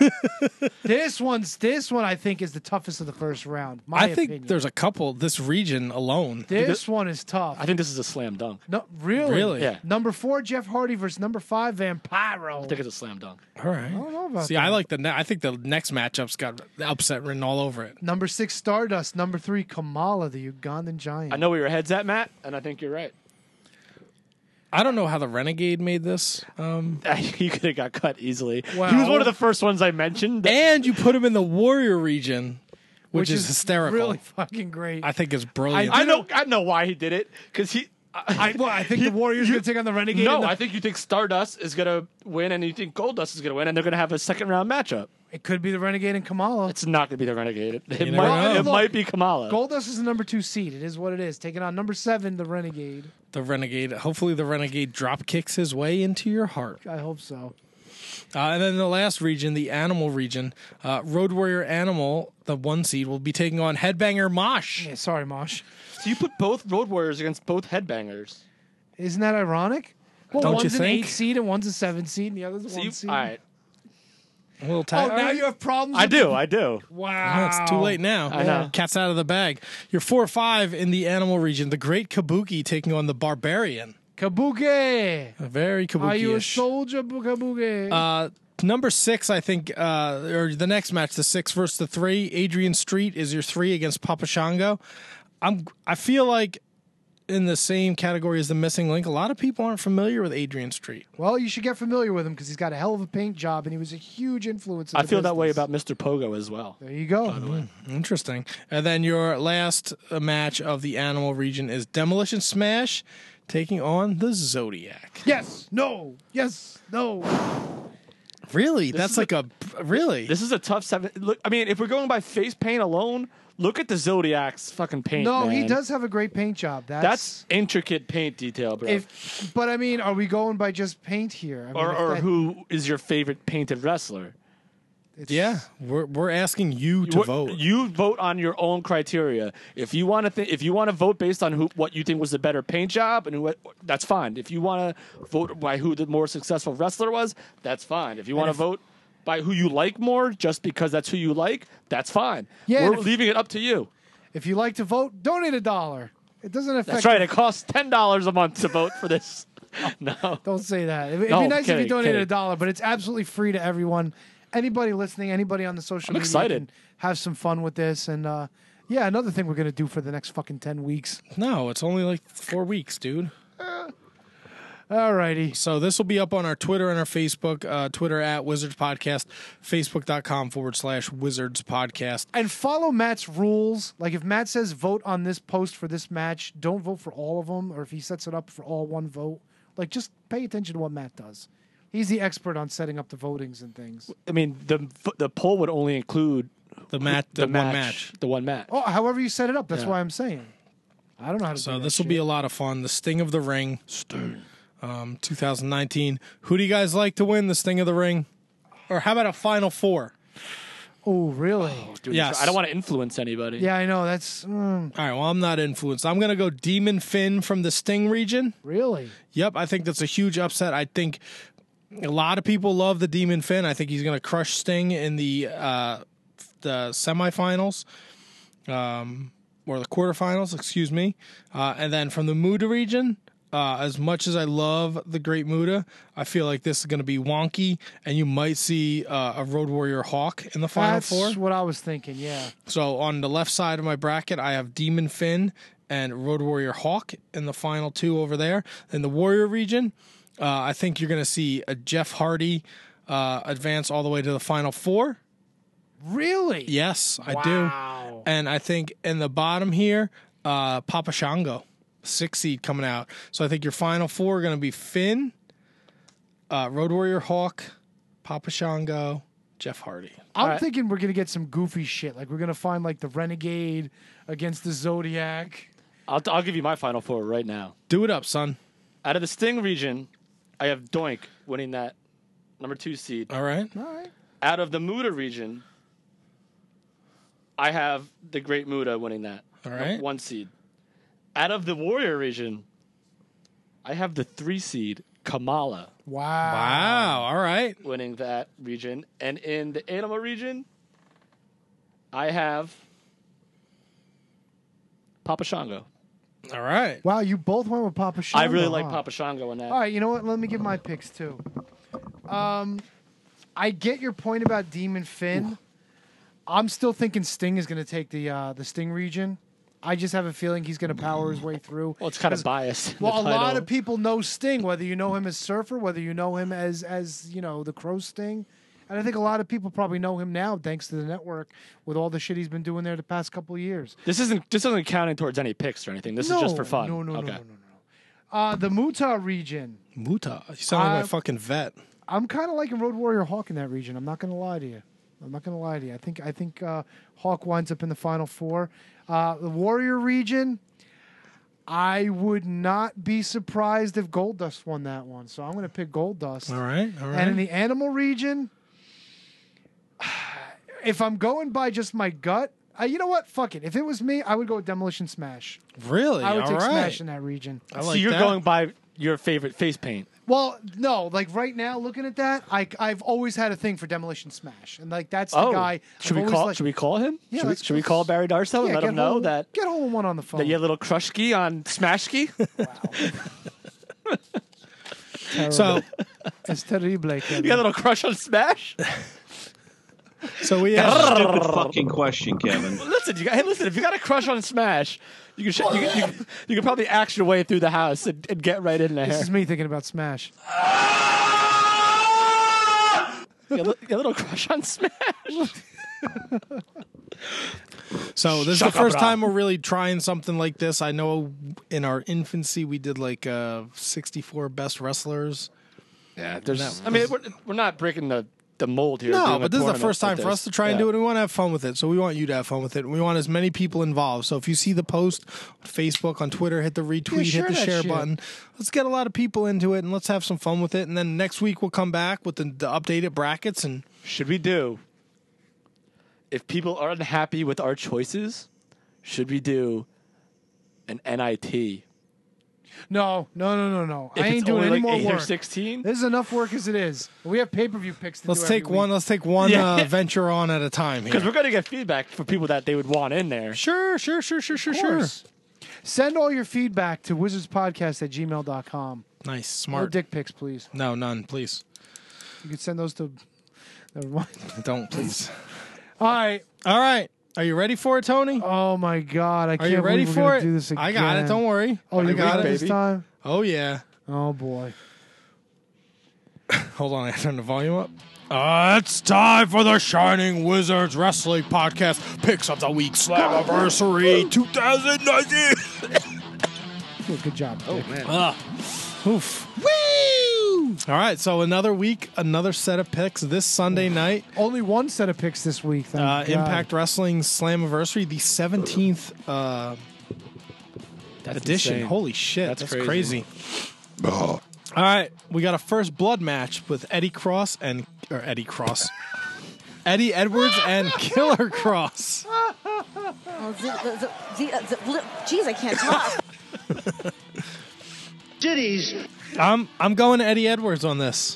This one I think is the toughest of the first round. My I think opinion. there's a couple. This region alone. This one is tough. I think this is a slam dunk. No, really? Really? Yeah. Number 4, Jeff Hardy versus number 5, Vampiro. I think it's a slam dunk. All right. I don't know about See, that. I like I think the next matchup's got the upset written all over it. Number 6, Stardust. Number 3, Kamala, the Ugandan Giant. I know where your head's at, Matt, and I think you're right. I don't know how the Renegade made this. He could have got cut easily. Wow. He was one of the first ones I mentioned. And you put him in the Warrior region, which is is hysterical. really fucking great. I think it's brilliant. I know why he did it because he. I think the Warriors going to take on the Renegade. No, in the- I think you think Stardust is going to win, and you think Goldust is going to win, and they're going to have a second round matchup. It could be the Renegade and Kamala. It's not going to be the Renegade. It never know. might be Kamala. Goldust is the number 2 seed. It is what it is. Taking on number 7, the Renegade. The Renegade. Hopefully, the Renegade drop kicks his way into your heart. I hope so. And then the last region, the Animal region, Road Warrior Animal, the 1 seed, will be taking on Headbanger Mosh. Yeah, sorry, Mosh. So you put both Road Warriors against both Headbangers. Isn't that ironic? Well, Don't you one's an think? 8 seed and one's a 7 seed, and the other's a So 1 seed. all right. A little Oh, tight. now you have problems. I with do. the- I do. Wow. It's too late now. I know. Cat's out of the bag. You're 4-5 in the Animal region. The Great Kabuki taking on the Barbarian. Kabuki. Very Kabuki-ish. Are you a soldier, Kabuki? Number 6, I think, or the next match, the 6 versus the 3. Adrian Street is your 3 against Papa Shango. I feel like in the same category as the Missing Link, a lot of people aren't familiar with Adrian Street. Well, you should get familiar with him because he's got a hell of a paint job, and he was a huge influence. In I the feel that way business. about Mr. Pogo as well. There you go. Interesting. And then your last match of the Animal region is Demolition Smash taking on the Zodiac. Yes. No. Yes. No. Really? That's like really? This is a tough 7. Look, I mean, if we're going by face paint alone, look at the Zodiac's fucking paint. No, he man. does have a great paint job. That's intricate paint detail, bro. But I mean, are we going by just paint here? I mean, or who is your favorite painted wrestler? Yeah, we're asking you to vote. You vote on your own criteria. If you want to, if you want to vote based on what you think was the better paint job, and that's fine. If you want to vote by who the more successful wrestler was, that's fine. If you want to vote by who you like more, just because that's who you like, that's fine. Yeah, we're leaving it up to you. If you like to vote, donate $1. It doesn't affect. That's right. It costs $10 a month to vote for this. No, don't say that. It'd No, be nice if you kidding, donated kidding. $1, but it's absolutely free to everyone. Anybody listening, anybody on the social I'm media excited. can have some fun with this. And yeah, another thing we're going to do for the next fucking 10 weeks. No, it's only like 4 weeks, dude. Alrighty. So this will be up on our Twitter and our Facebook. Twitter at Wizards Podcast, Facebook.com/Wizards Podcast. And follow Matt's rules. Like if Matt says vote on this post for this match, don't vote for all of them. Or if he sets it up for all one vote, like just pay attention to what Matt does. He's the expert on setting up the votings and things. I mean, the poll would only include the one match. The one match. Oh, however you set it up. That's Yeah. why I'm saying. I don't know how to. So do that this will shit. be a lot of fun. The Sting of the Ring. 2019. Who do you guys like to win the Sting of the Ring? Or how about a Final Four? Oh, really? Dude, Yes. I don't want to influence anybody. Yeah, I know. That's All right, well, I'm not influenced. I'm going to go Demon Finn from the Sting region. Really? Yep, I think that's a huge upset. I think a lot of people love the Demon Finn. I think he's going to crush Sting in the semifinals, or the quarterfinals, excuse me. And then from the Muda region, as much as I love the Great Muda, I feel like this is going to be wonky, and you might see a Road Warrior Hawk in the Final Four. That's what I was thinking, yeah. So on the left side of my bracket, I have Demon Finn and Road Warrior Hawk in the final two over there. In the Warrior region, I think you're going to see a Jeff Hardy advance all the way to the Final Four. Really? Yes, I do. And I think in the bottom here, Papa Shango, 6 seed coming out. So I think your Final Four are going to be Finn, Road Warrior Hawk, Papa Shango, Jeff Hardy. I'm thinking we're gonna get some goofy shit. Like we're gonna find like the Renegade against the Zodiac. I'll give you my Final Four right now. Do it up, son. Out of the Sting region, I have Doink winning that number 2 seed. All right. Out of the Muda region, I have the Great Muda winning that. All right. 1 seed. Out of the Warrior region, I have the 3 seed Kamala. Wow. All right. Winning that region. And in the Animal region, I have Papa Shango. All right. Wow, you both went with Papa Shango. I really like huh? Papa Shango in that. All right, you know what? Let me give my picks too. I get your point about Demon Finn. I'm still thinking Sting is going to take the Sting region. I just have a feeling he's going to power his way through. Well, it's kind of biased. Well, a lot of people know Sting, whether you know him as Surfer, whether you know him as you know, the Crow Sting. And I think a lot of people probably know him now thanks to the network with all the shit he's been doing there the past couple of years. This isn't counting towards any picks or anything. This is just for fun. No. Okay. The Muta region. Muta. You sound like my fucking vet. I'm kind of liking Road Warrior Hawk in that region. I'm not going to lie to you. I think Hawk winds up in the Final Four. The Warrior region, I would not be surprised if Goldust won that one. So I'm going to pick Goldust. All right. And in the Animal region, if I'm going by just my gut, you know what? Fuck it. If it was me, I would go with Demolition Smash. Really? I would take All right. Smash in that region. So you're going by your favorite face paint. Well, no, like right now, looking at that, I've always had a thing for Demolition Smash, and like that's the guy. Should we call him? Yeah, should we call Barry Darsow and let him know that get hole in one on the phone. that you had a little crush ski on Smash ski? So it's terrible. You got a little crush on Smash? So we That's have a stupid fucking question, Kevin. Listen, if you got a crush on Smash, you can probably axe your way through the house and get right in there. This is me thinking about Smash. You got a little crush on Smash. So this is the first time we're really trying something like this. I know in our infancy we did like 64 best wrestlers. Yeah, I mean, we're not breaking the the mold here. No, doing a but this is the tournament first time like for us to try and do it, and we want to have fun with it. So we want you to have fun with it, and we want as many people involved. So if you see the post on Facebook, on Twitter, hit the retweet, hit the share button. Let's get a lot of people into it, and let's have some fun with it. And then next week we'll come back with the updated brackets. And should we do? If people are unhappy with our choices, should we do an NIT? No. If I ain't it's doing only any like more 8 or work. 16? This is enough work as it is. We have pay-per-view picks to let's do take every one. week. Let's take one Yeah. venture on at a time here. Because we're going to get feedback for people that they would want in there. Sure. Of course. Send all your feedback to wizardspodcast@gmail.com. Nice, smart. No dick pics, please. No, none, please. You can send those to... Never mind. Don't, please. All right. Are you ready for it, Tony? Oh, my God. I Are can't you ready believe we're for gonna it? do this again. I got it. Don't worry. Oh, you got it baby. this time? Oh, yeah. Oh, boy. Hold on, I turn the volume up. It's time for the Shining Wizards Wrestling Podcast Picks of the Week Slammiversary 2019. Good job. Oh, man. Oof. Woo! All right, so another week, another set of picks this Sunday night. Only one set of picks this week. Thank God. Impact Wrestling Slammiversary, the 17th edition. insane. Holy shit, that's crazy. Oh. All right, we got a first blood match with Eddie Edwards and Killer Cross. Geez, I can't talk. Ditties. I'm going to Eddie Edwards on this.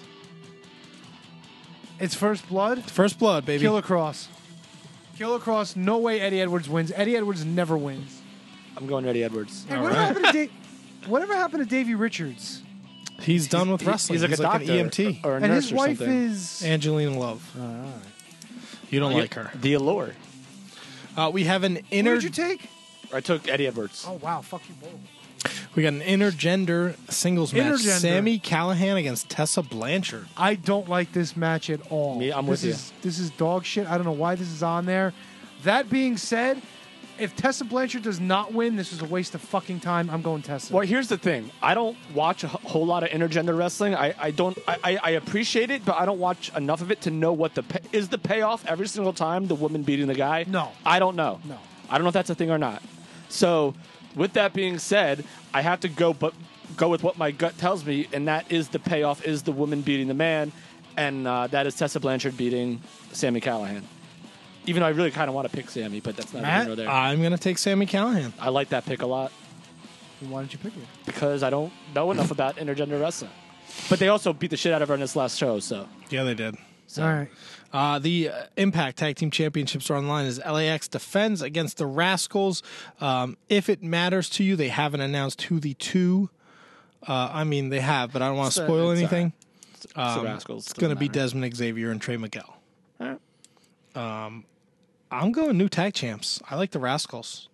It's first blood? First blood, baby. Killer Cross. Killer Cross, no way Eddie Edwards wins. Eddie Edwards never wins. I'm going Eddie Edwards. Hey, whatever happened to Davey Richards? He's done with wrestling. He's like a doctor an EMT. or a And nurse his or wife something. is... Angelina Love. All right. You don't like her. The Allure. We have an Who did you take? I took Eddie Edwards. Oh, wow. Fuck you both. We got an intergender singles match. Intergender. Sammy Callahan against Tessa Blanchard. I don't like this match at all. I'm with you. This is dog shit. I don't know why this is on there. That being said, if Tessa Blanchard does not win, this is a waste of fucking time. I'm going Tessa. Well, here's the thing. I don't watch a whole lot of intergender wrestling. I appreciate it, but I don't watch enough of it to know what is the payoff every single time the woman beating the guy. No. I don't know. No. I don't know if that's a thing or not. So, with that being said, I have to go with what my gut tells me, and that is the payoff is the woman beating the man, and that is Tessa Blanchard beating Sammy Callahan. Even though I really kind of want to pick Sammy, but that's not here nor there. I'm going to take Sammy Callahan. I like that pick a lot. Why did you pick it? Because I don't know enough about intergender wrestling. But they also beat the shit out of her in this last show, so. Yeah, they did. So. All right. The Impact Tag Team Championships are online as LAX defends against the Rascals. If it matters to you, they haven't announced who the two. They have, but I don't want to spoil anything. It's the Rascals. It's going to be Desmond Xavier and Trey Miguel. All right. I'm going new tag champs. I like the Rascals.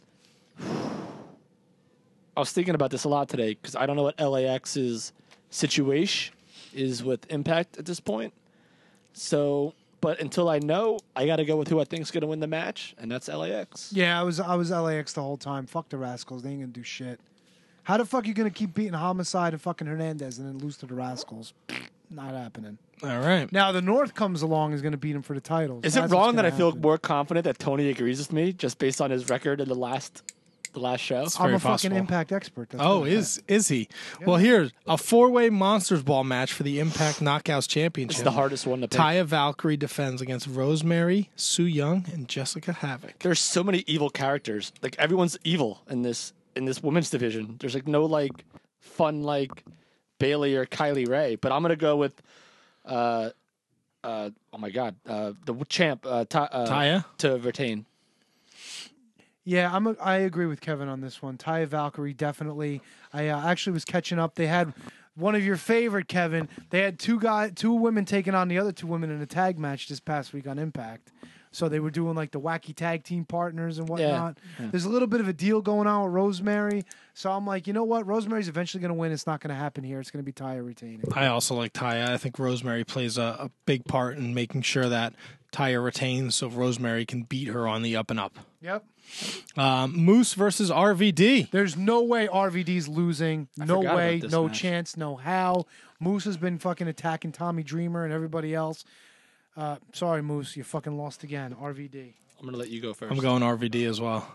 I was thinking about this a lot today because I don't know what LAX's situation is with Impact at this point. So, but until I know, I got to go with who I think is going to win the match, and that's LAX. Yeah, I was LAX the whole time. Fuck the Rascals. They ain't going to do shit. How the fuck you going to keep beating Homicide and fucking Hernandez and then lose to the Rascals? Not happening. All right. Now, the North comes along is going to beat him for the titles. Is That's it wrong what's that I gonna feel happen. more confident that Tony agrees with me just based on his record in the last show? I'm very a possible. fucking Impact expert. That's Oh, what I'm is he? Yeah. Well, here's a 4-way Monsters Ball match for the Impact Knockouts Championship. It's the hardest one to pick. Taya Valkyrie defends against Rosemary, Sue Young, and Jessica Havoc. There's so many evil characters. Like everyone's evil in this women's division. There's like no like fun like Bailey or Kylie Ray. But I'm gonna go with oh my god, the champ Taya to retain. Yeah, I agree with Kevin on this one. Taya Valkyrie, definitely. I actually was catching up. They had one of your favorite, Kevin. They had two women taking on the other two women in a tag match this past week on Impact. So they were doing like the wacky tag team partners and whatnot. Yeah. There's a little bit of a deal going on with Rosemary. So I'm like, you know what? Rosemary's eventually going to win. It's not going to happen here. It's going to be Taya retaining. I also like Taya. I think Rosemary plays a big part in making sure that Taya retains so Rosemary can beat her on the up and up. Yep. Moose versus RVD. There's no way RVD's losing. No forgot way. about this No match. chance. No how. Moose has been fucking attacking Tommy Dreamer and everybody else. Sorry, Moose, you fucking lost again. RVD. I'm gonna let you go first. I'm going RVD as well.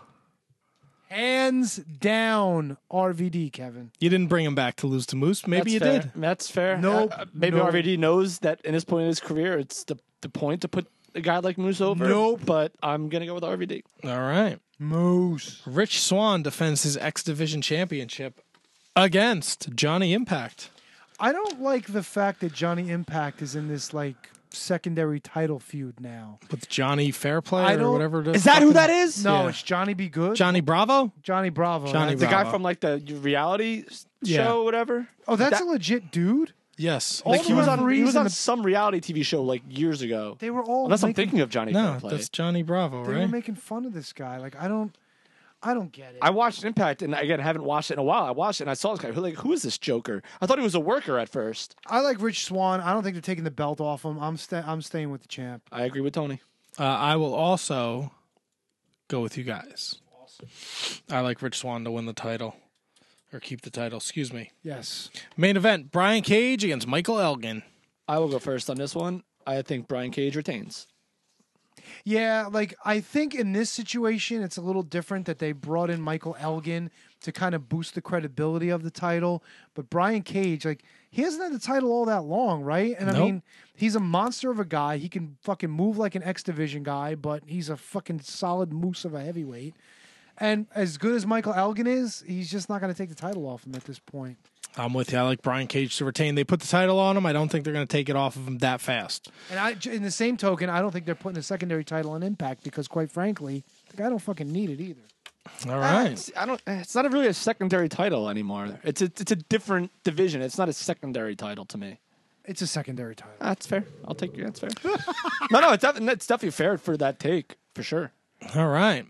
Hands down, RVD, Kevin. You didn't bring him back to lose to Moose. Maybe That's you fair. did. That's fair. Nope. Maybe Nope. RVD knows that in this point in his career, it's the point to put a guy like Moose over. Nope. But I'm gonna go with RVD. All right. Moose. Rich Swann defends his X Division championship against Johnny Impact. I don't like the fact that Johnny Impact is in this like secondary title feud now. With Johnny Fairplay I or don't- whatever it is. Is that who that is? No, Yeah. it's Johnny Be Good. Johnny Bravo? Johnny Bravo. Johnny The Bravo. guy from like the reality Yeah. show, or whatever. Oh, that's That- a legit dude. Yes. All Like the he was on referees in the- some reality TV show like years ago. They were all Unless I'm making- thinking of Johnny No, Fairplay. that's Johnny Bravo, They were right? making fun of this guy. Like I don't get it. I watched Impact, and again, I haven't watched it in a while. I watched it, and I saw this guy. Who is this Joker? I thought he was a worker at first. I like Rich Swann. I don't think they're taking the belt off him. I'm staying with the champ. I agree with Tony. I will also go with you guys. I like Rich Swann to win the title. Or keep the title, excuse me. Yes. Main event, Brian Cage against Michael Elgin. I will go first on this one. I think Brian Cage retains. Yeah, like I think in this situation it's a little different that they brought in Michael Elgin to kind of boost the credibility of the title. But Brian Cage, like he hasn't had the title all that long, right? And I Nope. mean, he's a monster of a guy. He can fucking move like an X Division guy, but he's a fucking solid moose of a heavyweight. And as good as Michael Elgin is, he's just not going to take the title off him at this point. I'm with you. I like Brian Cage to retain. They put the title on him. I don't think they're going to take it off of him that fast. And in the same token, I don't think they're putting a secondary title on Impact because, quite frankly, the guy don't fucking need it either. All right. It's not really a secondary title anymore. It's a different division. It's not a secondary title to me. It's a secondary title. That's fair. I'll take you. That's fair. no, it's definitely fair for that take for sure. All right.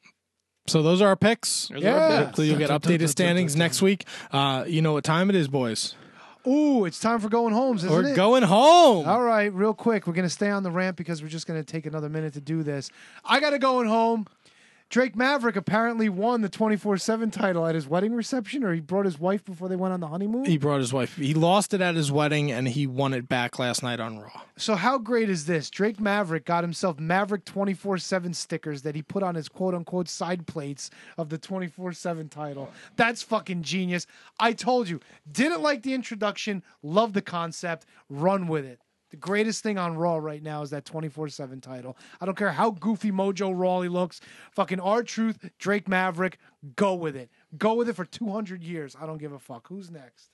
So those are our picks. Those are our picks. So you'll get updated standings next week. You know what time it is, boys. Ooh, it's time for going homes, isn't We're it? going home. All right, real quick. We're going to stay on the ramp because we're just going to take another minute to do this. I got to going home. Drake Maverick apparently won the 24/7 title at his wedding reception, or he brought his wife before they went on the honeymoon. He brought his wife. He lost it at his wedding, and he won it back last night on Raw. So how great is this? Drake Maverick got himself Maverick 24/7 stickers that he put on his quote-unquote side plates of the 24/7 title. That's fucking genius. I told you. Didn't like the introduction. Love the concept. Run with it. The greatest thing on Raw right now is that 24/7 title. I don't care how goofy Mojo Rawley looks. Fucking R-Truth, Drake Maverick, go with it. Go with it for 200 years. I don't give a fuck. Who's next?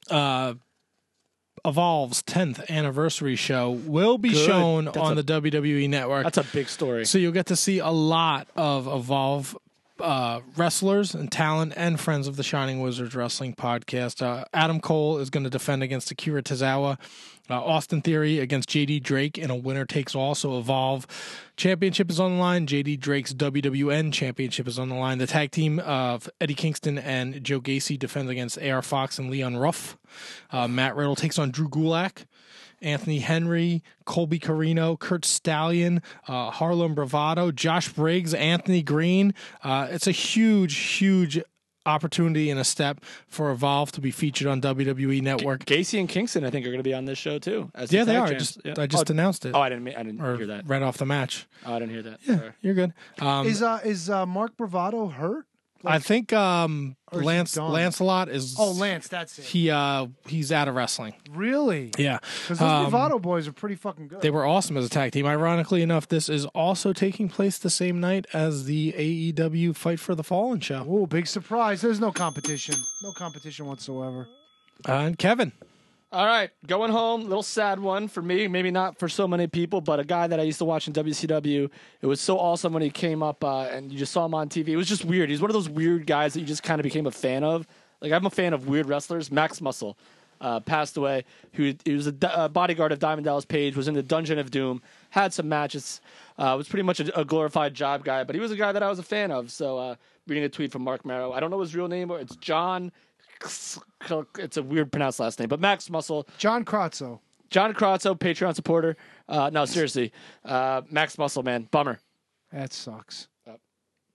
Evolve's 10th anniversary show will be Good. shown That's on a- the WWE Network. That's a big story. So you'll get to see a lot of Evolve wrestlers and talent and friends of the Shining Wizards Wrestling Podcast. Adam Cole is going to defend against Akira Tozawa. Austin Theory against JD Drake in a winner takes all. So Evolve Championship is on the line. JD Drake's WWN Championship is on the line. The tag team of Eddie Kingston and Joe Gacy defends against AR Fox and Leon Ruff. Matt Riddle takes on Drew Gulak. Anthony Henry, Colby Carino, Kurt Stallion, Harlem Bravado, Josh Briggs, Anthony Green. It's a huge opportunity and a step for Evolve to be featured on WWE Network. Gacy and Kingston, I think, are going to be on this show too. As Yeah, the they tag are. champs. I just announced it. Oh, I didn't hear that. Right off the match. Oh, I didn't hear that. Yeah, Sorry. you're good. Is Mark Bravado hurt? I think Or is he done? Lancelot is. Oh, Lance, that's it. He's out of wrestling. Really? Yeah, Because those Bravado boys are pretty fucking good. They were awesome as a tag team. Ironically enough, this is also taking place the same night as the AEW Fight for the Fallen show. Oh, big surprise. There's no competition. No competition whatsoever. And Kevin. All right, going home. Little sad one for me. Maybe not for so many people, but a guy that I used to watch in WCW. It was so awesome when he came up and you just saw him on TV. It was just weird. He's one of those weird guys that you just kind of became a fan of. Like, I'm a fan of weird wrestlers. Max Muscle passed away. He was a bodyguard of Diamond Dallas Page, was in the Dungeon of Doom, had some matches, was pretty much a glorified job guy, but he was a guy that I was a fan of. So reading a tweet from Mark Marrow. I don't know his real name, but it's John. It's a weird pronounced last name, but Max Muscle. John Crotzo, Patreon supporter. No, seriously. Max Muscle, man. Bummer. That sucks.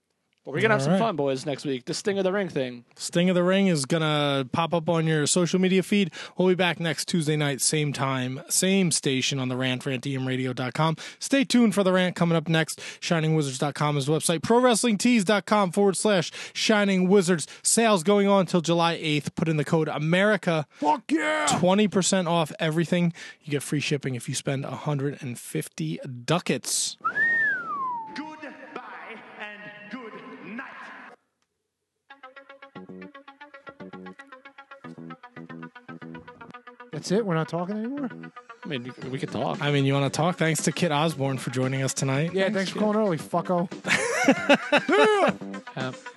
Well, we're going to have All some right. fun, boys, next week. The Sting of the Ring thing. Sting of the Ring is going to pop up on your social media feed. We'll be back next Tuesday night, same time, same station on the Rant, rantdmradio.com. Stay tuned for the Rant coming up next. ShiningWizards.com is the website. ProWrestlingTees.com/Shining Wizards. Sales going on until July 8th. Put in the code AMERICA. Fuck yeah! 20% off everything. You get free shipping if you spend 150 ducats. That's it? We're not talking anymore? I mean, we could talk. I mean, you want to talk? Thanks to Kit Osborne for joining us tonight. Yeah, thanks for calling early, fucko. Yeah.